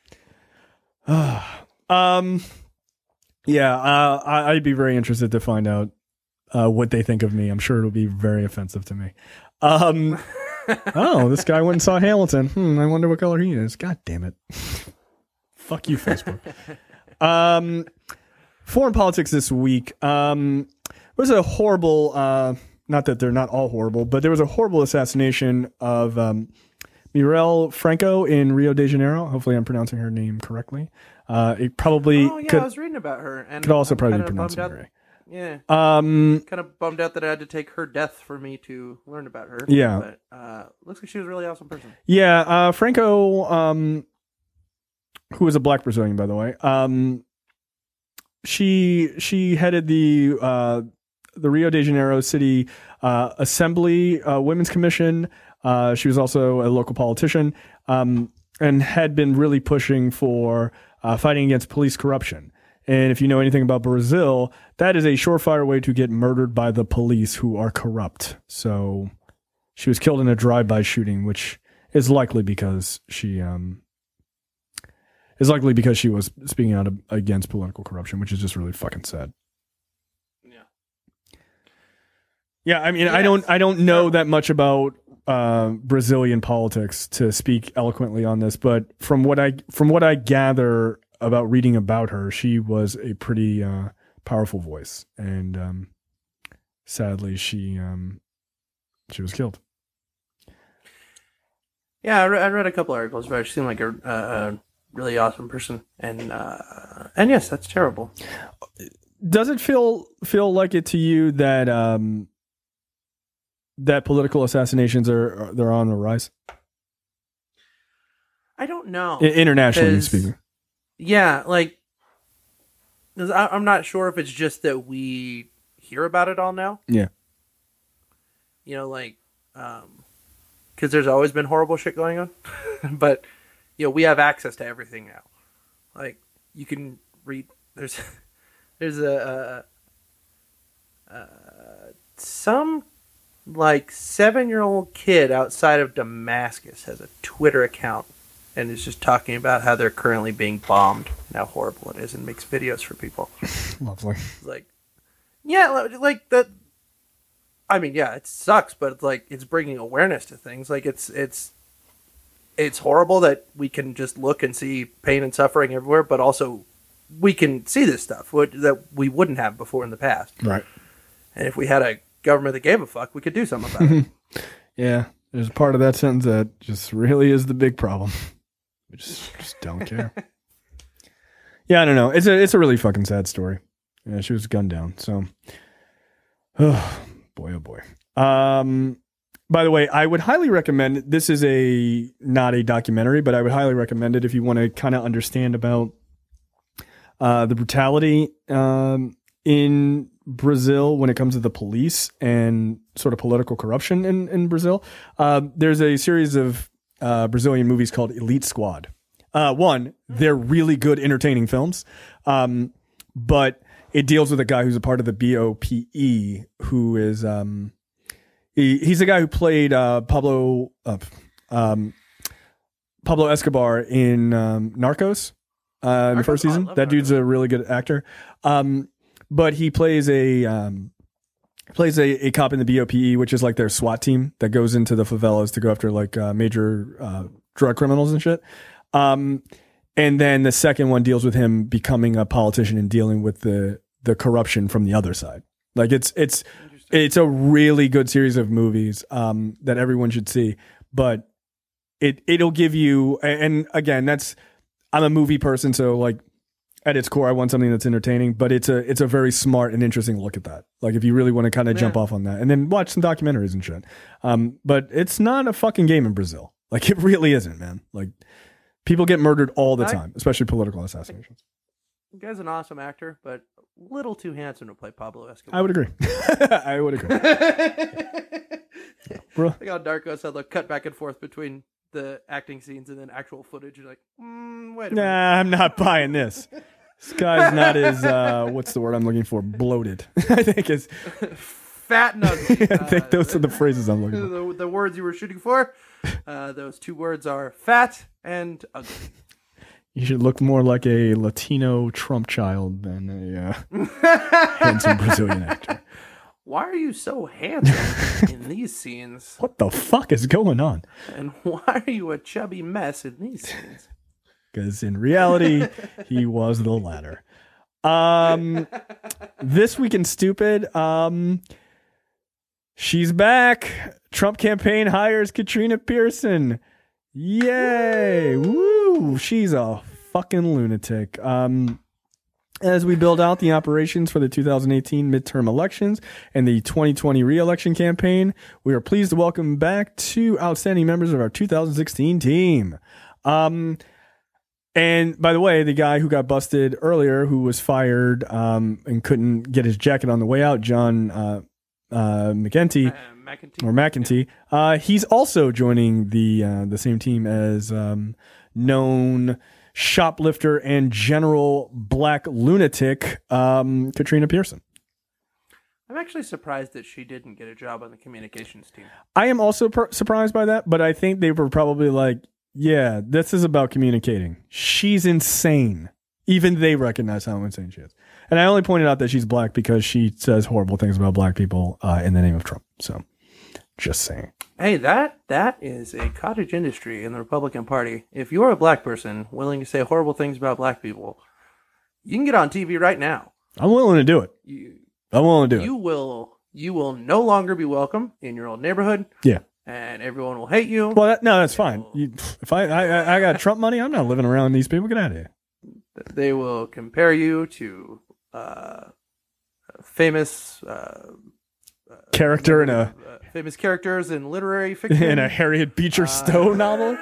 um, yeah, uh, I, I'd be very interested to find out uh, what they think of me. I'm sure it'll be very offensive to me. Um, oh, this guy went and saw Hamilton. Hmm, I wonder what color he is. God damn it. Fuck you, Facebook. Um, foreign politics this week. Um, there was a horrible, uh, not that they're not all horrible, but there was a horrible assassination of um, Mirelle Franco in Rio de Janeiro. Hopefully I'm pronouncing her name correctly. Uh, it probably Oh, yeah, could, I was reading about her. And could also I'm probably be kinda pronounced bummed out- right. Yeah. Um, Kind of bummed out that I had to take her death for me to learn about her. Yeah. But uh, looks like she was a really awesome person. yeah, uh, Franco, um, who was a black Brazilian, by the way, um, she she headed the uh, the Rio de Janeiro City uh, Assembly uh, Women's Commission. Uh, she was also a local politician um, and had been really pushing for uh, fighting against police corruption. And if you know anything about Brazil, that is a surefire way to get murdered by the police who are corrupt. So she was killed in a drive-by shooting, which is likely because she um, is likely because she was speaking out against political corruption, which is just really fucking sad. Yeah. Yeah, I mean, I Yes. don't, I don't know that much about uh, Brazilian politics to speak eloquently on this, but from what I, from what I gather about reading about her, she was a pretty uh, powerful voice, and um, sadly, she um, she was killed. Yeah, I, re- I read a couple articles about her. She seemed like a, a, a really awesome person, and uh, and yes, that's terrible. Does it feel feel like it to you that um, that political assassinations are, are they're on the rise, I don't know. I- internationally 'Cause- speaking? Yeah, like 'cause I, I'm not sure if it's just that we hear about it all now. Yeah. You know, like, um, because there's always been horrible shit going on, but you know, we have access to everything now. Like, you can read. There's, there's a, uh, uh, some like seven year old kid outside of Damascus has a Twitter account and is just talking about how they're currently being bombed and how horrible it is, and makes videos for people. Lovely. It's like, yeah, li- like that. I mean, yeah, it sucks, but it's like it's bringing awareness to things. Like it's it's it's horrible that we can just look and see pain and suffering everywhere, but also we can see this stuff what, that we wouldn't have before in the past. Right. And if we had a government that gave a fuck, we could do something about it. Yeah. There's a part of that sentence that just really is the big problem. We just, just don't care. Yeah, I don't know. It's a it's a really fucking sad story. Yeah, she was gunned down. So, oh, boy, oh boy. Um, by the way, I would highly recommend. This is a not a documentary, but I would highly recommend it if you want to kind of understand about uh, the brutality um, in Brazil when it comes to the police and sort of political corruption in in Brazil. Uh, there's a series of uh, Brazilian movies called Elite Squad. Uh, one, they're really good, entertaining films, um, but it deals with a guy who's a part of the B O P E, who is um, he, he's the guy who played uh, Pablo uh, um, Pablo Escobar in um, Narcos uh, in the first Narcos? Oh, I season. love That dude's Narcos. a really good actor, um, but he plays a um, plays a, a cop in the B O P E, which is like their SWAT team that goes into the favelas to go after like uh, major uh, drug criminals and shit. Um, and then the second one deals with him becoming a politician and dealing with the, the corruption from the other side. Like it's, it's, it's a really good series of movies, um, that everyone should see, but it, it'll give you, and again, that's, I'm a movie person. So like at its core, I want something that's entertaining, but it's a, it's a very smart and interesting look at that. Like if you really want to kind of Yeah. jump off on that and then watch some documentaries and shit. Um, but it's not a fucking game in Brazil. Like it really isn't, man. Like, people get murdered all the I- time, especially political assassinations. The guy's an awesome actor, but a little too handsome to play Pablo Escobar. I would agree. I would agree. Bro. Like how Narcos had like cut back and forth between the acting scenes and then actual footage. You're like, mm, wait a minute. Nah, I'm not buying this. This guy's not as, uh, what's the word I'm looking for? Bloated. I think is. Fat and ugly. I think Uh, those are the phrases I'm looking for. the, the words you were shooting for. Uh, those two words are fat and ugly. You should look more like a Latino Trump child than a uh, handsome Brazilian actor. Why are you so handsome in these scenes? What the fuck is going on? And why are you a chubby mess in these scenes? Because in reality, he was the latter. Um, this week in stupid, um, she's back. Trump campaign hires Katrina Pearson. Yay! Woo! She's a fucking lunatic. Um, as we build out the operations for the two thousand eighteen midterm elections and the twenty twenty re-election campaign, we are pleased to welcome back two outstanding members of our two thousand sixteen team. Um, and by the way, the guy who got busted earlier, who was fired um, and couldn't get his jacket on the way out, John uh, uh, McEntee, Uh, McEntee. or McEntee, uh, he's also joining the uh, the same team as um, known shoplifter and general black lunatic um, Katrina Pearson. I'm actually surprised that she didn't get a job on the communications team. I am also per- surprised by that, but I think they were probably like, yeah, this is about communicating. She's insane. Even they recognize how insane she is. And I only pointed out that she's black because she says horrible things about black people uh, in the name of Trump. So just saying. Hey, that that is a cottage industry in the Republican Party. If you're a black person willing to say horrible things about black people, you can get on T V right now. I'm willing to do it. You I'm willing to do you it. will you will no longer be welcome in your old neighborhood, Yeah. and everyone will hate you. Well, that, no, that's fine. You, if I, I I got Trump money, I'm not living around these people. Get out of here. They will compare you to uh, famous uh, Character in a uh, famous characters in literary fiction. in a Harriet Beecher Stowe novel.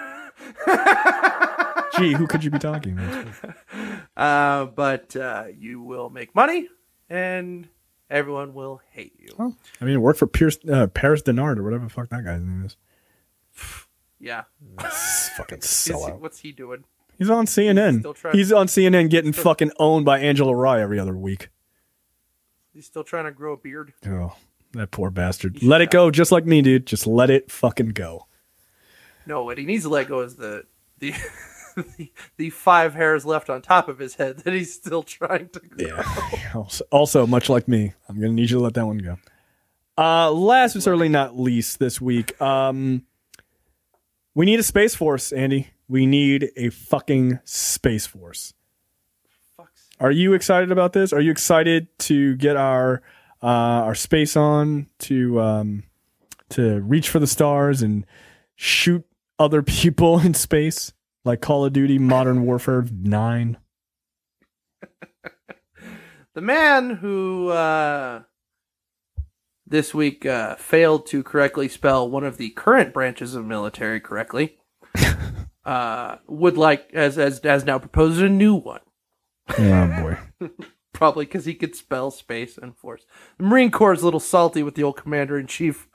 Gee, who could you be talking about? Uh, but uh, you will make money, and everyone will hate you. Well, I mean, it worked for Pierce, uh, Paris Denard or whatever the fuck that guy's name is. Yeah. Fucking Is he- sellout. what's he doing? He's on C N N. Still trying- He's on C N N getting fucking owned by Angela Rye every other week. He's still trying to grow a beard. Oh, that poor bastard. should Let it go, just like me, dude. Just let it fucking go. No, what he needs to let go is the the the, the five hairs left on top of his head that he's still trying to grow. Yeah. Also, also, much like me, I'm gonna need you to let that one go. Uh, last but certainly not least, this week, um, we need a space force, Andy. We need a fucking space force. Fuck's Are you excited about this? Are you excited to get our uh, our space on to um, to reach for the stars and shoot other people in space like Call of Duty Modern Warfare nine? the man who uh, this week uh, failed to correctly spell one of the current branches of military correctly uh, would like, as as has now proposed a new one. Oh boy. Probably because he could spell space and force. The Marine Corps is a little salty with the old commander-in-chief.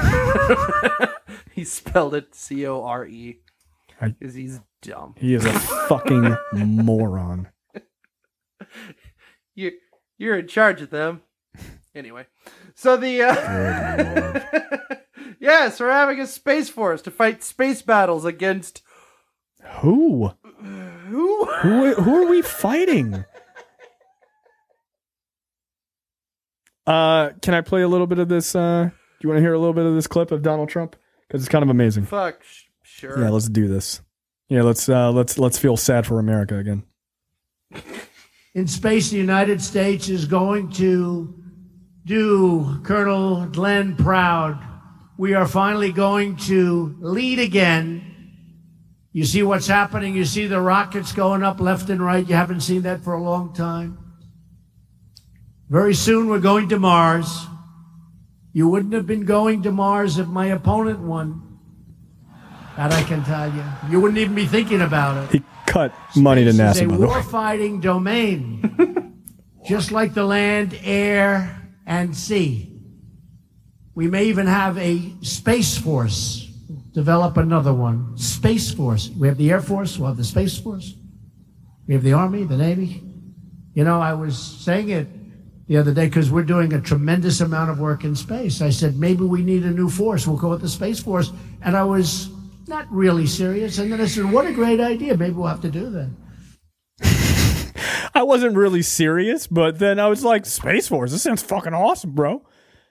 He spelled it C O R E because he's dumb. He is a fucking moron. You, you're in charge of them. Anyway, so the... Uh... Yes, we're having a space force to fight space battles against... Who? Who? Who, who are we fighting? Uh, can I play a little bit of this? Uh, do you want to hear a little bit of this clip of Donald Trump? Because it's kind of amazing. Fuck, sh- sure. Yeah, let's do this. Yeah, let's uh, let's let's feel sad for America again. In space, the United States is going to do Colonel Glenn proud. We are finally going to lead again. You see what's happening. You see the rockets going up left and right. You haven't seen that for a long time. Very soon we're going to Mars. You wouldn't have been going to Mars if my opponent won. That I can tell you. You wouldn't even be thinking about it. He cut money to Space is NASA, a by the way. war-fighting domain, just like the land, air, and sea. We may even have a space force. Develop another one. Space Force. We have the Air Force. We'll have the Space Force. We have the Army, the Navy. You know, I was saying it the other day because we're doing a tremendous amount of work in space. I said, maybe we need a new force. We'll call it the Space Force. And I was not really serious. And then I said, what a great idea. Maybe we'll have to do that. I wasn't really serious, but then I was like, Space Force, this sounds fucking awesome, bro.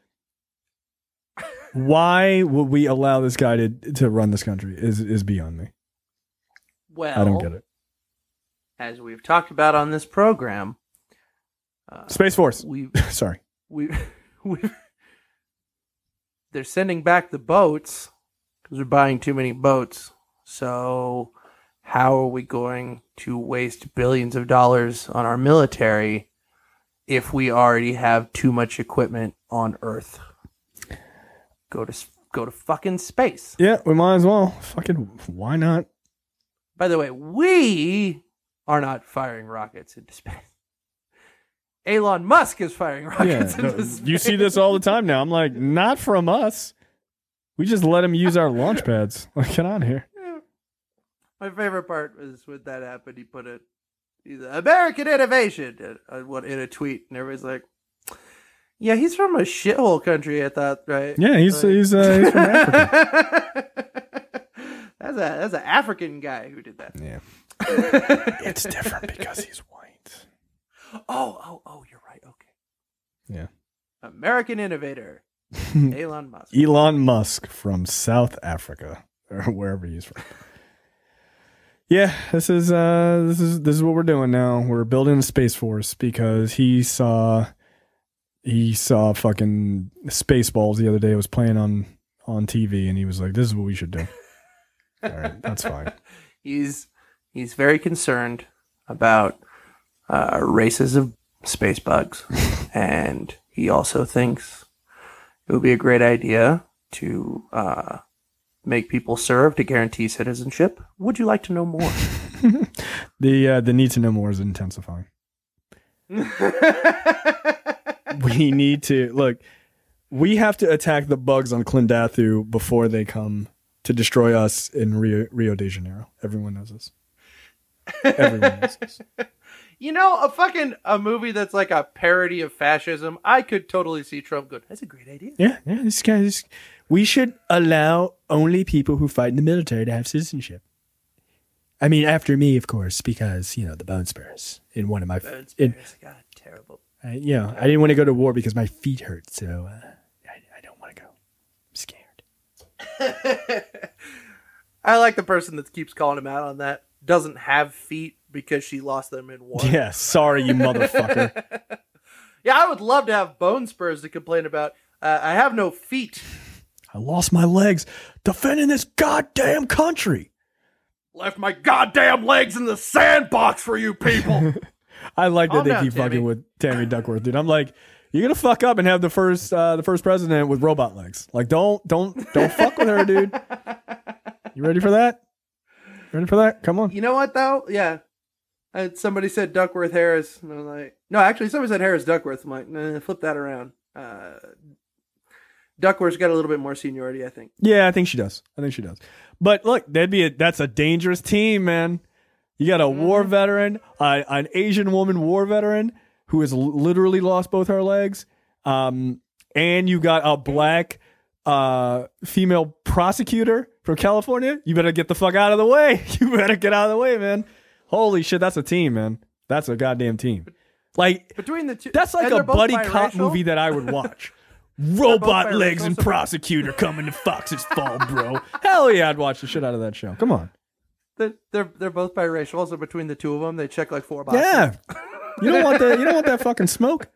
Why would we allow this guy to to run this country is is beyond me. Well, I don't get it. As we've talked about on this program, uh, Space Force. we Sorry. we we they're sending back the boats because we're buying too many boats. So how are we going to waste billions of dollars on our military if we already have too much equipment on Earth? Go to go to fucking space. Yeah, we might as well. Fucking why not? By the way, we are not firing rockets into space. Elon Musk is firing rockets Yeah, into no, space. you see this all the time now. I'm like, not from us. We just let him use our launch pads. Like, get on here. Yeah. My favorite part was when that happened. He put it, he's American innovation in, in a tweet, and everybody's like, "Yeah, he's from a shithole country." I thought, right? Yeah, he's like, he's, uh, he's from Africa. That's a that's an African guy who did that. Yeah, it's different because he's white. Oh, oh, oh! You're right. Okay. Yeah, American innovator, Elon Musk. Elon Musk from South Africa or wherever he's from. Yeah, this is uh, this is this is what we're doing now. We're building a space force because he saw he saw fucking Spaceballs the other day. It was playing on on T V, and he was like, "This is what we should do." All right, that's fine. He's he's very concerned about uh, races of space bugs, and he also thinks it would be a great idea to uh, make people serve to guarantee citizenship. Would you like to know more? the uh, the need to know more is intensifying. We need to look. We have to attack the bugs on Klindathu before they come to destroy us in Rio, Rio de Janeiro. Everyone knows this. Everyone knows this. You know, a fucking a movie that's like a parody of fascism. I could totally see Trump going, "That's a great idea." Yeah, yeah. This guy. We should allow only people who fight in the military to have citizenship. I mean, after me, of course, because you know the Bone Spurs in one of my. Bone in, Spurs, God, terrible. Uh, you know, I didn't want to go to war because my feet hurt, so uh, I, I don't want to go. I'm scared. I like the person that keeps calling him out on that. Doesn't have feet because she lost them in war. Yeah, sorry, you motherfucker. Yeah, I would love to have Bone Spurs to complain about. Uh, I have no feet. I lost my legs defending this goddamn country. Left my goddamn legs in the sandbox for you people. I like that Calm they down, keep Tammy. fucking with Tammy Duckworth, dude. I'm like, you're gonna fuck up and have the first uh, the first president with robot legs. Like, don't don't don't fuck with her, dude. You ready for that? Ready for that? Come on. You know what though? Yeah. Uh, somebody said Duckworth Harris, and I'm like, no, actually, somebody said Harris Duckworth. I'm like, nah, flip that around. Uh, Duckworth's got a little bit more seniority, I think. Yeah, I think she does. I think she does. But look, that'd be a, that's a dangerous team, man. You got a Mm-hmm. war veteran, uh, an Asian woman war veteran who has l- literally lost both her legs, um, and you got a black uh, female prosecutor from California. You better get the fuck out of the way. You better get out of the way, man. Holy shit, that's a team, man. That's a goddamn team. Like, Between the two, that's like and a they're both buddy cop biracial. movie that I would watch. Robot biracial, legs and so- prosecutor coming to Fox's Fall, bro. Hell yeah, I'd watch the shit out of that show. Come on. They're, they're they're both biracial, so between the two of them, they check like four boxes. Yeah. You don't want that. You don't want that fucking smoke.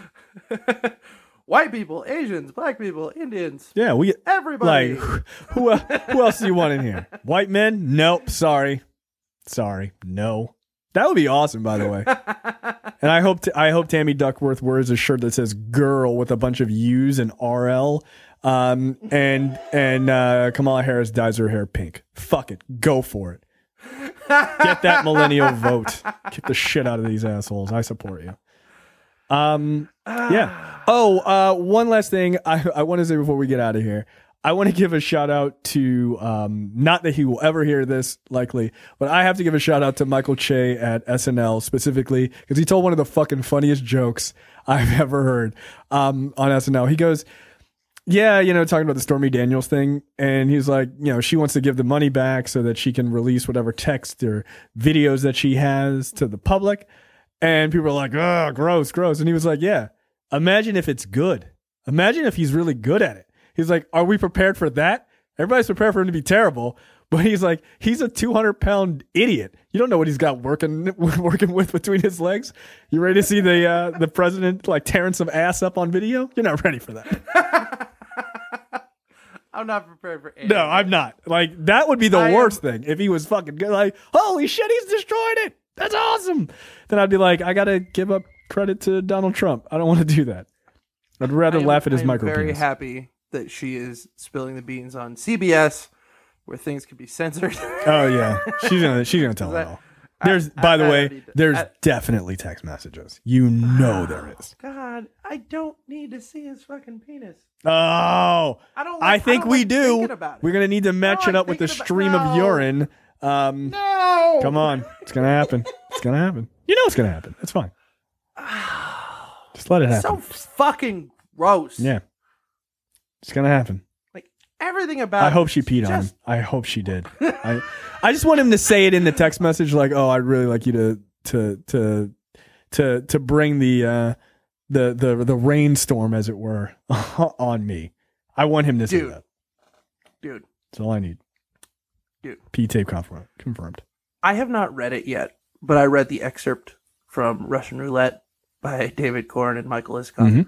White people, Asians, black people, Indians, Yeah, we everybody. like who who else do you want in here? White men? Nope. Sorry, sorry. No. That would be awesome, by the way. And I hope t- I hope Tammy Duckworth wears a shirt that says "girl" with a bunch of U's and R L. Um, and and uh, Kamala Harris dyes her hair pink. Fuck it, go for it. Get that millennial vote. Kick the shit out of these assholes. I support you. Um, yeah. Oh, uh, one last thing I, I want to say before we get out of here. I want to give a shout out to, um, not that he will ever hear this likely, but I have to give a shout out to Michael Che at S N L specifically because he told one of the fucking funniest jokes I've ever heard, um, on S N L. He goes, yeah, you know, talking about the Stormy Daniels thing. And he's like, you know, she wants to give the money back so that she can release whatever text or videos that she has to the public. And people are like, oh, gross, gross. And he was like, yeah, imagine if it's good. Imagine if he's really good at it. He's like, are we prepared for that? Everybody's prepared for him to be terrible. But he's like, he's a two hundred pound idiot. You don't know what he's got working working with between his legs. You ready to see the uh, the president like tearing some ass up on video? You're not ready for that. I'm not prepared for any. No, I'm not. Like, that would be the I worst thing if he was fucking good. Like, holy shit, he's destroyed it. That's awesome. Then I'd be like, I got to give up credit to Donald Trump. I don't want to do that. I'd rather I am- laugh at his I am micro very penis. happy that she is spilling the beans on C B S, where things can be censored. Oh, yeah. She's going to she's gonna tell That- it all. There's, I- by the I- way, I- there's I- definitely text messages. You know there is. God, I don't need to see his fucking penis. Oh, I don't. Like, I think don't we like do. thinking about it. We're going to need to match like it up with the thinking about- stream of No. urine. Um, No. Come on. It's going to happen. It's going to happen. You know it's going to happen. It's fine. Just let it So happen. fucking gross. Yeah. It's going to happen. Like everything about. I it hope she is peed on him. just- I hope she did. I I just want him to say it in the text message, like, "Oh, I'd really like you to to to to to bring the uh, the the the rainstorm, as it were, on me." I want him to say Dude. that. Dude, That's all I need. Dude. P tape confirmed. Confirmed. I have not read it yet, but I read the excerpt from Russian Roulette by David Korn and Michael Iskov. Mhm.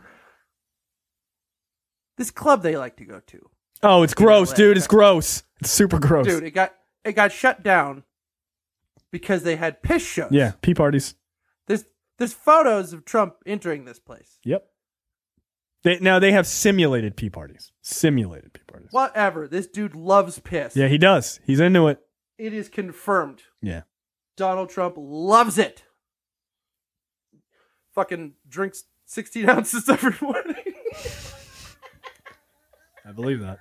This club they like to go to, Oh, it's gross, Roulette. dude. It's gross. It's super gross. dude. It got it got shut down because they had piss shows. Yeah, pee parties. there's there's photos of Trump entering this place. Yep. They, now they have simulated pee parties. Simulated pee parties. Whatever. This dude loves piss. Yeah, he does. He's into it. It is confirmed. Yeah. Donald Trump loves it. Fucking drinks sixteen ounces every morning. I believe that.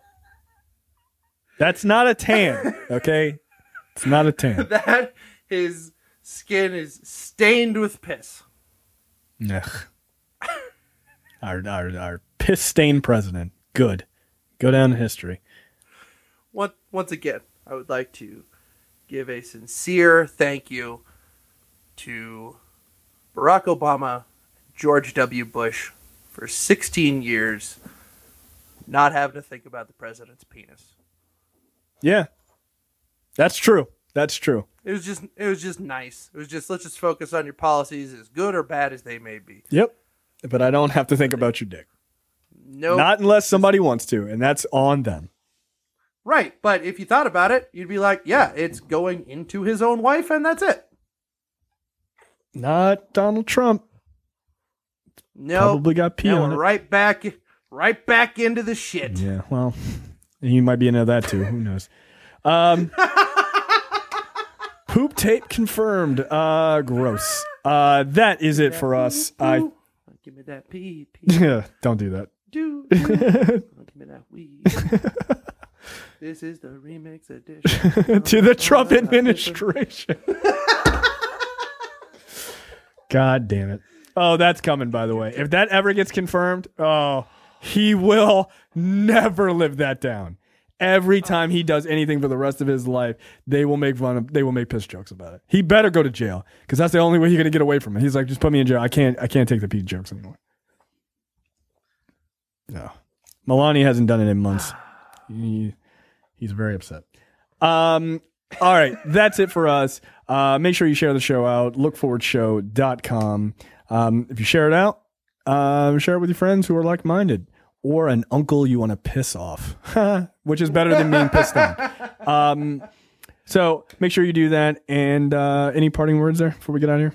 That's not a tan, okay? It's not a tan. That his skin is stained with piss. Ugh. Our, our, our piss-stained president. Good. Go down in history. Once, once again, I would like to give a sincere thank you to Barack Obama, George W. Bush for sixteen years not having to think about the president's penis. Yeah. That's true. That's true. It was just it was just nice. It was just let's just focus on your policies, as good or bad as they may be. Yep. But I don't have to think about your dick. No, Not unless somebody wants to, and that's on them. right. But if you thought about it, you'd be like, yeah, it's going into his own wife, and that's it. Not Donald Trump. No, Probably got pee now on we're it. right back, right back into the shit. Yeah, well, he might be into that too. Who knows? Um, poop tape confirmed. Uh, gross. Uh, that is it for us. I Give me that pee, pee. yeah, don't do that. Do, do. Give me that weed. This is the remix edition. To the Trump administration. God damn it. Oh, that's coming, by the way. If that ever gets confirmed, oh, he will never live that down. Every time he does anything for the rest of his life, they will make fun of, they will make piss jokes about it. He better go to jail because that's the only way he's going to get away from it. He's like, just put me in jail. I can't, I can't take the pee jokes anymore. No. Melania hasn't done it in months. He, he's very upset. Um, all right. That's it for us. Uh, make sure you share the show out. look forward show dot com. Um, if you share it out, uh, share it with your friends who are like-minded or an uncle you want to piss off, which is better than being pissed on. Um, so make sure you do that. And uh, any parting words there before we get out of here?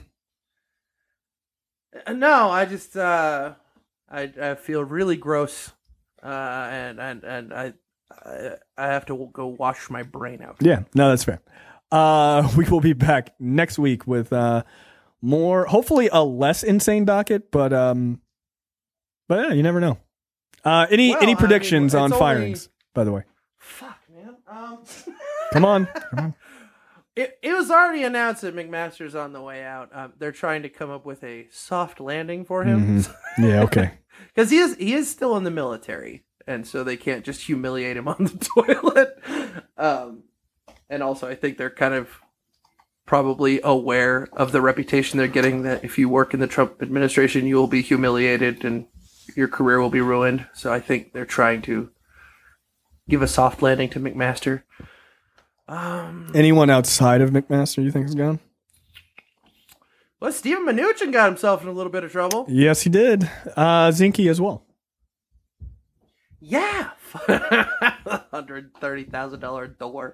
Uh, No, I just uh, I I feel really gross, uh, and and and I I, I have to go wash my brain out. Yeah, no, that's fair. Uh, we will be back next week with uh, more, hopefully a less insane docket, but um, but yeah, you never know. Uh, any Well, any I mean, predictions on it's firings, by the way? Fuck, man. Um, Come on. Come on. it it was already announced that McMaster's on the way out. Um, they're trying to come up with a soft landing for him. Yeah, okay. Because he is he is still in the military, and so they can't just humiliate him on the toilet. Um, and also, I think they're kind of probably aware of the reputation they're getting. That if you work in the Trump administration, you will be humiliated and your career will be ruined. So I think they're trying to give a soft landing to McMaster. Um, Anyone outside of McMaster you think is gone? well, Stephen Mnuchin got himself in a little bit of trouble. Yes, he did. Uh, Zinke as well. Yeah, one hundred thirty thousand dollar door.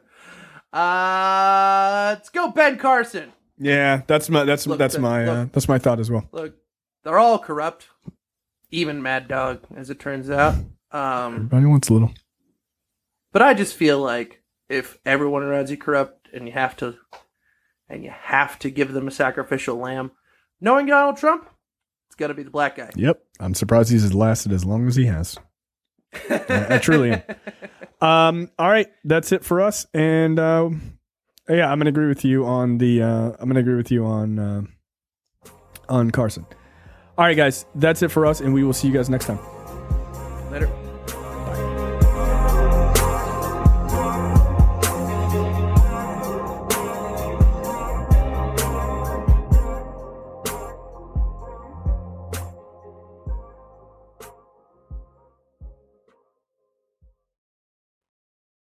Uh, let's go, Ben Carson. Yeah, that's my that's Look, that's the- my uh, look. that's my thought as well. Look, they're all corrupt, even Mad Dog, as it turns out. Um, Everybody wants a little. but I just feel like if everyone around you corrupt, and you have to, and you have to give them a sacrificial lamb, knowing Donald Trump, it's got to be the black guy. Yep, I'm surprised he's lasted as long as he has. I, I truly am. Um, all right, that's it for us. And uh, yeah, I'm gonna agree with you on the. Uh, I'm gonna agree with you on uh, on Carson. All right, guys, that's it for us, and we will see you guys next time.